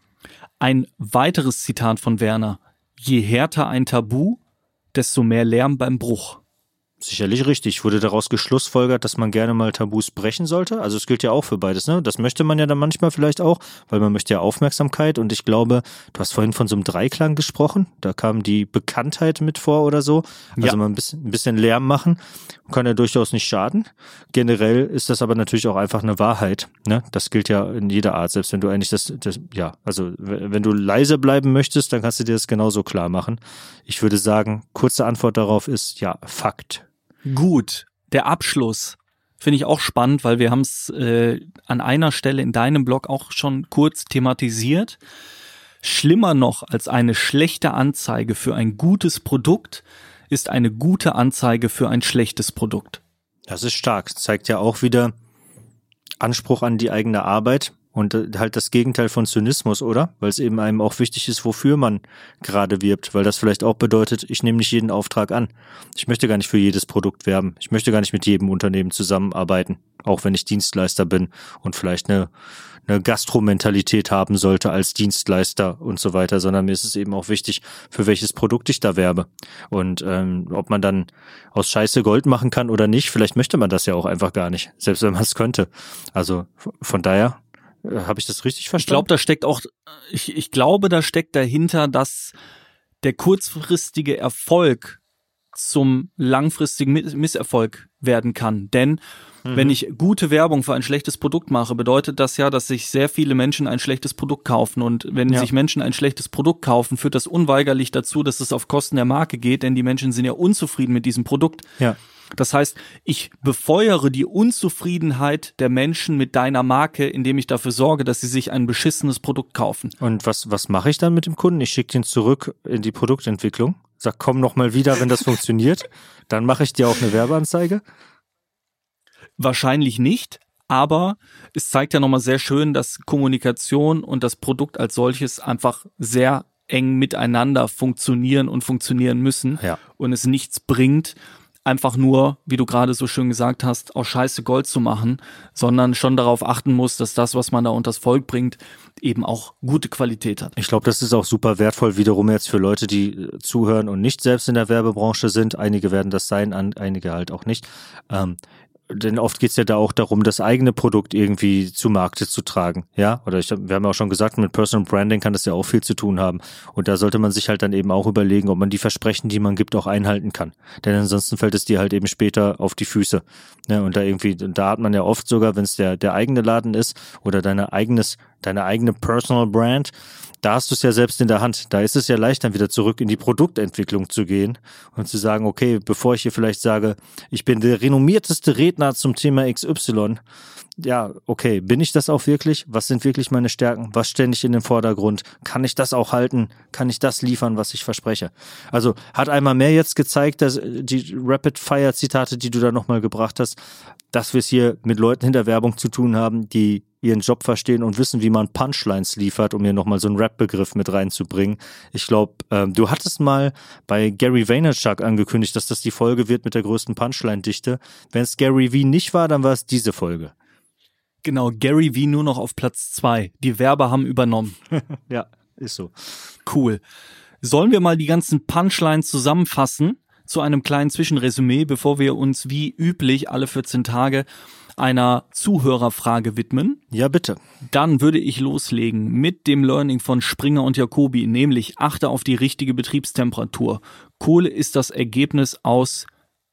Speaker 2: Ein weiteres Zitat von Werner: Je härter ein Tabu, desto mehr Lärm beim Bruch.
Speaker 1: Sicherlich richtig. Wurde daraus geschlussfolgert, dass man gerne mal Tabus brechen sollte? Also es gilt ja auch für beides, ne? Das möchte man ja dann manchmal vielleicht auch, weil man möchte ja Aufmerksamkeit und ich glaube, du hast vorhin von so einem Dreiklang gesprochen, da kam die Bekanntheit mit vor oder so. Also
Speaker 2: ja.
Speaker 1: mal ein bisschen, ein bisschen Lärm machen, kann ja durchaus nicht schaden. Generell ist das aber natürlich auch einfach eine Wahrheit, ne? Das gilt ja in jeder Art, selbst wenn du eigentlich das, das ja, also wenn du leise bleiben möchtest, dann kannst du dir das genauso klar machen. Ich würde sagen, kurze Antwort darauf ist, ja, Fakt.
Speaker 2: Gut, der Abschluss finde ich auch spannend, weil wir haben es äh, an einer Stelle in deinem Blog auch schon kurz thematisiert. Schlimmer noch als eine schlechte Anzeige für ein gutes Produkt ist eine gute Anzeige für ein schlechtes Produkt.
Speaker 1: Das ist stark. Das zeigt ja auch wieder Anspruch an die eigene Arbeit. Und halt das Gegenteil von Zynismus, oder? Weil es eben einem auch wichtig ist, wofür man gerade wirbt. Weil das vielleicht auch bedeutet, ich nehme nicht jeden Auftrag an. Ich möchte gar nicht für jedes Produkt werben. Ich möchte gar nicht mit jedem Unternehmen zusammenarbeiten. Auch wenn ich Dienstleister bin und vielleicht eine, eine Gastromentalität haben sollte als Dienstleister und so weiter. Sondern mir ist es eben auch wichtig, für welches Produkt ich da werbe. Und ähm, ob man dann aus Scheiße Gold machen kann oder nicht, vielleicht möchte man das ja auch einfach gar nicht. Selbst wenn man es könnte. Also von daher... Habe ich das richtig verstanden?
Speaker 2: Ich glaube, da steckt auch, ich, ich glaube, da steckt dahinter, dass der kurzfristige Erfolg zum langfristigen Misserfolg werden kann. Denn mhm. wenn ich gute Werbung für ein schlechtes Produkt mache, bedeutet das ja, dass sich sehr viele Menschen ein schlechtes Produkt kaufen. Und wenn ja. sich Menschen ein schlechtes Produkt kaufen, führt das unweigerlich dazu, dass es auf Kosten der Marke geht, denn die Menschen sind ja unzufrieden mit diesem Produkt.
Speaker 1: Ja.
Speaker 2: Das heißt, ich befeuere die Unzufriedenheit der Menschen mit deiner Marke, indem ich dafür sorge, dass sie sich ein beschissenes Produkt kaufen.
Speaker 1: Und was was mache ich dann mit dem Kunden? Ich schicke den zurück in die Produktentwicklung, sag, komm noch mal wieder, wenn das funktioniert. Dann mache ich dir auch eine Werbeanzeige?
Speaker 2: Wahrscheinlich nicht, aber es zeigt ja nochmal sehr schön, dass Kommunikation und das Produkt als solches einfach sehr eng miteinander funktionieren und funktionieren müssen
Speaker 1: ja.
Speaker 2: und es nichts bringt, einfach nur, wie du gerade so schön gesagt hast, aus Scheiße Gold zu machen, sondern schon darauf achten muss, dass das, was man da unters Volk bringt, eben auch gute Qualität hat.
Speaker 1: Ich glaube, das ist auch super wertvoll wiederum jetzt für Leute, die zuhören und nicht selbst in der Werbebranche sind. Einige werden das sein, einige halt auch nicht. Ähm, Denn oft geht's ja da auch darum, das eigene Produkt irgendwie zu Markte zu tragen, ja? Oder ich, wir haben ja auch schon gesagt, mit Personal Branding kann das ja auch viel zu tun haben. Und da sollte man sich halt dann eben auch überlegen, ob man die Versprechen, die man gibt, auch einhalten kann. Denn ansonsten fällt es dir halt eben später auf die Füße. Ne? Und da irgendwie, da hat man ja oft sogar, wenn es der der eigene Laden ist oder deine eigenes, deine eigene Personal Brand, da hast du es ja selbst in der Hand. Da ist es ja leicht, dann wieder zurück in die Produktentwicklung zu gehen und zu sagen, okay, bevor ich hier vielleicht sage, ich bin der renommierteste Redner zum Thema X Y, ja, okay, bin ich das auch wirklich? Was sind wirklich meine Stärken? Was stelle ich in den Vordergrund? Kann ich das auch halten? Kann ich das liefern, was ich verspreche? Also hat einmal mehr jetzt gezeigt, dass die Rapid-Fire-Zitate, die du da nochmal gebracht hast, dass wir es hier mit Leuten in der Werbung zu tun haben, die ihren Job verstehen und wissen, wie man Punchlines liefert, um hier nochmal so einen Rap-Begriff mit reinzubringen. Ich glaube, ähm, du hattest mal bei Gary Vaynerchuk angekündigt, dass das die Folge wird mit der größten Punchline-Dichte. Wenn es Gary V nicht war, dann war es diese Folge.
Speaker 2: Genau, Gary V nur noch auf Platz zwei. Die Werber haben übernommen.
Speaker 1: Ja, ist so.
Speaker 2: Cool. Sollen wir mal die ganzen Punchlines zusammenfassen zu einem kleinen Zwischenresümee, bevor wir uns wie üblich alle vierzehn Tage einer Zuhörerfrage widmen?
Speaker 1: Ja, bitte.
Speaker 2: Dann würde ich loslegen mit dem Learning von Springer und Jacobi, nämlich achte auf die richtige Betriebstemperatur. Kohle ist das Ergebnis aus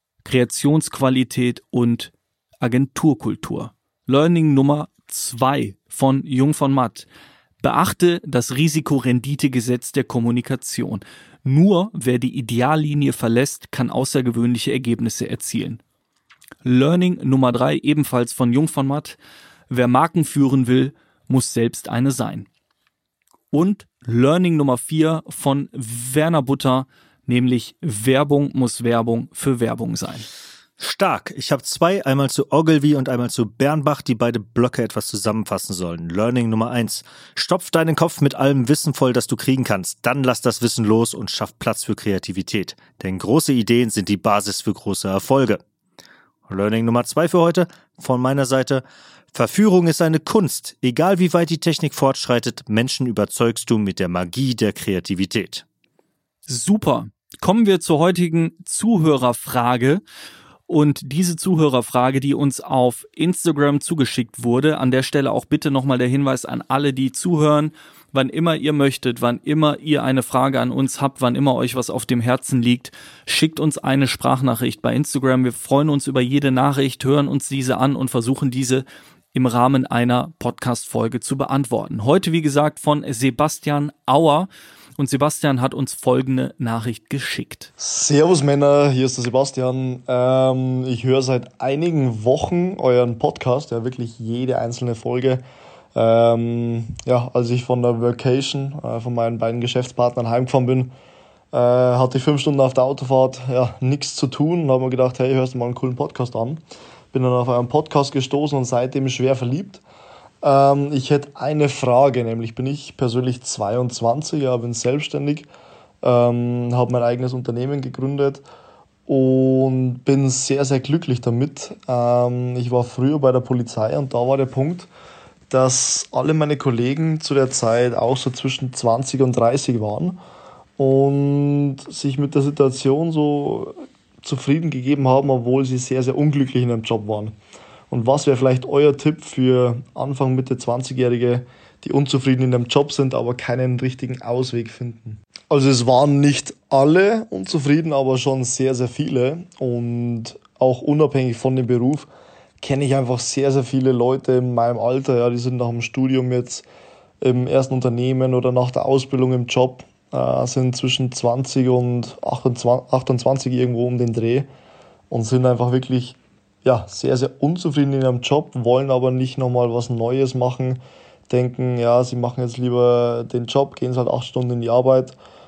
Speaker 2: Kreationsqualität und Agenturkultur. Learning Nummer zwei von Jung von Matt. Beachte das Risiko-Rendite-Gesetz der Kommunikation. Nur wer die Ideallinie verlässt, kann außergewöhnliche Ergebnisse erzielen. Learning Nummer drei, ebenfalls von Jung von Matt. Wer Marken führen will, muss selbst eine sein. Und Learning Nummer vier von Werner Butter, nämlich Werbung muss Werbung für Werbung sein.
Speaker 1: Stark. Ich habe zwei, einmal zu Ogilvy und einmal zu Bernbach, die beide Blöcke etwas zusammenfassen sollen. Learning Nummer eins. Stopf deinen Kopf mit allem Wissen voll, das du kriegen kannst. Dann lass das Wissen los und schaff Platz für Kreativität. Denn große Ideen sind die Basis für große Erfolge. Learning Nummer zwei für heute von meiner Seite. Verführung ist eine Kunst. Egal wie weit die Technik fortschreitet, Menschen überzeugst du mit der Magie der Kreativität.
Speaker 2: Super. Kommen wir zur heutigen Zuhörerfrage. Und diese Zuhörerfrage, die uns auf Instagram zugeschickt wurde, an der Stelle auch bitte nochmal der Hinweis an alle, die zuhören, wann immer ihr möchtet, wann immer ihr eine Frage an uns habt, wann immer euch was auf dem Herzen liegt, schickt uns eine Sprachnachricht bei Instagram. Wir freuen uns über jede Nachricht, hören uns diese an und versuchen diese im Rahmen einer Podcast-Folge zu beantworten. Heute, wie gesagt, von Sebastian Auer. Und Sebastian hat uns folgende Nachricht geschickt.
Speaker 4: Servus Männer, hier ist der Sebastian. Ähm, ich höre seit einigen Wochen euren Podcast, ja wirklich jede einzelne Folge. Ähm, ja, als ich von der Vacation äh, von meinen beiden Geschäftspartnern heimgefahren bin, äh, hatte ich fünf Stunden auf der Autofahrt ja nichts zu tun und habe mir gedacht, hey, hörst du mal einen coolen Podcast an. Bin dann auf euren Podcast gestoßen und seitdem schwer verliebt. Ähm, ich hätte eine Frage, nämlich bin ich persönlich zweiundzwanzig, ja, bin selbstständig, ähm, habe mein eigenes Unternehmen gegründet und bin sehr, sehr glücklich damit. Ähm, ich war früher bei der Polizei und da war der Punkt, dass alle meine Kollegen zu der Zeit auch so zwischen zwanzig und dreißig waren und sich mit der Situation so zufrieden gegeben haben, obwohl sie sehr, sehr unglücklich in ihrem Job waren. Und was wäre vielleicht euer Tipp für Anfang, Mitte zwanzigjährige, die unzufrieden in ihrem Job sind, aber keinen richtigen Ausweg finden? Also es waren nicht alle unzufrieden, aber schon sehr, sehr viele. Und auch unabhängig von dem Beruf kenne ich einfach sehr, sehr viele Leute in meinem Alter. Ja, die sind nach dem Studium jetzt im ersten Unternehmen oder nach der Ausbildung im Job, äh, sind zwischen zwanzig und achtundzwanzig irgendwo um den Dreh und sind einfach wirklich ja, sehr, sehr unzufrieden in ihrem Job, wollen aber nicht nochmal was Neues machen, denken, ja, sie machen jetzt lieber den Job, gehen halt acht Stunden in die Arbeit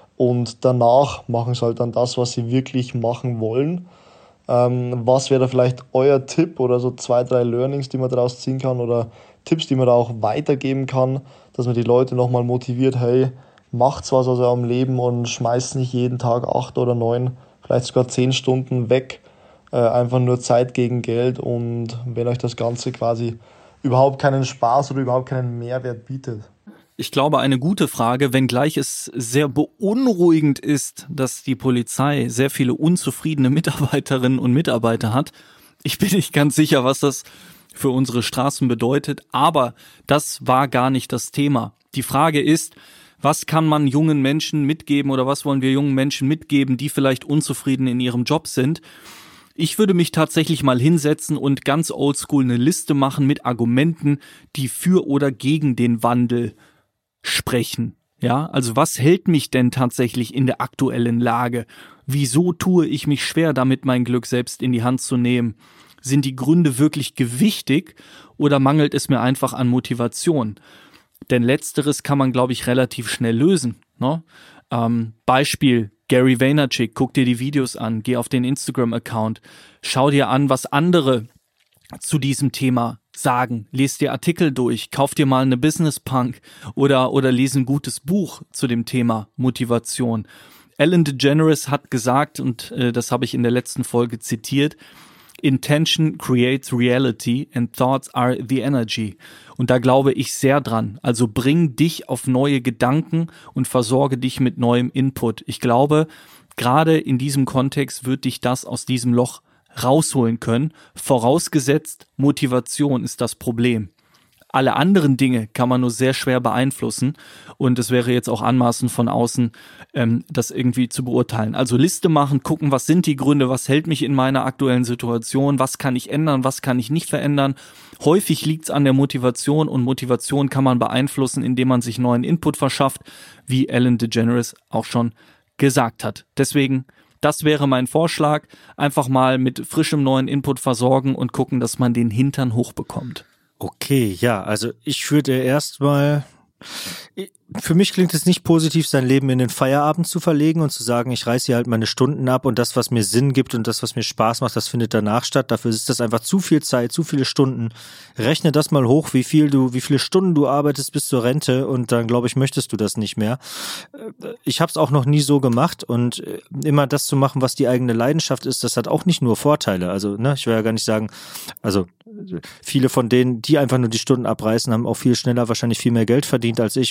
Speaker 4: und danach machen sie halt dann das, was sie wirklich machen wollen. Ähm, was wäre da vielleicht euer Tipp oder so zwei, drei Learnings, die man daraus ziehen kann oder Tipps, die man da auch weitergeben kann, dass man die Leute nochmal motiviert, hey, macht's was aus eurem Leben und schmeißt nicht jeden Tag acht oder neun, vielleicht sogar zehn Stunden weg, einfach nur Zeit gegen Geld und wenn euch das Ganze quasi überhaupt keinen Spaß oder überhaupt keinen Mehrwert bietet.
Speaker 2: Ich glaube, eine gute Frage, wenngleich es sehr beunruhigend ist, dass die Polizei sehr viele unzufriedene Mitarbeiterinnen und Mitarbeiter hat. Ich bin nicht ganz sicher, was das für unsere Straßen bedeutet, aber das war gar nicht das Thema. Die Frage ist, was kann man jungen Menschen mitgeben oder was wollen wir jungen Menschen mitgeben, die vielleicht unzufrieden in ihrem Job sind? Ich würde mich tatsächlich mal hinsetzen und ganz oldschool eine Liste machen mit Argumenten, die für oder gegen den Wandel sprechen. Ja, also was hält mich denn tatsächlich in der aktuellen Lage? Wieso tue ich mich schwer, damit mein Glück selbst in die Hand zu nehmen? Sind die Gründe wirklich gewichtig oder mangelt es mir einfach an Motivation? Denn letzteres kann man, glaube ich, relativ schnell lösen. Ne? Ähm, Beispiel Gary Vaynerchuk, guck dir die Videos an, geh auf den Instagram-Account, schau dir an, was andere zu diesem Thema sagen, lies dir Artikel durch, kauf dir mal eine Business Punk oder, oder lies ein gutes Buch zu dem Thema Motivation. Ellen DeGeneres hat gesagt, und äh, das habe ich in der letzten Folge zitiert, Intention creates reality and thoughts are the energy. Und da glaube ich sehr dran. Also bring dich auf neue Gedanken und versorge dich mit neuem Input. Ich glaube, gerade in diesem Kontext wird dich das aus diesem Loch rausholen können. Vorausgesetzt, Motivation ist das Problem. Alle anderen Dinge kann man nur sehr schwer beeinflussen und es wäre jetzt auch anmaßend von außen, ähm, das irgendwie zu beurteilen. Also Liste machen, gucken, was sind die Gründe, was hält mich in meiner aktuellen Situation, was kann ich ändern, was kann ich nicht verändern. Häufig liegt es an der Motivation und Motivation kann man beeinflussen, indem man sich neuen Input verschafft, wie Ellen DeGeneres auch schon gesagt hat. Deswegen, das wäre mein Vorschlag, einfach mal mit frischem neuen Input versorgen und gucken, dass man den Hintern hochbekommt.
Speaker 1: Okay, ja, also ich würde erstmal, für mich klingt es nicht positiv, sein Leben in den Feierabend zu verlegen und zu sagen, ich reiße hier halt meine Stunden ab und das, was mir Sinn gibt und das, was mir Spaß macht, das findet danach statt. Dafür ist das einfach zu viel Zeit, zu viele Stunden. Rechne das mal hoch, wie viel du, wie viele Stunden du arbeitest bis zur Rente und dann, glaube ich, möchtest du das nicht mehr. Ich habe es auch noch nie so gemacht und immer das zu machen, was die eigene Leidenschaft ist, das hat auch nicht nur Vorteile. Also, ne, ich will ja gar nicht sagen, also viele von denen, die einfach nur die Stunden abreißen, haben auch viel schneller wahrscheinlich viel mehr Geld verdient als ich und so weiter.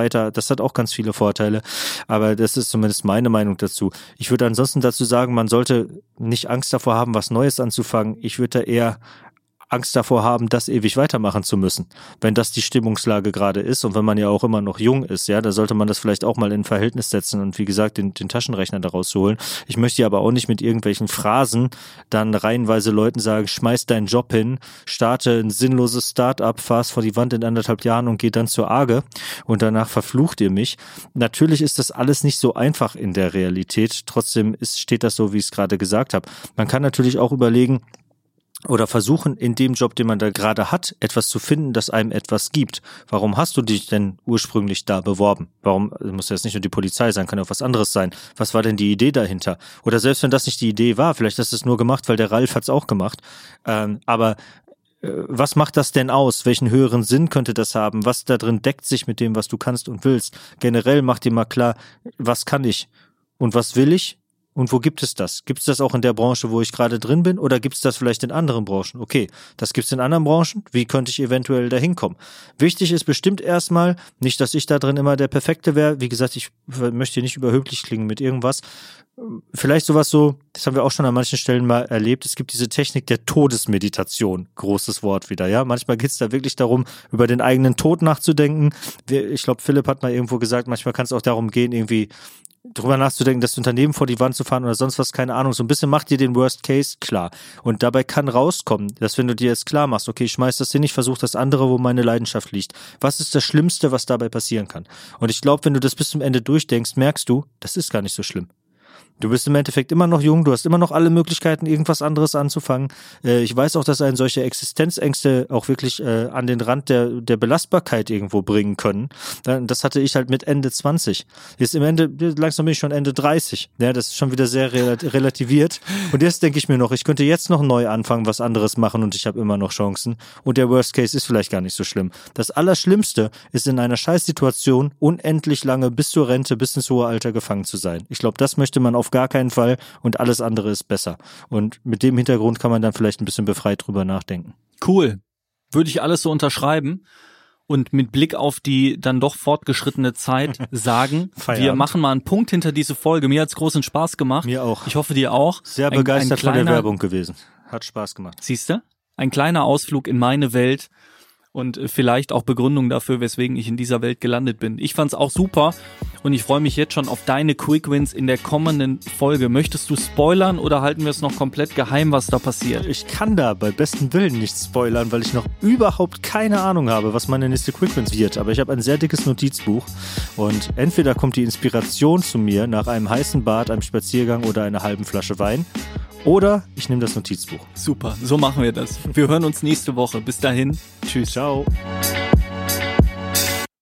Speaker 1: weiter. Das hat auch ganz viele Vorteile, aber das ist zumindest meine Meinung dazu. Ich würde ansonsten dazu sagen, man sollte nicht Angst davor haben, was Neues anzufangen. Ich würde da eher Angst davor haben, das ewig weitermachen zu müssen. Wenn das die Stimmungslage gerade ist und wenn man ja auch immer noch jung ist, ja, da sollte man das vielleicht auch mal in ein Verhältnis setzen und wie gesagt den, den Taschenrechner daraus holen. Ich möchte ja aber auch nicht mit irgendwelchen Phrasen dann reihenweise Leuten sagen, schmeiß deinen Job hin, starte ein sinnloses Start-up, fahr's vor die Wand in anderthalb Jahren und geh dann zur Arge und danach verflucht ihr mich. Natürlich ist das alles nicht so einfach in der Realität, trotzdem ist, steht das so, wie ich es gerade gesagt habe. Man kann natürlich auch überlegen, oder versuchen, in dem Job, den man da gerade hat, etwas zu finden, das einem etwas gibt. Warum hast du dich denn ursprünglich da beworben? Warum, muss ja jetzt nicht nur die Polizei sein, kann auch was anderes sein. Was war denn die Idee dahinter? Oder selbst wenn das nicht die Idee war, vielleicht hast du es nur gemacht, weil der Ralf hat es auch gemacht. Ähm, aber äh, was macht das denn aus? Welchen höheren Sinn könnte das haben? Was da drin deckt sich mit dem, was du kannst und willst? Generell mach dir mal klar, was kann ich und was will ich? Und wo gibt es das? Gibt es das auch in der Branche, wo ich gerade drin bin? Oder gibt es das vielleicht in anderen Branchen? Okay, das gibt es in anderen Branchen. Wie könnte ich eventuell da hinkommen? Wichtig ist bestimmt erstmal, nicht, dass ich da drin immer der Perfekte wäre. Wie gesagt, ich möchte hier nicht überhöblich klingen mit irgendwas. Vielleicht sowas so, das haben wir auch schon an manchen Stellen mal erlebt, es gibt diese Technik der Todesmeditation, großes Wort wieder, ja. Manchmal geht es da wirklich darum, über den eigenen Tod nachzudenken. Ich glaube, Philipp hat mal irgendwo gesagt, manchmal kann es auch darum gehen, irgendwie drüber nachzudenken, das Unternehmen vor die Wand zu fahren oder sonst was, keine Ahnung. So ein bisschen macht dir den Worst Case klar. Und dabei kann rauskommen, dass wenn du dir jetzt klar machst, okay, ich schmeiß das hin, ich versuche das andere, wo meine Leidenschaft liegt. Was ist das Schlimmste, was dabei passieren kann? Und ich glaube, wenn du das bis zum Ende durchdenkst, merkst du, das ist gar nicht so schlimm. Du bist im Endeffekt immer noch jung, du hast immer noch alle Möglichkeiten, irgendwas anderes anzufangen. Äh, ich weiß auch, dass einen solche Existenzängste auch wirklich äh, an den Rand der, der Belastbarkeit irgendwo bringen können. Das hatte ich halt mit Ende zwanzig. Jetzt im Ende, langsam bin ich schon Ende dreißig. Ja, das ist schon wieder sehr relativiert. Und jetzt denke ich mir noch, ich könnte jetzt noch neu anfangen, was anderes machen und ich habe immer noch Chancen. Und der Worst Case ist vielleicht gar nicht so schlimm. Das Allerschlimmste ist in einer Scheißsituation unendlich lange bis zur Rente, bis ins hohe Alter gefangen zu sein. Ich glaube, das möchte man auf gar keinen Fall und alles andere ist besser. Und mit dem Hintergrund kann man dann vielleicht ein bisschen befreit drüber nachdenken.
Speaker 2: Cool. Würde ich alles so unterschreiben und mit Blick auf die dann doch fortgeschrittene Zeit sagen, wir machen mal einen Punkt hinter diese Folge. Mir hat's großen Spaß gemacht.
Speaker 1: Mir auch.
Speaker 2: Ich hoffe, dir auch.
Speaker 1: Sehr begeistert ein, ein kleiner, von der Werbung gewesen. Hat Spaß gemacht.
Speaker 2: Siehste? Ein kleiner Ausflug in meine Welt und vielleicht auch Begründung dafür, weswegen ich in dieser Welt gelandet bin. Ich fand's auch super und ich freue mich jetzt schon auf deine Quick Wins in der kommenden Folge. Möchtest du spoilern oder halten wir es noch komplett geheim, was da passiert?
Speaker 1: Ich kann da bei bestem Willen nicht spoilern, weil ich noch überhaupt keine Ahnung habe, was meine nächste Quick Wins wird. Aber ich habe ein sehr dickes Notizbuch und entweder kommt die Inspiration zu mir nach einem heißen Bad, einem Spaziergang oder einer halben Flasche Wein. Oder ich nehme das Notizbuch.
Speaker 2: Super, so machen wir das. Wir hören uns nächste Woche. Bis dahin. Tschüss.
Speaker 1: Ciao.